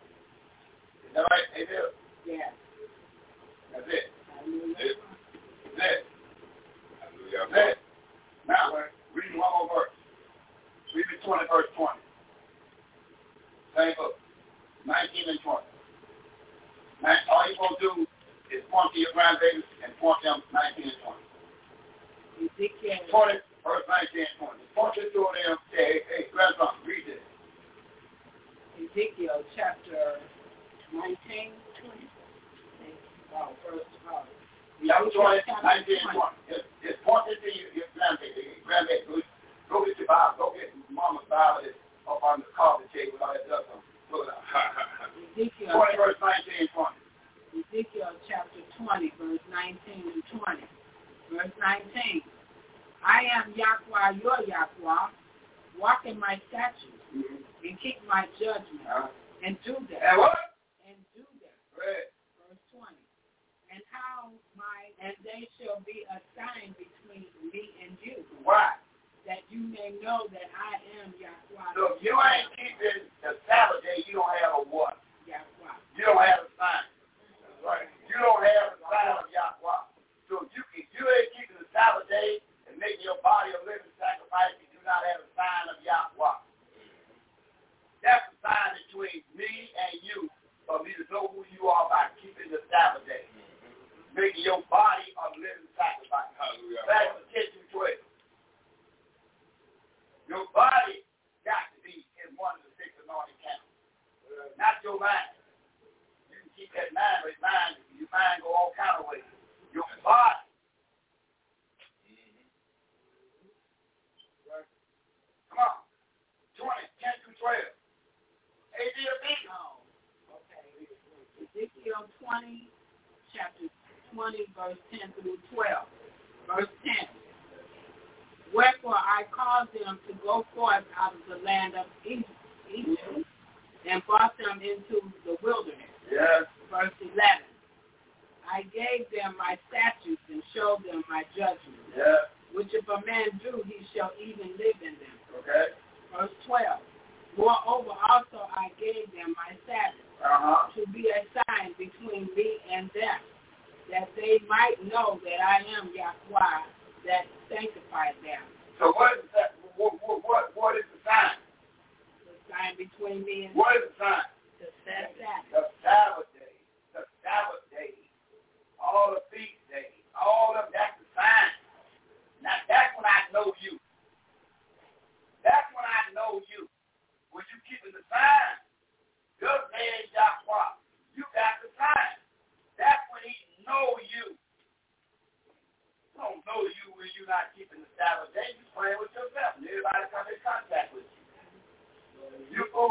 Is that right? Amen. Yes. That's it. Hallelujah. That's it. That's it. Hallelujah. That's it. Now, read one more verse. Read the twenty, verse twenty. Same book. nineteen and twenty. Now, all you're going to do is point to your grandbabies and point them nineteen and twenty. Ezekiel twenty, verse nineteen and twenty. Point to two of them. Say, hey, hey, grandson, read this. Ezekiel chapter nineteen, twenty. Oh, first of all. Yeah, twenty, nineteen and twenty. Just, just point it to your, your grandbaby. Grandbaby, go, go get your Bible. Go get mama's Bible that's up on the coffee table with all that stuff. Pull it out. Ezekiel twenty, verse nineteen and twenty. Ezekiel chapter twenty, verse nineteen and twenty. Verse nineteen. I am Yahweh, your Yahweh. Walk in my statutes Mm-hmm. and keep my judgment Uh-huh. and do them. And what? And do them. Right. Verse twenty. And how my and they shall be a sign between me and you, Why? that you may know that I am Yahweh. So if you ain't keeping the Sabbath day, you don't have a what? Yahweh. You don't have a sign. That's right. You don't have a sign of Yahweh. So if you, if you ain't keeping the Sabbath day and making your body a living sacrifice, you do not have a sign of Yahweh. That's the sign between me and you for me to know who you are by keeping the Sabbath day. Making your body a living sacrifice. Hallelujah. Back to ten through twelve. Your body got to be in one of the six anointed camps. Not your mind. You can keep that mind, but mind, your mind go all kind of ways. Your body. Right. Come on. twenty, ten through twelve. A D of me. Oh, okay. Ezekiel twenty, chapter twenty, verse ten through twelve. Verse ten. Wherefore I caused them to go forth out of the land of Egypt, Egypt and brought them into the wilderness. Yes. Verse eleven. I gave them my statutes and showed them my judgments, Yeah. which if a man do, he shall even live in them. Okay. Verse twelve. Moreover, also I gave them my Sabbath Uh-huh. to be a sign between me and them, that they might know that I am Yahweh that sanctified them. So what is that? What, what, what, what is the sign? The sign between me and What is the sign? the Sabbath. The Sabbath day. The Sabbath day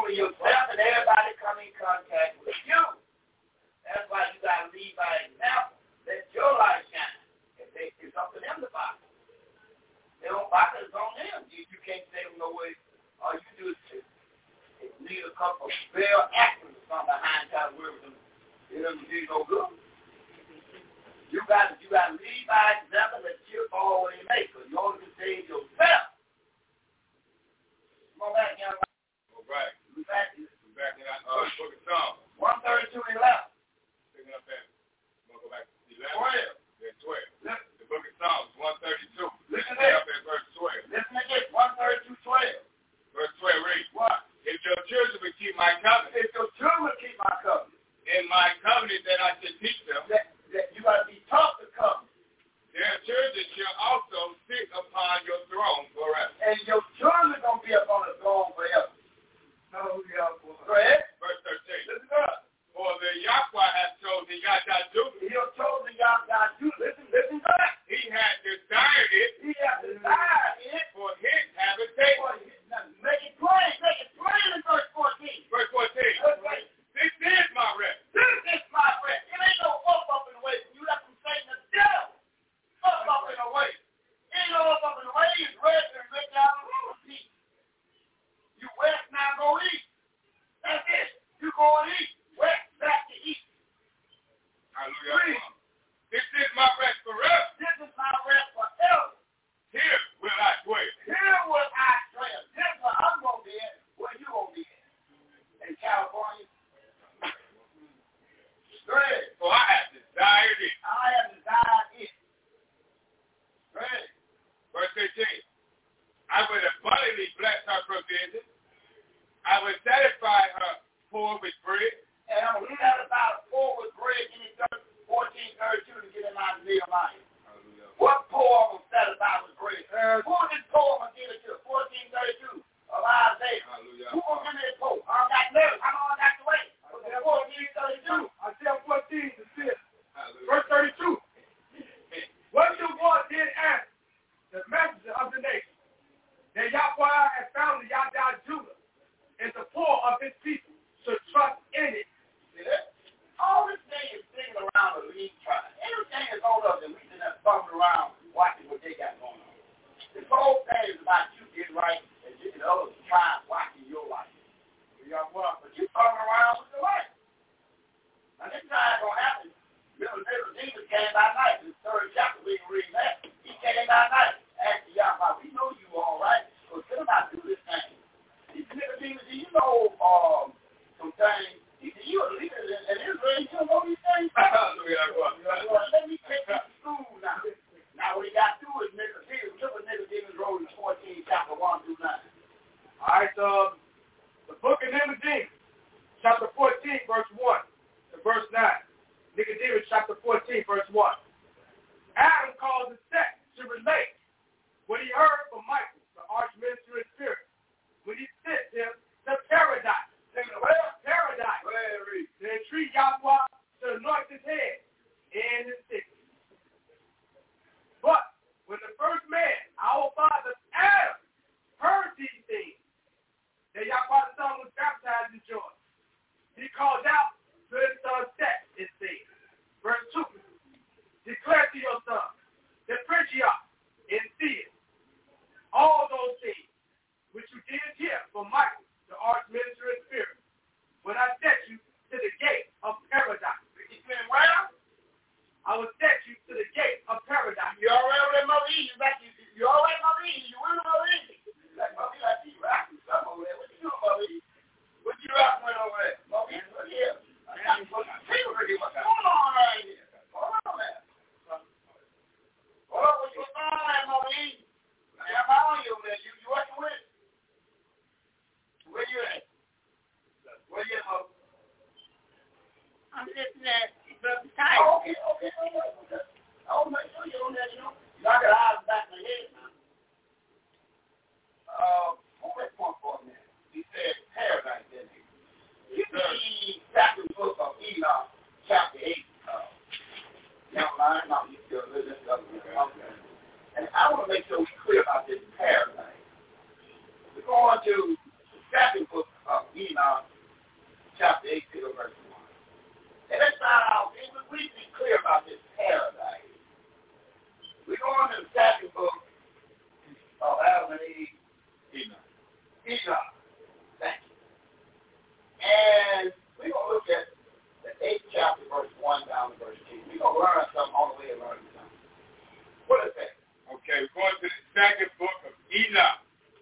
for yourself and everybody come in contact with you. That's why you got to lead by example. Let your light shine. If they, it's up to them to box. They don't box it, it's on them. You, you can't say them no way. All you do is to need a couple of spare actors or something behind trying to work with them. It doesn't do no good. You got you got to lead by example and cheer for what you make. Because you only can save yourself. Come on back, young man. Go back. We back. We back in that uh, book of Psalms. one thirty-two and eleven. Picking up at, I'm going to go back to eleven. twelve. Yeah, twelve. Listen. The book of Psalms, one thirty-two. Listen to this. this. Up at verse twelve. Listen to this, one thirty-two, twelve. Verse twelve, read. What? If your children will keep my covenant. If your children keep my covenant. In my covenant that I should teach them. That, that you got to be taught the covenant. Their children shall also sit upon your throne forever. And your children are going to be up on the throne forever. No, yeah. Go ahead. Verse thirteen. Listen up. For the Yahweh has chosen Yahweh Judah. He has chosen Yahweh Judah. Listen, listen back. He has desired it. He has desired it. For his habitation. For his, now, make it plain. Make it plain in verse fourteen. Verse fourteen. Okay. This is my rest. This is my rest. It ain't no up, up, and away. You have to say the devil. Up, up, and away. It ain't no up, up, and away. It's rest and rest down the road. You west, now go east. That's it. You go east. West, back to east. Hallelujah. This is my rest forever. This is my rest forever. Here will I dwell. Here will I dwell. This is where I'm going to be at. Where you going to be at? In California? Great. For I have desired it. I have desired it. Great. Verse eighteen. I will abundantly bless her provision. I will satisfy her poor with bread. And I'm going to satisfy the poor with bread in fourteen thirty-two to get him out of Nehemiah. What poor I'm going to satisfy with bread? Uh, Who is this poor I'm going to give it to? fourteen thirty-two of Isaiah. Hallelujah. Who going to give me this poor? I don't got nerves. How long I got to wait? fourteen thirty-two. Isaiah fourteen to six. Verse thirty-two. What your God did ask the messenger of the nation, that Yahweh has found the Yahweh Judah, and the poor of his people should trust in it. See that? All this thing is singing around the league tribe. Everything is on us, and we just have bumping around watching what they got going on. This whole thing is about you getting right and getting others trying watching your life. But you bumping around with your life. Now this time going to happen. Little little Jesus came by night. In the third chapter, we can read that. He came by night. Asked Yahweh, we know you all right. So tell him I do this thing. He said, Nicodemus, do you know um, some things? He said, you're a leader in Israel. You don't know these things? Let me take you to school now. Now, what he got to do is Nicodemus. Look what Nicodemus wrote in fourteen, chapter one through nine. All right, so the book of Nicodemus, chapter fourteen, verse one to verse nine. Nicodemus, chapter fourteen, verse one. Adam caused the sect to relate what he heard from Michael, the archminister in spirit, when he sent him to paradise. Well, paradise. To entreat Yahweh to anoint his head and his sickness. But when the first man, our father Adam, heard these things, that Yahweh the Son was baptized in Jordan, he called out to his son Seth and said, verse two, declare to your son, the Phrygia and see it, all those things which you did hear from Michael, the archminister in spirit, when I set you to the gate of paradise. You said, well, I will set you to the gate of paradise. you all right with Mother Eve? You, you all right, Mother Eve? You with Mother Eve? Like Mother Eve, like you rocking some over there. What you doing, Mother Eve? What you rocking with over there? Mother Eve, look here. I got you fucking people with you. What's going on right here? Hold on there. Hold on, what's going on there, Mother Eve? I'm on you, man. You, you working with it? Where you at? Where you at, Mother? I'm listening at Brother Titus. Oh, okay, okay, okay, okay. I want to make sure you're on that, you know. You got your eyes back in the head now. Uh, what was one for a minute? He said paradise, didn't he? Give me back in the book of Enoch, chapter eight. Uh, young man, now you still living in and I want to make sure we're clear about this paradise. We're going to the second book of Enoch, chapter eighteen, verse one. And let's start out, we be clear about this paradise. We go on to the second book of Adam and Eve, Enoch. Enoch. Thank you. And we're going to look at the eighth chapter, verse one down to verse two. We're going to learn something on the way to learn something. What is that? Okay, we're going to the second book of Enoch,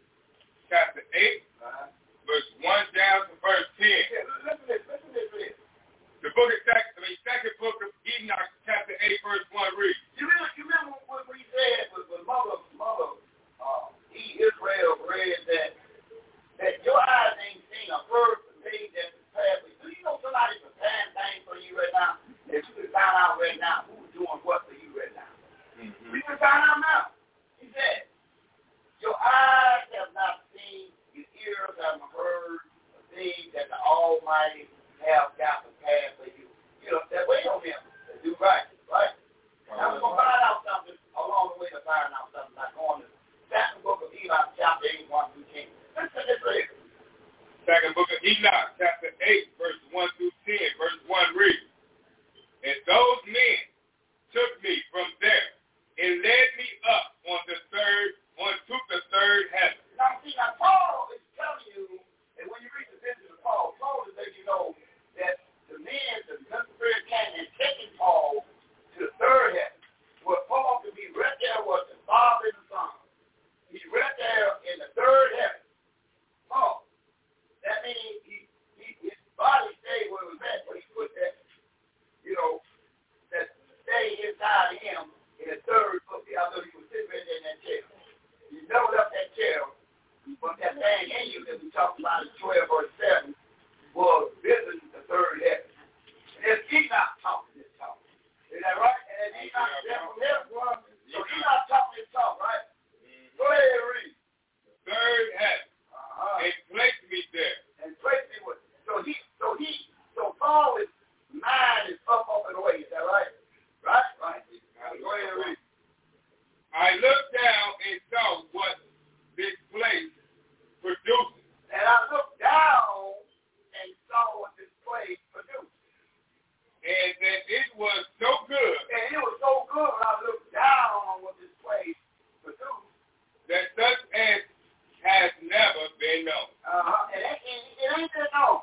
chapter eight, uh-huh. verse one down to verse ten. Yeah, listen to this, listen to this. The book of second, I mean, second book of Enoch, chapter eight, verse one reads. You remember, you remember what we said with, with mother, mother, uh, E. Israel read that that your eyes ain't seen a bird for things that prepare for you. Do you know somebody preparing things for you right now? That you can find out right now who's doing what for you right now. Mm-hmm. We can find out now. He said, your eyes have not seen, your ears have not heard the things that the Almighty have got prepared for you. You know, that wait on him to do right, right? Uh-huh. Now we're going to find out something along the way to find out something like going to the second book of Enoch, chapter eight, one through ten. Listen to this right here. Second book of Enoch, chapter eight, verse one through ten, verse one reads. And those men took me from there and led me up on the third, onto the third heaven. Now, see, now Paul is telling you, and when you read the vision of Paul, Paul is letting you know that the men, the Spirit came and taking Paul to the third heaven, where Paul could be right there with the Father and the Son. He's right there in the third heaven. Paul. That means he, he, his body stayed where it was at, but he put that, you know, that stayed inside of him in the third book. Although he was sitting right there in that chair. He never left that chair, but that thing in you that we talked about in twelve verse seven was visiting the third heaven. And there's Enoch talking this talk. Is that right? And then Enoch said from everyone. So Enoch talking this talk, right? Mm-hmm. Go ahead and read. The third heaven. Uh-huh. And placed me there. And placed me with. So he, so he, so Paul is mind is up, up and away. Is that right? Right, right. Go ahead and read. I looked down and saw what this place produces. And I looked down and saw what this place produced. And that it was so good. And it was so good when I looked down on what this place produced. That such as has never been known. Uh-huh. And it, it, it ain't been known.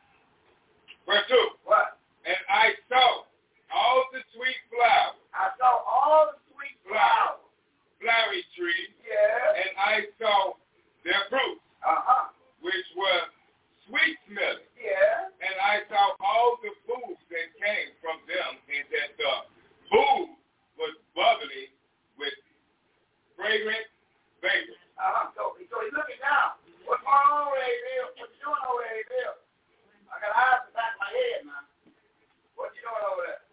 Verse two. What? And I saw all the sweet flowers. I saw all the sweet flowers. Flowery trees. Yeah. And I saw their fruits. Uh-huh. Which were sweet smelling. Yeah. And I saw all the food that came from them, and that the food was bubbling with fragrant vapor. Uh-huh. So, so he's looking down. What's going on over there, Bill? What you doing over there, Bill? I got eyes in the back of my head, man. What you doing over there?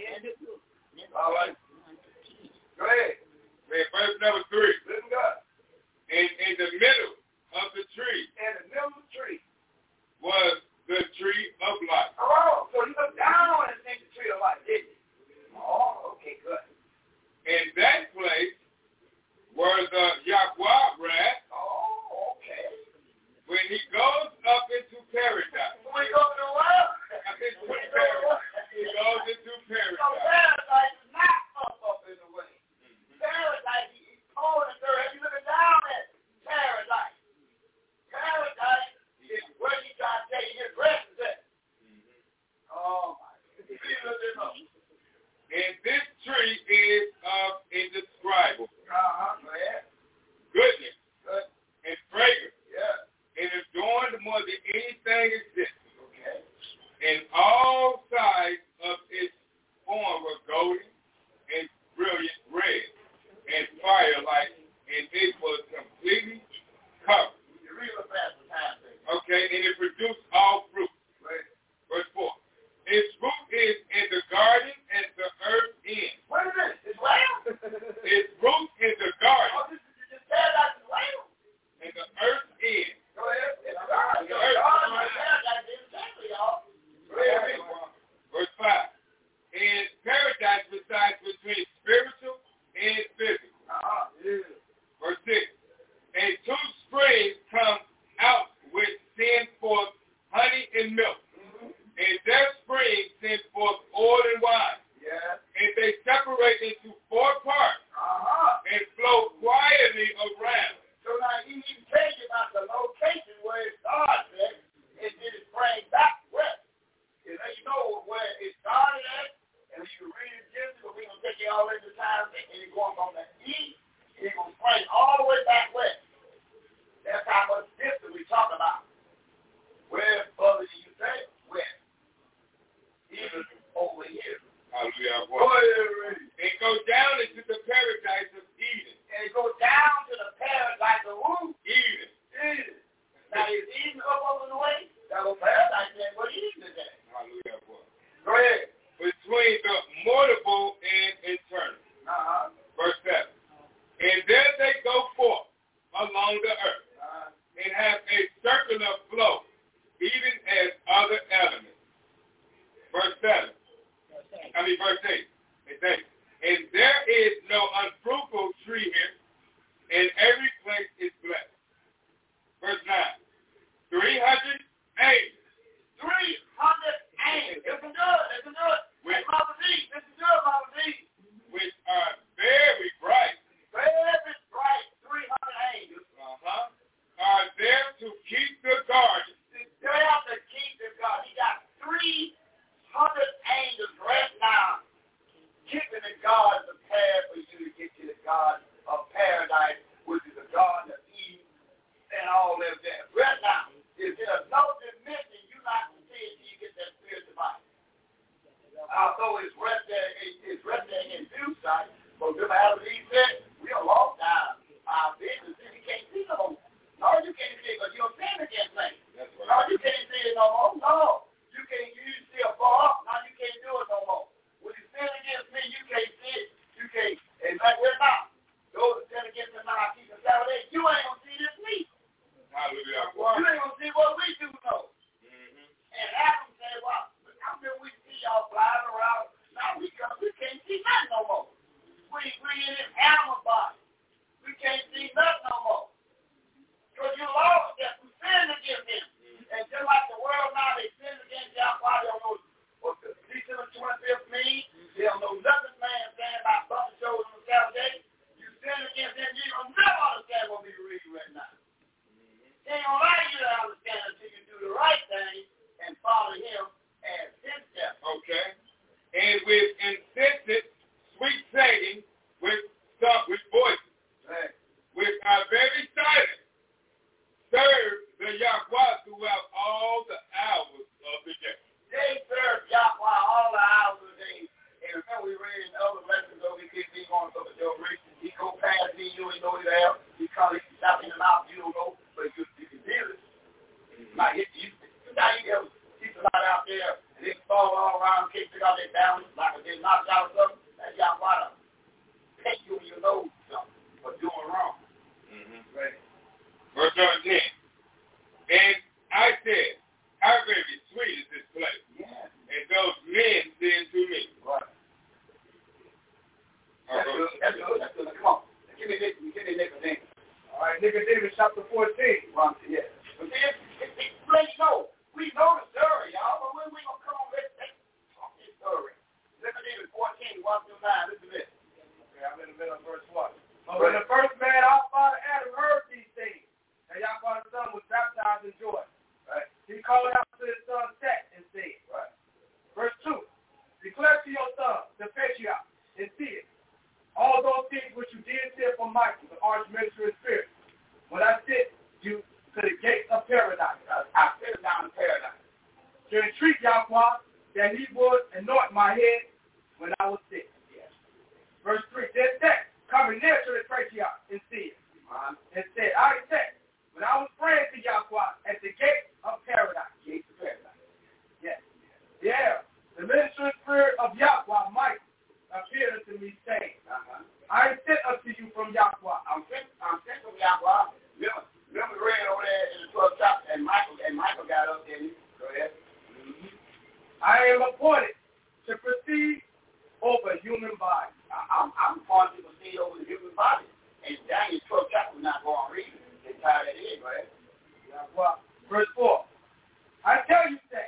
Yeah. All right. Go ahead. Verse number three. Listen good. In, in the middle of the tree. In the middle of the tree. Was the tree of life. Oh, so you look down and think the tree of life, didn't you? Oh, okay, good. In that place were the Yahweh wrath. Oh, okay. When he goes up into paradise. When he goes into what? Into paradise. He goes into paradise. So paradise is not up, up in the way. Mm-hmm. Paradise, he's calling it there. He's looking down at paradise. Paradise is where he trying to take his rest is at. Mm-hmm. Oh, my God. And this tree is of indescribable. Uh-huh. Go ahead. Goodness. Good. And fragrance. Yeah. And adorned more than anything existing. Okay. And all sides of its form were golden and brilliant red and firelight, and it was completely covered. You read what fast the time thing. Okay, and it produced all fruit. Right. Verse four. Its fruit is in the garden and the earth in. What is this? It's whale? Its fruit in the garden. Oh, this is just paradise is whale. And the earth in. Go ahead. It's the garden. The earth is paradise is exactly, y'all. Verse five. In paradise resides between spiritual and physical. Uh-huh. Yeah. Verse six. And two springs come out which send forth and milk. Mm-hmm. And their springs send forth oil and wine. Yeah. And they separate into four parts uh-huh. and flow quietly around. So now he even tell you about the location where it starts at, and then it springs back west. And then you know where it started at, and if you read it Genesis, we're going to take you all into time, and it's going from the east, and it's going to spring all the way back west. That's how much distance we talk about. Where further do you say? West. Even over here. Hallelujah. Go ahead, and go down into the paradise of Eden. And it goes down to the paradise of who? Eden. Eden. Now is Eden up over the way? That was paradise then. What Eden is that? Hallelujah. Go ahead. Between the mortal and eternal. Uh-huh. Verse seven. And there they go forth along the earth. Uh-huh. And have a circular flow, even as other elements. Verse seven. I mean, verse eight. It says, and there is no unfruitful tree here, and every place is blessed. Verse nine. Three hundred angels. Three hundred angels. This is good. This is good. Which, Mama D. This is good, Mama D. Which are very bright. Very bright. Three hundred angels. Uh-huh. Are there to keep the garden. They have to keep the garden. He got three hundred angels right now keeping the garden prepared for you to get to the garden of paradise, which is the garden of Eden and all of that. Right now, if there's no dimension, you're not going to see it until you get that spiritual body. Although it's right there, it's right there in view sight, but remember how he said, we are lost down our business and you can't see no more. No, you can't see it because you're sin against things. No, you can't see it no more. No. You can't use still far up. Now you can't do it no more. When you sin against me, you can't see it. You can't. And like we're not. Those that sin against me now, keep the Sabbath day. You ain't gonna see this week. Hallelujah. You ain't gonna see what we do though. Mm-hmm. And Adam said, well, how can we see y'all flying around? Now we come, we can't see nothing no more. We we in this animal body. We can't see nothing no more. Because you lost that we sinned against him. And just like the world now, they sin against Yahweh. They don't know what the December twenty-fifth means. They don't know nothing, man, saying about bumping shows on the Sabbath day. You sin against them, you don't never understand what we read right now. They ain't gonna allow you to understand until you do the right thing and follow him as his step. Okay. And with insistent, sweet saying, with stuff, with voices, Right. which are very silent, serve the Yahweh throughout all the hours of the day. They serve Yahweh all the hours of the day. And remember we read in other lessons over here, he going to the race. He go past me, you ain't know he's there. He call he stop in the mouth, you don't know, but you, you can feel it. Like you, you, now you have people out there and they fall all around, can't figure out their balance, like if they knocked out something, that's Yahweh to take you in your nose something for doing wrong. Mm-hmm. Right. Verse number ten. And I said, how very sweet is this place. Yeah. And those men said to me. Right. All That's right. good. That's good. That's good. Come on. Give me this. Give me Nicodemus. All right. Nicodemus chapter fourteen. One, yeah. But then, it, it, let you know, we know the story, y'all, but when we going to come on, let's, let's talk this story. Nicodemus fourteen, one through nine. Listen to this. Okay, I'm in the middle of verse one. But when the first man, our father Adam, heard these things, and Yahweh's son was baptized in Jordan. Right. He called out to his son Seth and said, right. Verse two, declare to your son, the patriarch, and see it. All those things which you did hear from Michael, the archminister of spirit, when I sent you to the gates of paradise, I, I sent down to paradise, to entreat Yahweh that he would anoint my head when I was sick. Yes. Verse three, then Seth, coming near to the patriarch and see it, uh-huh. and said, I said, when I was praying to Yahweh at the gate of paradise. Gates of paradise. Yes. Yeah. The ministering spirit of Yahweh, Michael, appeared unto me, saying, uh-huh. I am sent unto you from Yahweh. I'm sent, I'm sent from Yahweh. Remember, remember we read over there in the twelfth chapter, and Michael, and Michael got up there. Go ahead. Mm-hmm. I am appointed to proceed over human bodies. I, I'm, I'm appointed to proceed over the human body. And Daniel's twelfth chapter, we're not going to read it. Tie that in, right? Well, verse four. I tell you that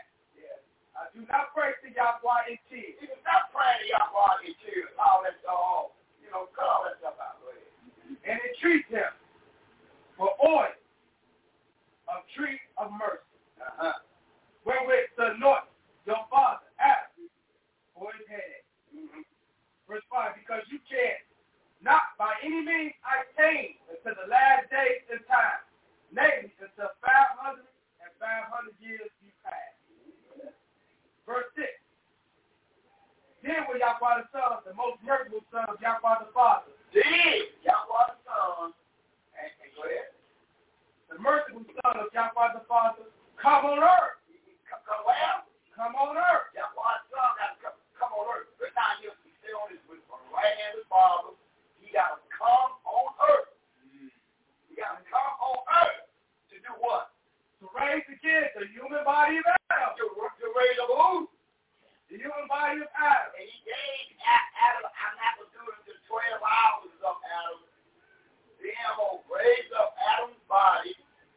in tears. You can stop praying to Yahweh in tears. All that stuff, all, you know, cut all that stuff out. Go ahead. And entreat him for oil of tree of mercy, Uh-huh. wherewith to anoint your father Adam for his head. Mm-hmm. Verse five, because you can not by any means attain until the last days and time, namely until five hundred and five hundred years be passed. Verse six, then will Yahweh the Son, the most merciful Son of Yahweh the Father, Then Yahweh the Son, and, and go ahead. the merciful Son of Yahweh the Father, come on earth. Come, come where? Come on earth. Yahweh the Son got to come, come on earth. Right now, he'll be sitting on his with the right hand of his Father. He got to come on earth. He got to come on earth to do what? To raise again the human body of Adam. To, to raise up who? The human body of Adam. And he gave Adam, I'm not going to do it until twelve hours of Adam. Then I'm going to raise up Adam's body.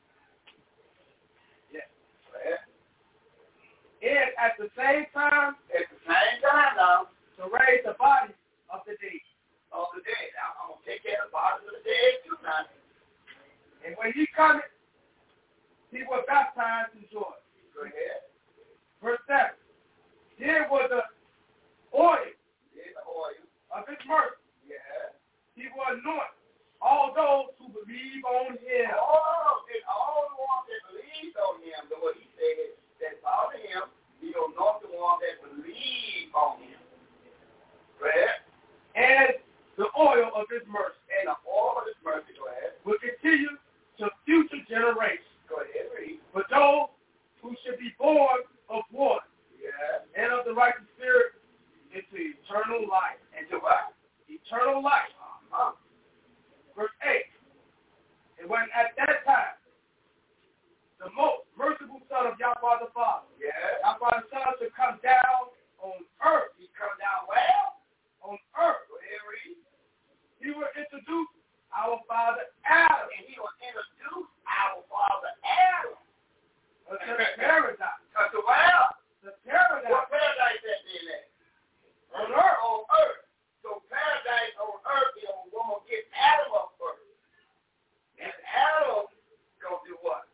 Yes. Right. And at the same time, At the same time now, to raise the body of the dead. of the dead. I'm, I'm going to take care of the bodies of the dead too now. And when he cometh, he was baptized in Jordan. Go ahead. Verse seven. Here was the oil Here's the oil. of his mercy. Yeah. He will anoint all those who believe on him. All, and all the ones that believed on him, the what he said, that followed him, he will anoint the ones that believe on him. Right? And the oil of his mercy And the oil of his mercy, go ahead. will continue to future generations. Go ahead, read. For those who should be born of water Yeah. and of the righteous spirit into eternal life. And to what? Eternal life. Uh-huh. Verse eight. And when at that time, the most merciful Son of Yahweh the Father, Yeah. Yahweh the Son should come down on earth, He come down well. on earth. Go ahead, read. He will introduce our father Adam And he will introduce our father Adam. to the paradise. To well. The paradise What paradise that in there? on earth. On earth. So paradise on earth, you know, we're going to get Adam up first. And Adam going to do what?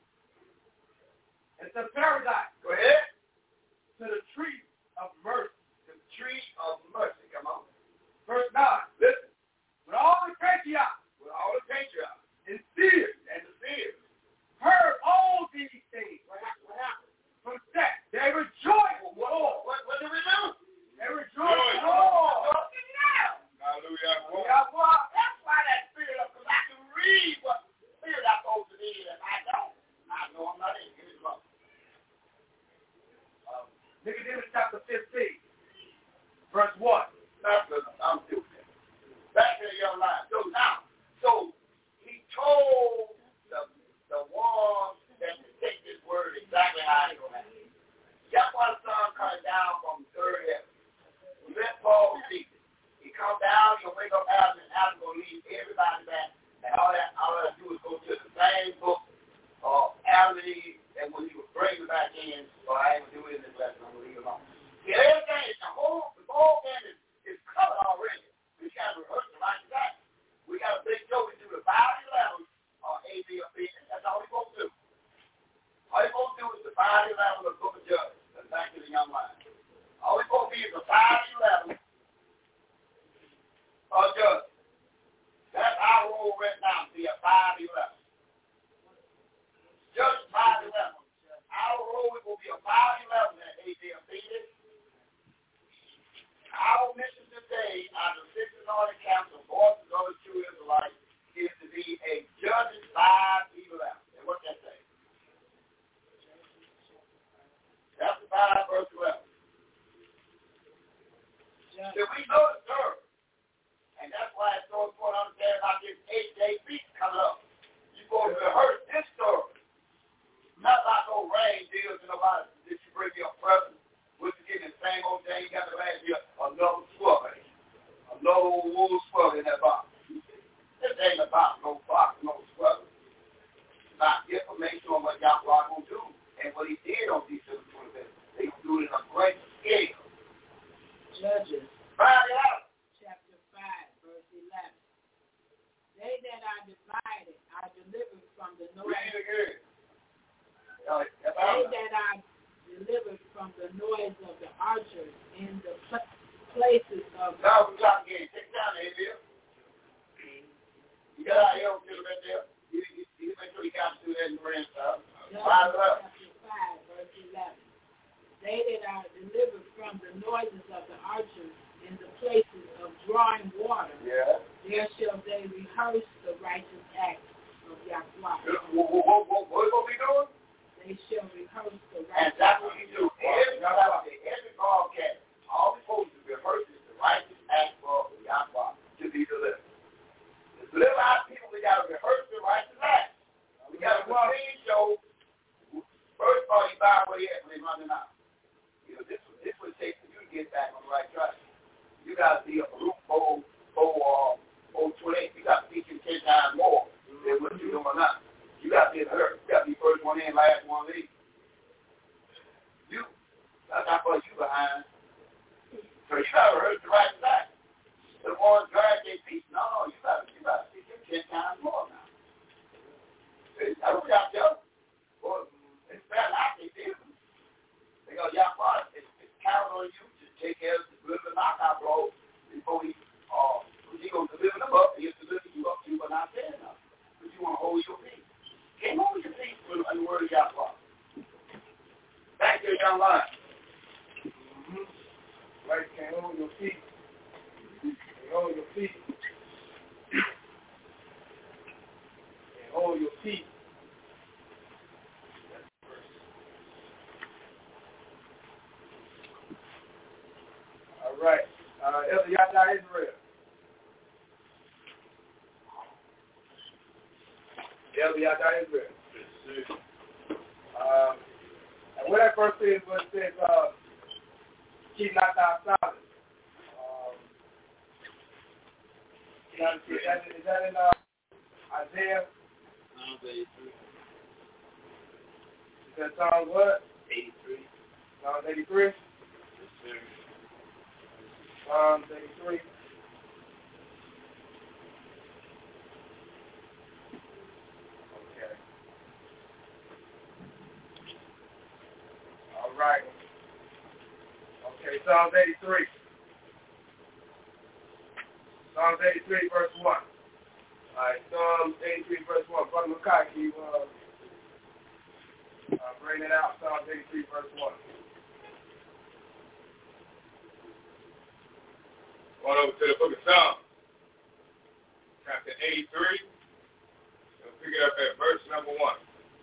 It's the paradise Go ahead. to the tree of mercy. The tree of mercy. Come on. Verse nine. Listen. With all the patriarchs With all the patriarchs and seers and the seers. heard all these things What happened? What happened? from that. They rejoiced. What, what, what, what did we do? They rejoiced. Oh, Oh, now. Hallelujah. Yahweh. That's why that spirit of, because I can read what spirit I'm supposed to be in, and I don't. I know I'm not in. Give me the book. Um, Nicodemus chapter fifteen, verse one. that's good. I'm doing it. Back to the young line. So now, so he told the the ones that to take this word exactly how it's going to happen. Yahweh the Son comes down from the third heaven. Let Paul see. He come down, he'll wake up Adam, and Adam will leave everybody back. And all that all that do is go to the same book of Adam and Eve, and when he would bring it back in, so I ain't gonna do it in this lesson, I'm gonna leave it alone. See, everything is the whole the whole thing is, is covered already. We gotta rehearse it like that. We gotta make sure we do the five eleven or A B or B. That's all we're supposed to do. All you're supposed to do is the five eleven of the book of Judges. That's back to the young line. All we're supposed to be is the five eleven of Judges. That's our role right now, to be a five eleven. Judges five eleven. Our role will be a five eleven at A B or B. Our mission today, out of six anointed council, voices of the true Israelites, is to be a Judges five eleven. And what's that say? Chapter five, verse eleven. Yeah. So we know the story. And that's why it's so important to understand about this eight-day feast coming up. You're going to rehearse this story. Not like no rain deals to nobody. Did you bring me a present? What you getting the same old thing? You got to last year another swell. Another old wool swell in that box. This ain't about no box, no swell. It's about information on what Yahweh going to do and what he did on December twenty-fifth. They going to do it in a great scale. They that are delivered from the noise of the archers in the pl- places of... Now we got again. Take down there, Bill. You got out here on the right there. You, you, you make sure you got to do that in the brand stuff. Five up. Chapter five, verse eleven. They that are delivered from the noises of the archers in the places of drawing water, yeah. there shall they rehearse the righteous acts of Yahweh. What, what, what, what are we doing? They shall rehearse the righteous acts. And that's what we do. Every, every broadcast, all we're supposed to rehearse is the righteous acts of Yahweh to be delivered. To deliver our people, we got to rehearse the righteous acts. We got to clean show. First of all, you buy where they at when they running out. You know, this this would take for you to get back on the right track. You got to be a root four, four, uh, four twenty-eight. You got to be ten times more than what you're doing now. You got to be hurt. You got to be first one in, last one leave. You, that's how far you behind. So you got to hurt the right side. The ones drag their feet. No, you got to you got to be ten times more now. I don't got to. Well, it's bad like they do. Because Yahweh is counting on you to take care of the deliver knockout blows before he uh he gonna deliver them up, he'll deliver you up to, but not fair enough. But you wanna hold your peace. Can't hold your peace in the word of Yahweh. Back to your young line. Mm-hmm. Right, can't hold your feet. Can't hold your feet. Can't hold your feet. All right. Uh, Elder Yada Israel. Elder Yada Israel. Um, and what that verse is, what it says, uh, keep not thy silence. Um, is, that, is that in uh, Isaiah? Psalms eighty-three. Is that Psalms what? eighty-three. Psalms eighty-three? Yes, sir. Psalms eighty-three. Okay. All right. Okay, Psalms eighty-three. Psalms eighty-three, verse one. All right, Psalms eighty-three, verse one. Brother Makai, can you uh, uh, bring it out? Psalms eighty-three, verse one. Going over to the book of Psalms, chapter eighty-three. We'll pick it up at verse number one.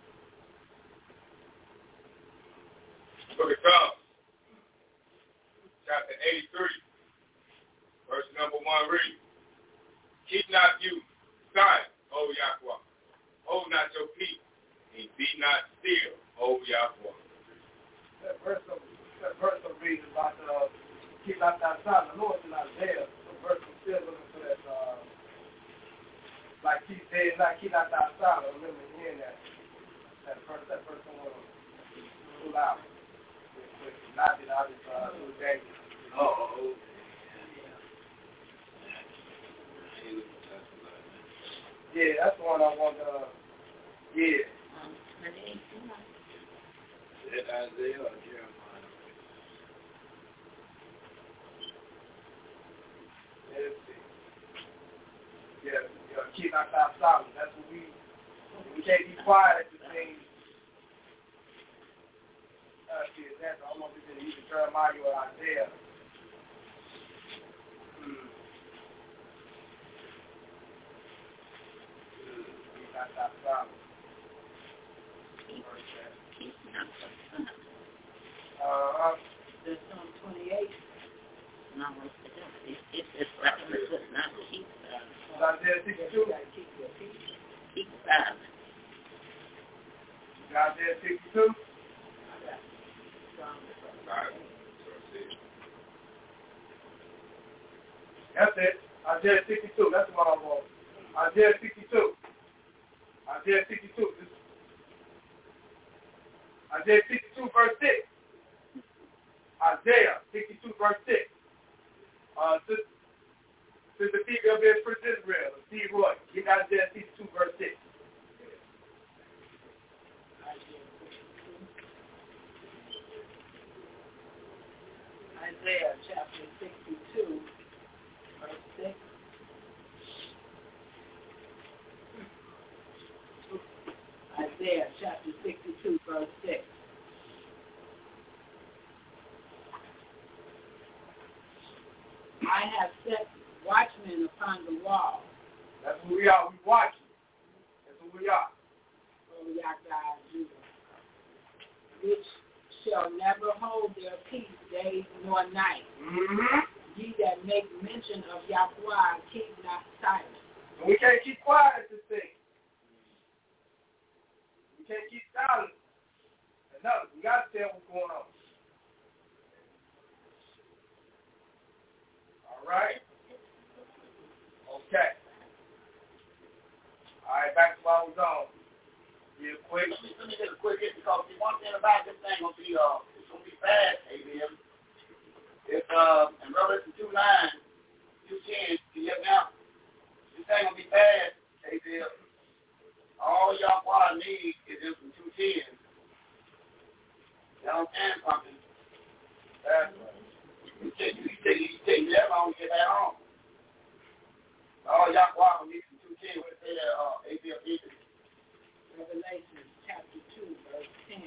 Book of Psalms, chapter eighty-three, verse number one reads, keep not you silent, O Yahweh. Hold not your peace, and be not still, O Yahweh. That verse of, that verse of reading about uh, keep not thy silent. The Lord is not there. The verse is still looking for that, uh, like keep dead, not keep not thy silent. I remember hearing that. That verse, that verse I want to pull out. Not that I just, uh, it was dangerous. Oh, yeah, that's the one I want to, uh, yeah. is it Isaiah or Jeremiah? Let's see. Yeah, yeah, keep not thy silent. That's what we, we can't be quiet at the things. Uh, see, that's, I don't know if it's either Jeremiah or Isaiah. Hmm. Keep not thy silent. Uh-huh. There's Psalm twenty-eight. No, it's it's it's like it's not keep silent. Isaiah sixty-two. Keep silent. Isaiah sixty-two. That's it. Isaiah sixty-two. That's the one I want. Isaiah sixty-two. Isaiah sixty-two. Isaiah sixty-two, verse six. Isaiah sixty-two, verse six. Uh, since, since the people of Israel, Israel, Steve Roy, get Isaiah sixty-two, verse six. Isaiah chapter sixty-two, verse six. Isaiah chapter sixty-two, verse six. I have set watchmen upon the wall. That's who we are. We watching. That's who we are. O Yahweh Judah, which shall never hold their peace day nor night. Mm-hmm. Ye that make mention of Yahweh, keep not silent. And we can't keep quiet at this thing. We can't keep silent. Enough. We got to tell what's going on. All right? Okay. All right, back to what I was on. Real quick. Let me, let me get a quick hit because the one thing about this thing gonna be uh it's gonna be fast, amen. If uh in Revelation two nine, two ten, can you hear me out? This thing gonna be fast, amen. All y'all what I need is just some two tens. Y'all understand something? That's right. You take you take you take that long to get that on. All y'all what I need some two tens, what they say that uh A B F eight. Revelation chapter two, verse ten.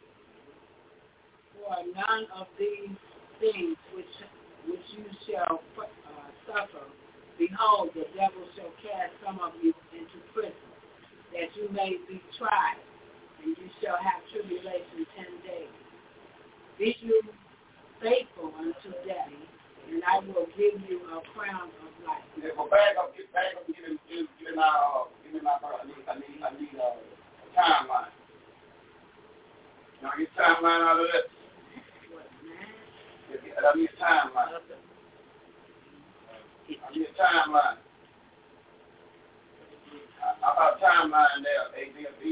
For none of these things which which you shall uh, suffer, behold, the devil shall cast some of you into prison, that you may be tried, and you shall have tribulation ten days. Be you faithful unto death, and I will give you a crown of life. Yeah, well, back up, get back up, and give me, give, give me my, uh, give me my, I need, I need, I need uh, a timeline. Now, get timeline out of that. What, man? I need a timeline. I need a timeline. How about a timeline there, A B F B?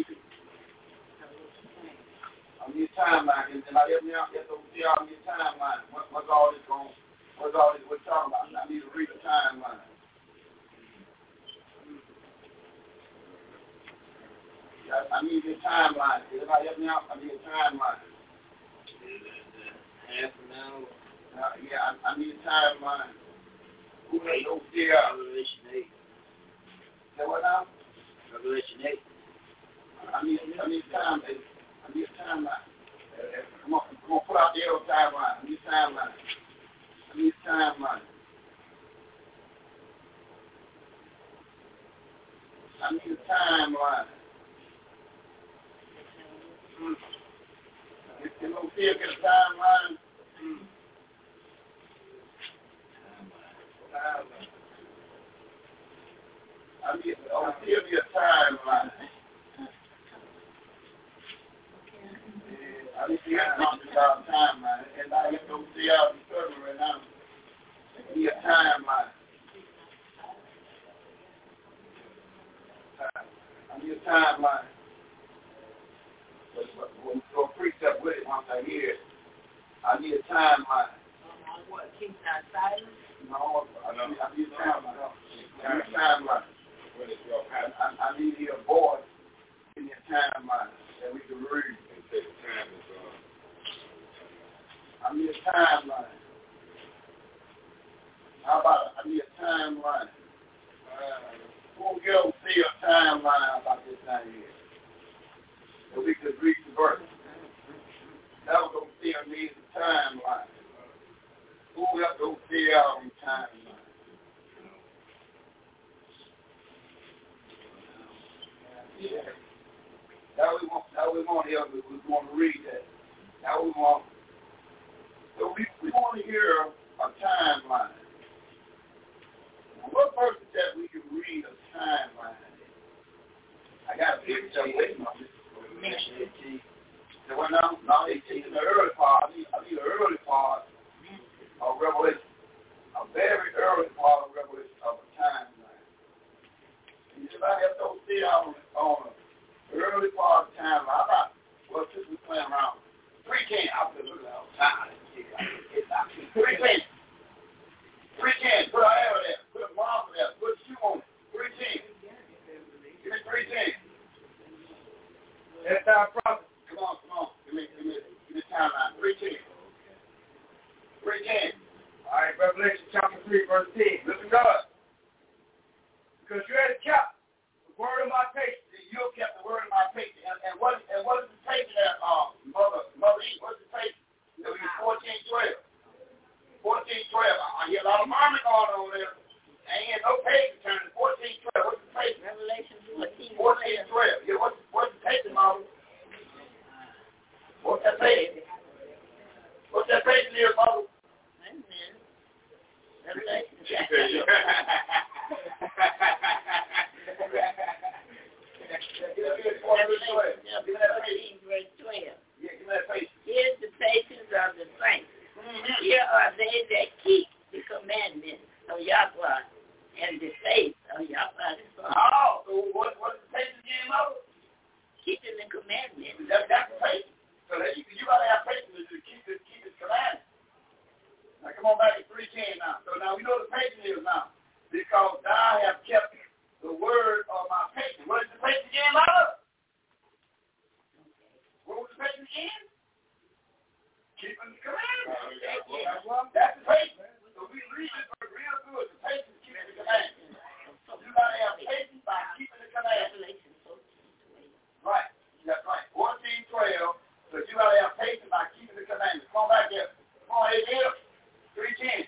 I need a timeline, and then I help me out, get to see I need a timeline. What, what's all this going? What's all this we're talking about? I need to read the timeline. I, I need a timeline. Everybody help me out? I need a timeline. Half an hour. Uh, yeah, I, I need a timeline. Who made those there? Revelation eight. Say what now? Revelation eight. I need, I need time, baby. I need a timeline. Uh, come on, come on, put out the arrow timeline. I need a timeline. I need a timeline. I need a timeline. Mm. Can no fear get a timeline? Mm. Timeline. I need, oh, give me a timeline. I need to get something about timeline. And I get to see out the server right now. I need a timeline. I need a timeline. We'll go precept with it once I hear it. I need a timeline. On what? Keep not silent? No, I need, I need a timeline. I need a timeline. I, I need to hear a voice in your timeline that we can read. I need a timeline. How about I need a timeline? Uh, we'll go see a timeline about this thing here. So we could read the verse. Now we're going to see I need a timeline. Who else going to see our timeline? Yeah. Now we want, now we want to hear, we want to read that. Now we want, so we, we want to hear a timeline. What verse is that we can read a timeline? I got a picture waiting on this. So what now? Now they take in the early part. I need, I need the early part of Revelation. A very early part of Revelation of a timeline. And if I have to see on on the early part of the timeline, I thought, well, since we playing around, three ten, I'll put it on time. Three ten. Three ten. Put an arrow there. Put a marker there. Put a shoe on it. Three ten. Give me three ten. That's our prophet. Come on, come on. Give me, give me, give me timeline. Three ten. Three ten. Revelation chapter three, verse ten. Listen, God. Because you had kept the word of my patience. You kept the word of my patience. And, and what and what is the patience there, uh, Mother, Mother E? What's the patience? It was fourteen twelve. fourteen twelve. I hear a lot of murmuring going on there. Ain't no page turning. fourteen twelve. What's the page? Revelation fourteen. fourteen twelve. Yeah, what's, what's the page, Mama? What's that page? What's that page there, Mama? Amen. Revelation. fourteen, verse twelve. Yeah, give me that page. Here's the patience of the saints. Mm-hmm. Here are they that keep the commandments of Yahweh and the faith of Yahweh. Oh, so what, what's the patience again, Mother? Keeping the commandments. That, that's the patience. So that you, you got to have patience to keep it, keep His commandments. Now come on back to three ten now. So now we know the patience is now. Because thou have kept the word of my patience. What is the patience again, Mother? What was the patience again? Keeping the commandments. That's the patience. So we read it real good. The patience keeping the commandments. You got to have patience by keeping the commandments. Right. That's right. fourteen twelve. So you got to have patience by keeping the commandments. Come on back here. Come on, here. three ten.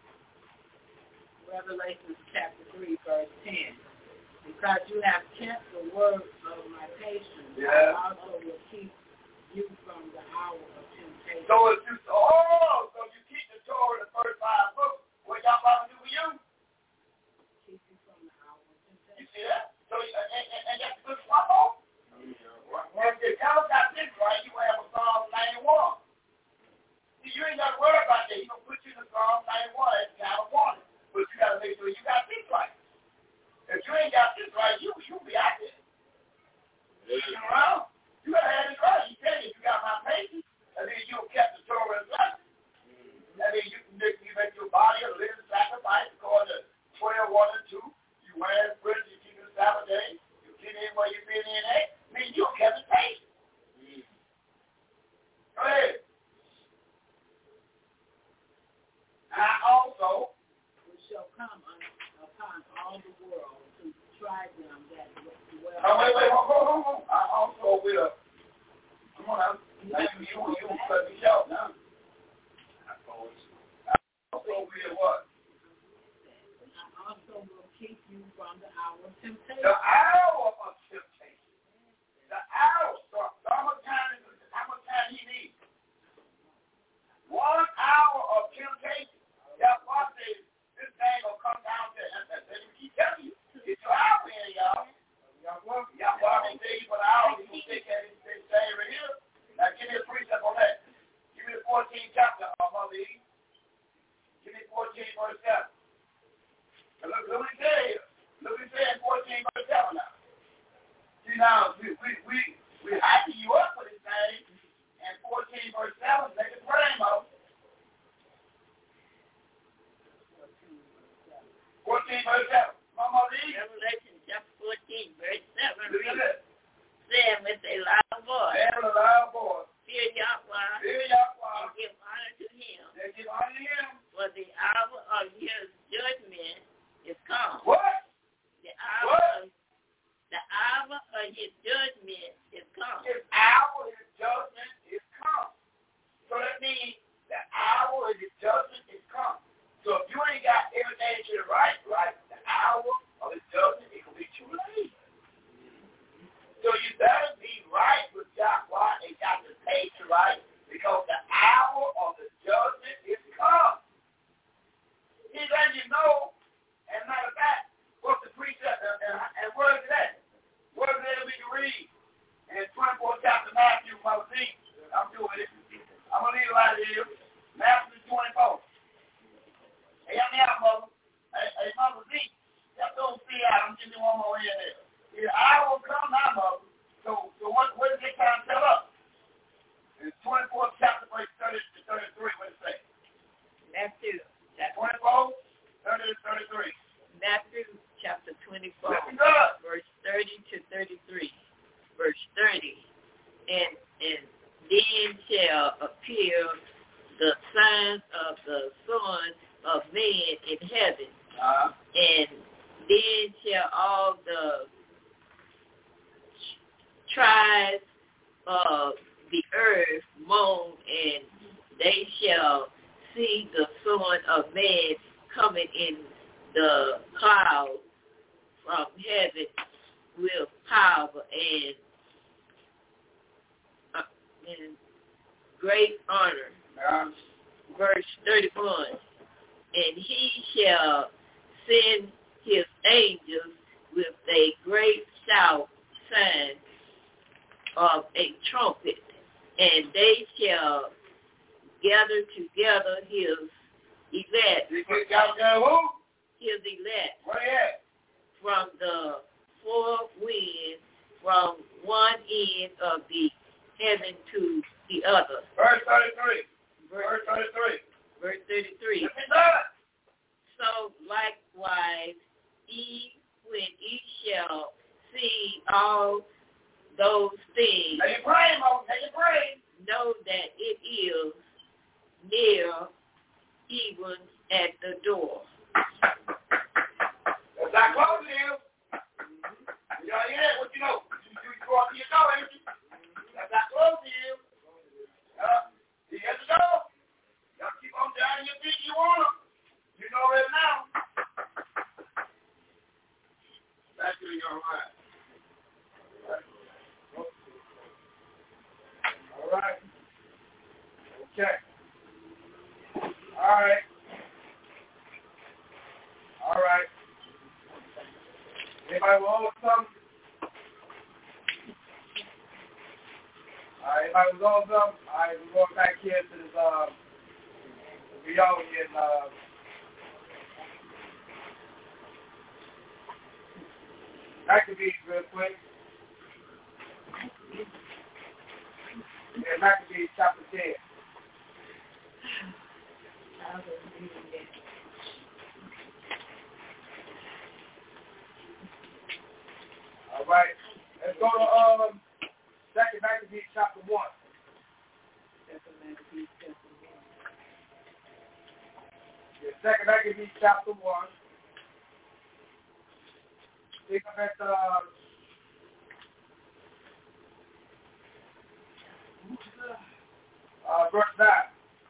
Revelation chapter three, verse ten. Because you have kept the word of my patience, yeah. I also will keep you from the hour of temptation. So if you, oh, so you keep the Torah, the first five books, what y'all about to do with you? Keep you from the hour of temptation. You see that? So, and, and, and that's the good one more. Well, if y'all got this right, you will have a Psalm ninety-one. See, you ain't got to worry about that. He's going to put you in the Psalm ninety-one as kind of warning. But you got to make sure you got this right. If you ain't got this right, you, you'll be out there. You around. You got to have this right. He said if you got my patience, and then you'll kept the Torah and blessing. And then you can make, you make your body a living sacrifice according to twelve, one and two. You wear bread, you keep the Sabbath day. You get in where you fit in at. I mean, you'll kept the patience. Go ahead. I also shall come on, upon all the world to try them that dwell. Oh, wait, wait, hold on, hold on. I also will. Come on now. You, you, you cut me short now. I also will what? I also will keep you from the hour of temptation. The hour of temptation. The hour. So how much time is it? How much time he needs? One hour of temptation. That's why I say this thing gonna come down to that. Let me keep telling you. It's your hour here, y'all. Y'all want y'all want to tell you for the hour. You gonna take that and say right here. Now give me a precept on that. Give me the fourteenth chapter, uh, Mother E. Give me fourteen verse seven. Now look, look what he said here. Look what he said in fourteen verse seven now. See now, we we we we hyping you up for this thing, and fourteen verse seven make it plain, Mother. fourteen verse seven. Mama read. Revelation chapter fourteen, verse seven. Look at this. Saying with a loud voice. Saying with a loud voice. Fear Yahweh. Fear Yahweh. And give honor to him. And give honor to him. For the hour of his judgment is come. What? The hour what? of the hour of his judgment is come. His hour of his judgment is come. So that means the hour of his judgment is come. So if you ain't got everything to the right, right, the hour of his judgment, it can be too late. So you better be right with Yahweh and got the pace right, because the hour of the judgment is come. He let you know, and matter of fact, what's the precept, and, and, and where is it at? Where is it that we can read? In twenty-fourth chapter Matthew, Mother Z, I'm doing it. I'm going to leave it right here. Matthew twenty-four. Hey, help me out, Mother. Hey, hey Mother Z, that don't see out. I'm giving you one more in there. The hour will come now, Mother. So, so what, what does it kind of tell us? In twenty-fourth chapter, verse thirty to thirty-three, what does it say? Matthew. twenty-four, thirty to thirty-three. Matthew chapter twenty-four, verse thirty to thirty-three. Verse thirty. And, and then shall appear the signs of the Son of men in heaven, Uh, and then shall all the tribes of the earth moan, and they shall see the Son of Man coming in the clouds from heaven with power and, uh, and great honor. uh, Verse thirty-one, and he shall send his angels with a great shout, sound of a trumpet, and they shall gather together his elect, you get got to who? his elect Where they at? from the four winds, from one end of the heaven to the other. Verse thirty-three. Verse, Verse thirty-three. verse thirty-three. Let me done. So likewise, ye, when ye shall see all those things, Let you pray, Moses. Let you pray. know that it is near, even at the door. That's not close to you. You know, yeah, what you know? You, you go up to your door, ain't you? That's not close to you. Uh, you get the door. Y'all keep on down your feet you want them. You know it now. That's doing all right. All right. Okay. All right. All right. Anybody want something? All right, everybody was on something? All right, we're going back here to this, uh, we all in, uh, Maccabees real quick. Yeah, Maccabees chapter ten. All right, let's go to um, Second Maccabees chapter one. Yeah, Second Maccabees chapter one. Pick up at uh, uh, verse nine.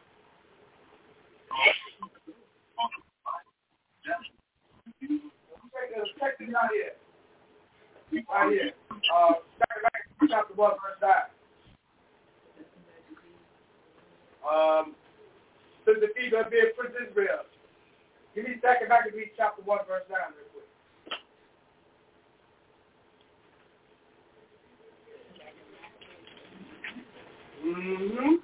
Check this out here. Right here. Uh, Second Maccabees chapter one, verse nine. Um, since the feet of being Prince Israel. Give me Second Maccabees chapter one, verse nine, real quick. Mm-hmm.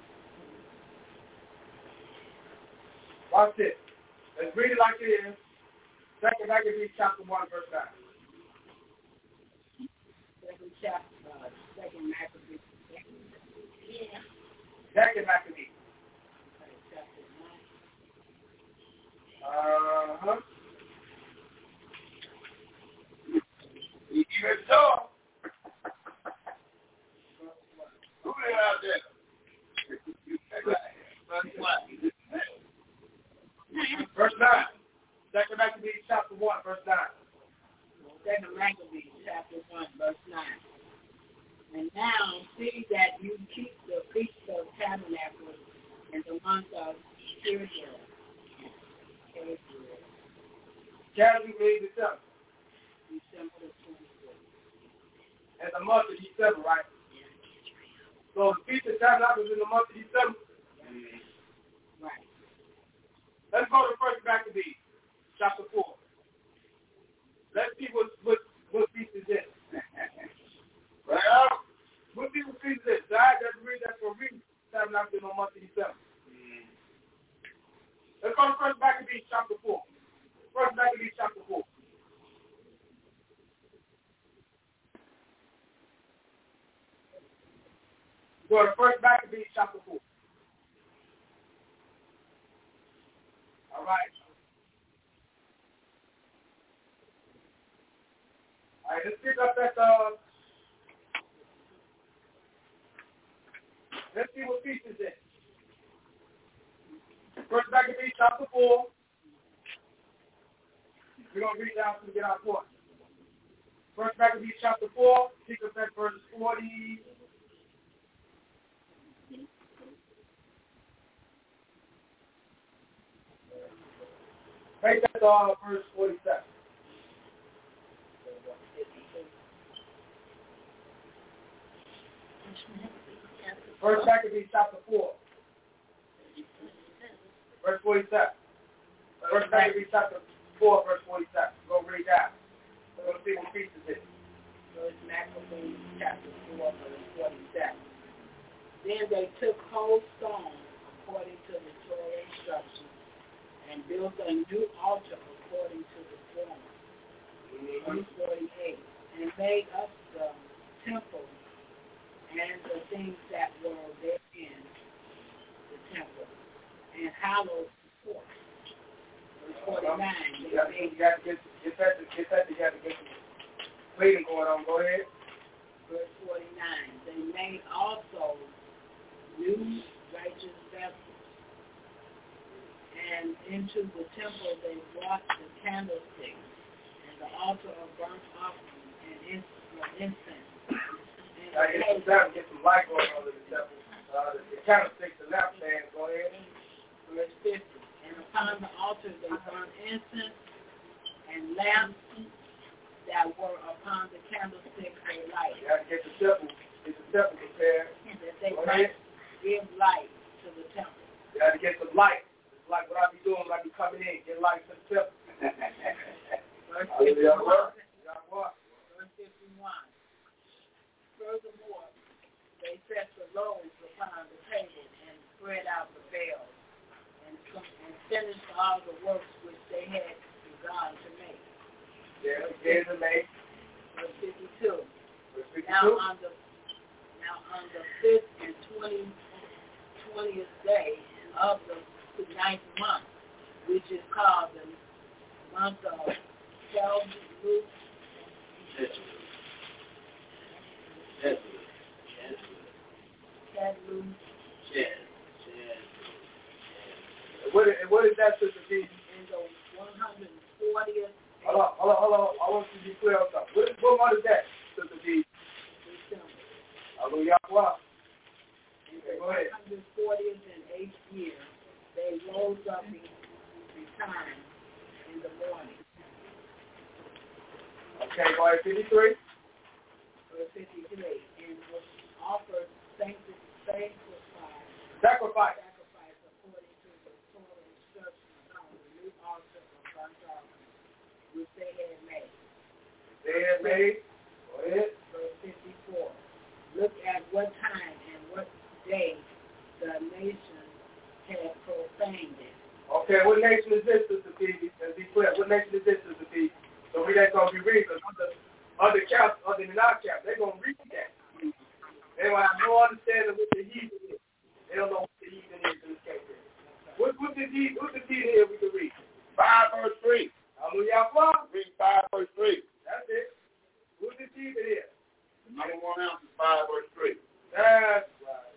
Watch this. Let's read it like it is. Second Maccabees chapter one, verse nine. Second chapter, uh, second Maccabees. Yeah. Second Maccabees. Chapter nine. Uh-huh. You keep it so. Who they out there? Verse nine. Second Maccabees chapter one, verse nine. Second Maccabees chapter one, verse nine. And now see that you keep the feast of tabernacles in the month of Kiriel. Calendar means December. December the twenty-fourth. And the month of December, right? So the Feast of Tabernacles in the month of December. Right. Let's go to First Maccabees, chapter four. Let's see what what what feast is this. Well, what feast is this? So I just read that for reading Tabernacles in the month of December. Let's go to First Maccabees, chapter four. First Maccabees, chapter four. Go to First Maccabees chapter four. All right. All right, let's pick up that, uh, let's see what feast is this. First Maccabees chapter four. read down to get our point. First Maccabees chapter four, pick up at verse forty. Make that uh, verse forty-seven. First Maccabees chapter four, verse forty-seven. First Maccabees chapter four, verse forty-seven. Go read that. We're going to see what feast it is. First Maccabees chapter four, verse forty-seven. Then they took whole stones according to the Torah instructions and built a new altar according to the former. Verse forty-eight. And made up the temple and the things that were therein, the temple, and hallowed the court. Verse forty-nine. You got to get, get, that, get that together, get some waiting going on. Go ahead. Verse forty-nine. They made also new righteous vessels, and into the temple they brought the candlesticks and the altar of burnt offering and incense. I get some time, get some light going on in the temple. Uh, the, the candlesticks, the lampstand. Go ahead. Verse fifty. And upon the altar they burned incense, and lamps that were upon the candlesticks they lighted. You got to get the temple, get the temple prepared. That they might give light to the temple. You got to get some light. It's like what I be doing when I be coming in, get light to the temple. Verse fifty-one. Verse fifty-one. Furthermore, they set the loaves upon the table and spread out the veils and, and finished all the works which they had begun to make. Yeah, began to make. Verse fifty-two. Verse fifty-two. Now on the now on the fifth and twenty twentieth day of the ninth month, which is called the month of Tammuz. Yes. Tammuz. Yes. What is, what is that, Sister D? In the one hundred fortieth. Hold on, hold on, hold on. I want you to be clear on something. What, what month is that, Sister D? December. Hallelujah. Wow. In the one hundred fortieth and eighth year, they rose up in time in the morning. Okay, go ahead, fifty-three. Verse fifty-three, and was offered sanctified Sacrifice. sacrifice according to the Torah instructions on the new altar of burnt offering, which they had made. They had made. Go ahead. Verse fifty-four. Look at what time and what day the nation had profaned it. Okay, what nation is this, Sister D? Let's be clear. What nation is this, Sister D? So we ain't going to be reading, because other, other camps, other than our camp, they're going to read that. They don't have no understanding what the heathen is. They don't know what the heathen is in this case. What, what's the heathen, what's the heathen here we can read? Five verse three. Hallelujah. Father. Read five verse three. That's it. What's the heathen here? Number one ounce is five verse three. That's right.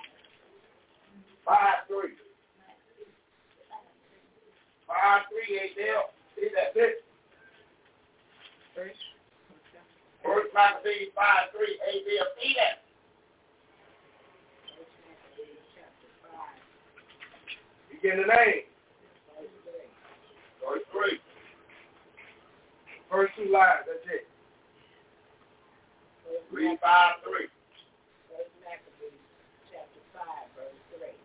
Five three. Five three ain't there. See, that's it. First Maccabees five three ain't there. See that. Begin the name. Verse three. First two lines. That's it. Read five three. First Maccabees chapter five, verse three.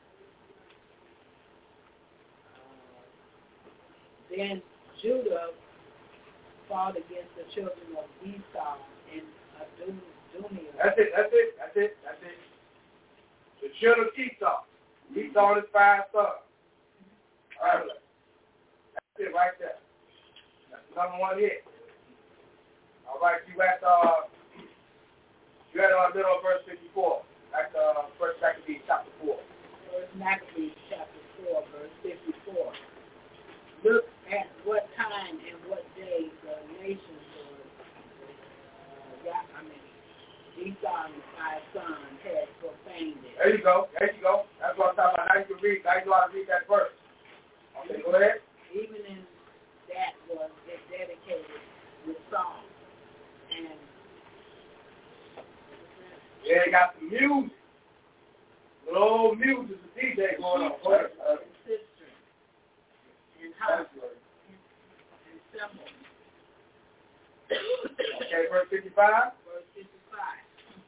Uh, then Judah fought against the children of Esau in Adumia. That's it. That's it. That's it. That's it. The children of Esau. Esau and his five sons. All right. That's it right there. That's number one hit. All right. You at uh, you at uh, middle of verse fifty-four. That's uh, First Maccabees chapter four. First Maccabees chapter four, verse fifty-four. Look at what time and what day the nations were. Uh, yeah, I mean, Esau and his five sons had profaned it. There you go. There you go. That's what I'm talking about. Now you can read. Now you know how to read that verse. Okay, go ahead. Even in that was that they dedicated with songs. And yeah, they got some music. Little old music, the D J going on. What? Uh, sister and husband and symbol. Okay, verse fifty-five. Verse fifty-five.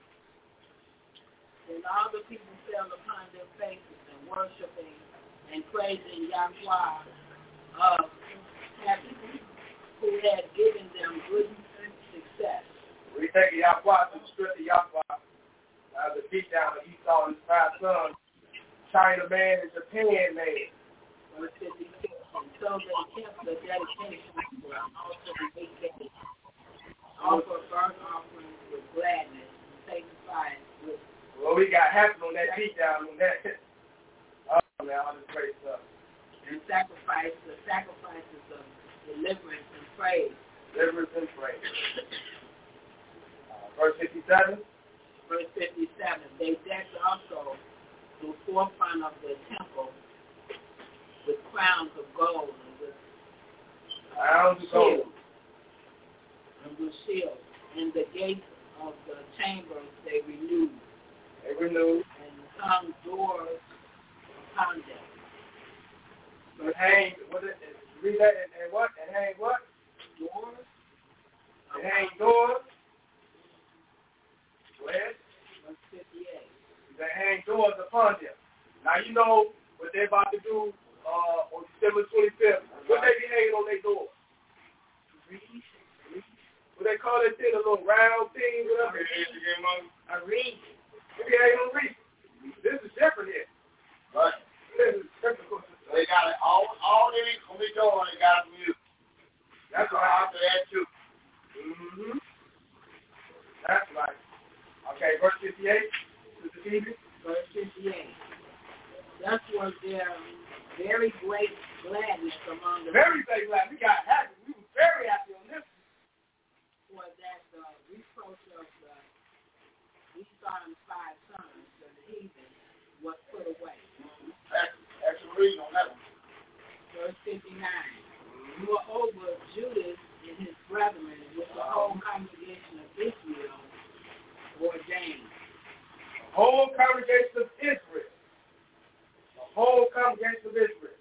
Then all the people fell upon their faces and worshiping and praising Yahweh of heaven, who had given them good success. We take Yahweh to the strength of Yahweh. Uh, the beat down that he saw his five sons, China man and Japan man. Verse fifty-six. And so they kept the dedication to the altar of eight days. Offer burnt offerings with gladness, sanctified with. Well, we got happened on that beat down on that. Oh man, all this great stuff. And sacrifice the sacrifices of deliverance and praise. Deliverance and praise. uh, verse fifty-seven. Verse fifty-seven. They decked also the forefront of the temple with crowns of gold and with crowns of gold and with shields. And the gates of the chambers they renewed. They renewed and hung doors upon them. So it hang. What it? Read that and, and what? And hang what? Doors. And hang doors. Go ahead. Verse fifty-eight. They hang doors upon them. Now you know what they're about to do uh, on December twenty-fifth. What they be hanging on their doors? What they call that thing? A little round thing? Whatever. A wreath. They be hanging on wreath. This is different here. Right. This is different. They got it all. All they on the door. They got them music. That's right. After that too. Mm-hmm. That's right. Okay, verse fifty-eight. Sister Phoebe. Verse fifty-eight. Thus was there very great gladness among the very great glad. We got happy. We were very happy on this. For that the reproach of the Esau's five sons, the heathen, was put away. That's, that's the reason on that one. Verse fifty-nine. Moreover, Judas and his brethren, with the whole congregation of Israel, ordained. The whole congregation of Israel. The whole congregation of Israel.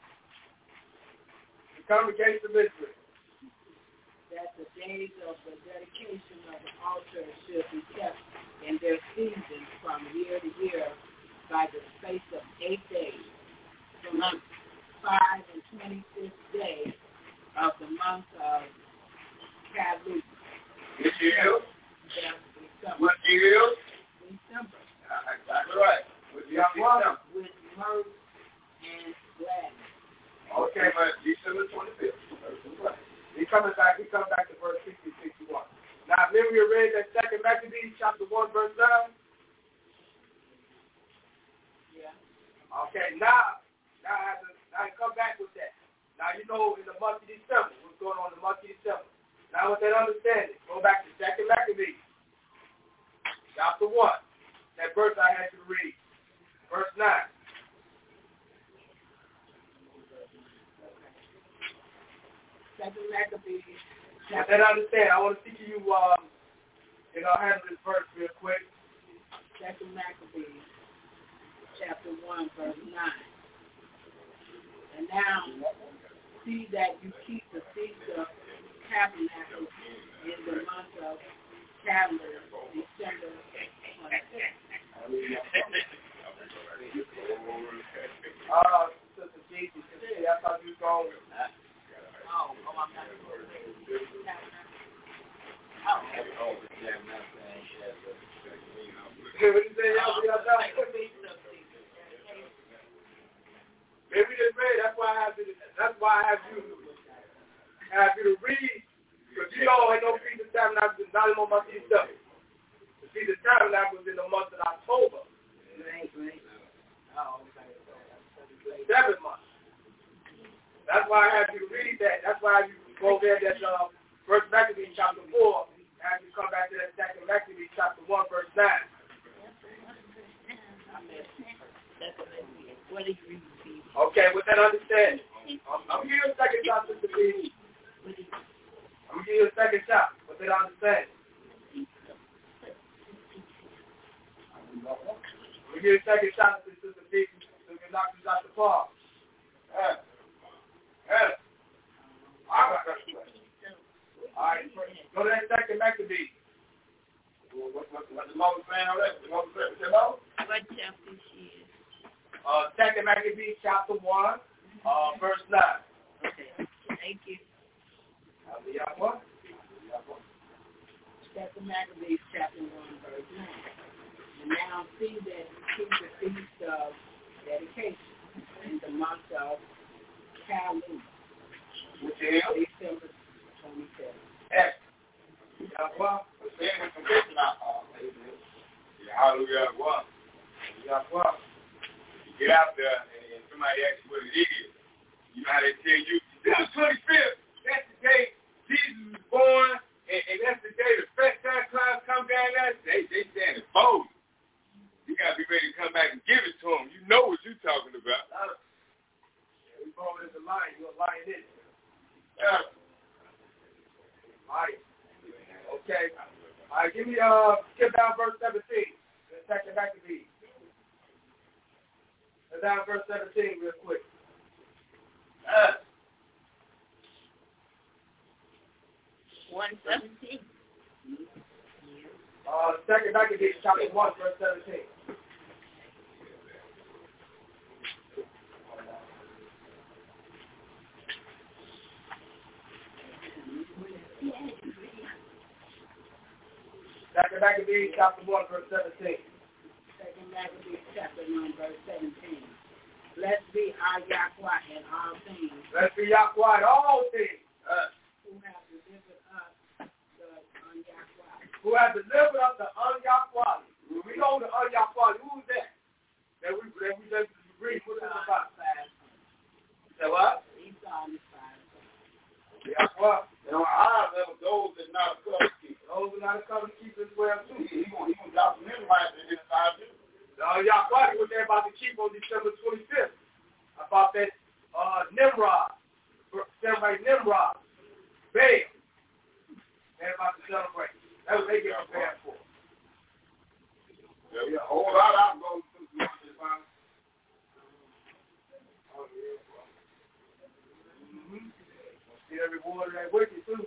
The congregation of Israel. That the days of the dedication of the altar should be kept in their seasons from year to year by the space of eight days, from the five and twenty-fifth day of the month of Kalu. Which year? December. What year? December. Uh, exactly right. With December. With mirth and gladness. Okay, but December twenty-fifth. He coming back. He comes back to verse sixty, sixty-one. Now, remember we read that second Maccabees, chapter one, verse nine. Yeah. Okay. Now, now I have to, now I come back with that. Now you know in the month of December what's going on in the month of December. Now with that understanding, go back to second Maccabees, chapter one. That verse I had you read, verse nine. Second Maccabees. With that understanding, I want to see you, um, you know, handle this verse real quick. Second Maccabees, chapter one, verse nine. And now, see that you keep the feast of tabernacles in the month of Tammuz, December twenty-sixth. Uh, Sister Jesus, I thought you were going. Oh, oh, I'm not going to say Oh. What you say, y'all? Y'all done? Man, we just read. That's why I have you. That's why I have you. Have you to read. Because you know, ain't no Feast of Tabernacles, not in no month of December. The Feast of Tabernacles in the month of October. Right, right. Oh, okay. Seven months. That's why I have you to read that. That's why you go there. That uh, First Maccabees chapter four. Have you come back to that Second Maccabees chapter one, verse nine. What did you read? Okay, with that understanding, I'm, I'm here in second chapter to be. you a second shot. What they don't understand? We get a second shot to Sister Deacon so we can knock this out the park. Yeah. Yeah. All right. All right. Go to that second Maccabee. What, what, what the mother saying on that? The mother saying, hello? What chapter she is? Uh, second Maccabee, chapter one, uh, verse nine. Okay. Thank you. Second Maccabees, chapter one, verse nine. And now see that you keep the feast of dedication in the month of Calendar, which is December twenty-seventh. Excellent. Yahweh, we're saying with conviction out. Hallelujah, Yahweh. Yahweh. You get out there and, and somebody asks you what it is. You know how they tell you, December twenty-fifth, that's the day Jesus was born, and, and that's the day the first Santa Claus come down there. They, they stand bold. You got to be ready to come back and give it to them. You know what you're talking about. Uh, yeah, we born as a lion. You're a lion, isn't it? Yeah. Lion. Okay. All right, give me, uh, skip down verse seventeen. Let's take it back to me. Let's down verse seventeen real quick. Uh. one seventeen. Uh, second back to me, chapter one, verse seventeen. Second Maccabees, chapter one, verse seventeen. Second Maccabees, chapter one, verse seventeen. Blessed be our Yahweh in all things. Blessed be Yahweh in all things. Uh, who have delivered us the un-Yahweh. Who have delivered us the un-Yahweh. When we know the un-Yahweh, who is that? That we that we just read. What is it about? Say what? Esau and his five. Yahweh. You know, our level, those that not a covenant keeper. Those that not a covenant keeper as well too. He gonna he gonna drop some Nimrod in this side too. Uh, Yahweh, what they're about to keep on December twenty-fifth. About that uh, Nimrod. Celebrate Nimrod. Baal. They're about to celebrate. That's what they get prepared for. Yeah, yeah, a whole lot of them go through this time. Oh, yeah, bro. Mm-hmm. See every water that wicked too.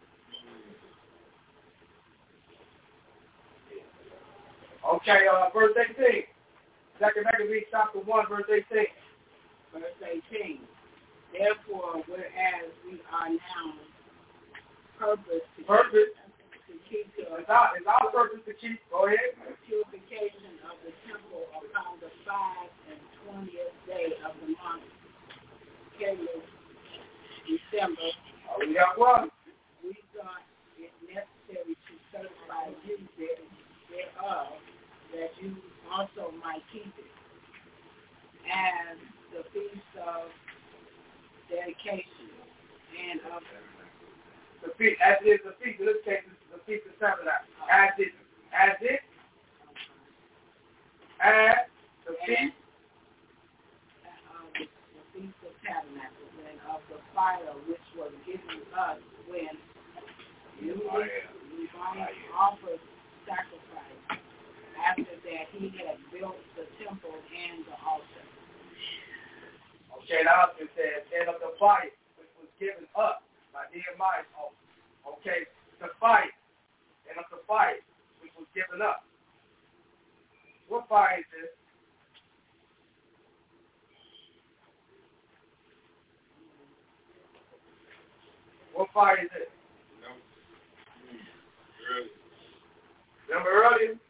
Okay, uh, verse eighteen. Second Maccabees chapter one, verse eighteen. Verse eighteen. Therefore, whereas we are now purpose to purpose keep, to keep the it's our, it's our purpose to keep. Go ahead. Purification of the temple upon the five and twentieth day of the month, Caleb, December. Oh, we got one. We thought it necessary to certify you thereof, that you also might keep it, as the feast of dedication and of the feast, as it is the feast. In this case, it's the feast of tabernacle. As it, as it, as the feast. Of the, the feast of tabernacles and of the fire which was given us when you offered sacrifice after that he had built the temple and the altar. Okay, now it says, and of the fire which was given us by Nehemiah's altar. Okay, the fire, and of the fire which was given up. What fire is this? What fire is this? No. Early. Remember earlier?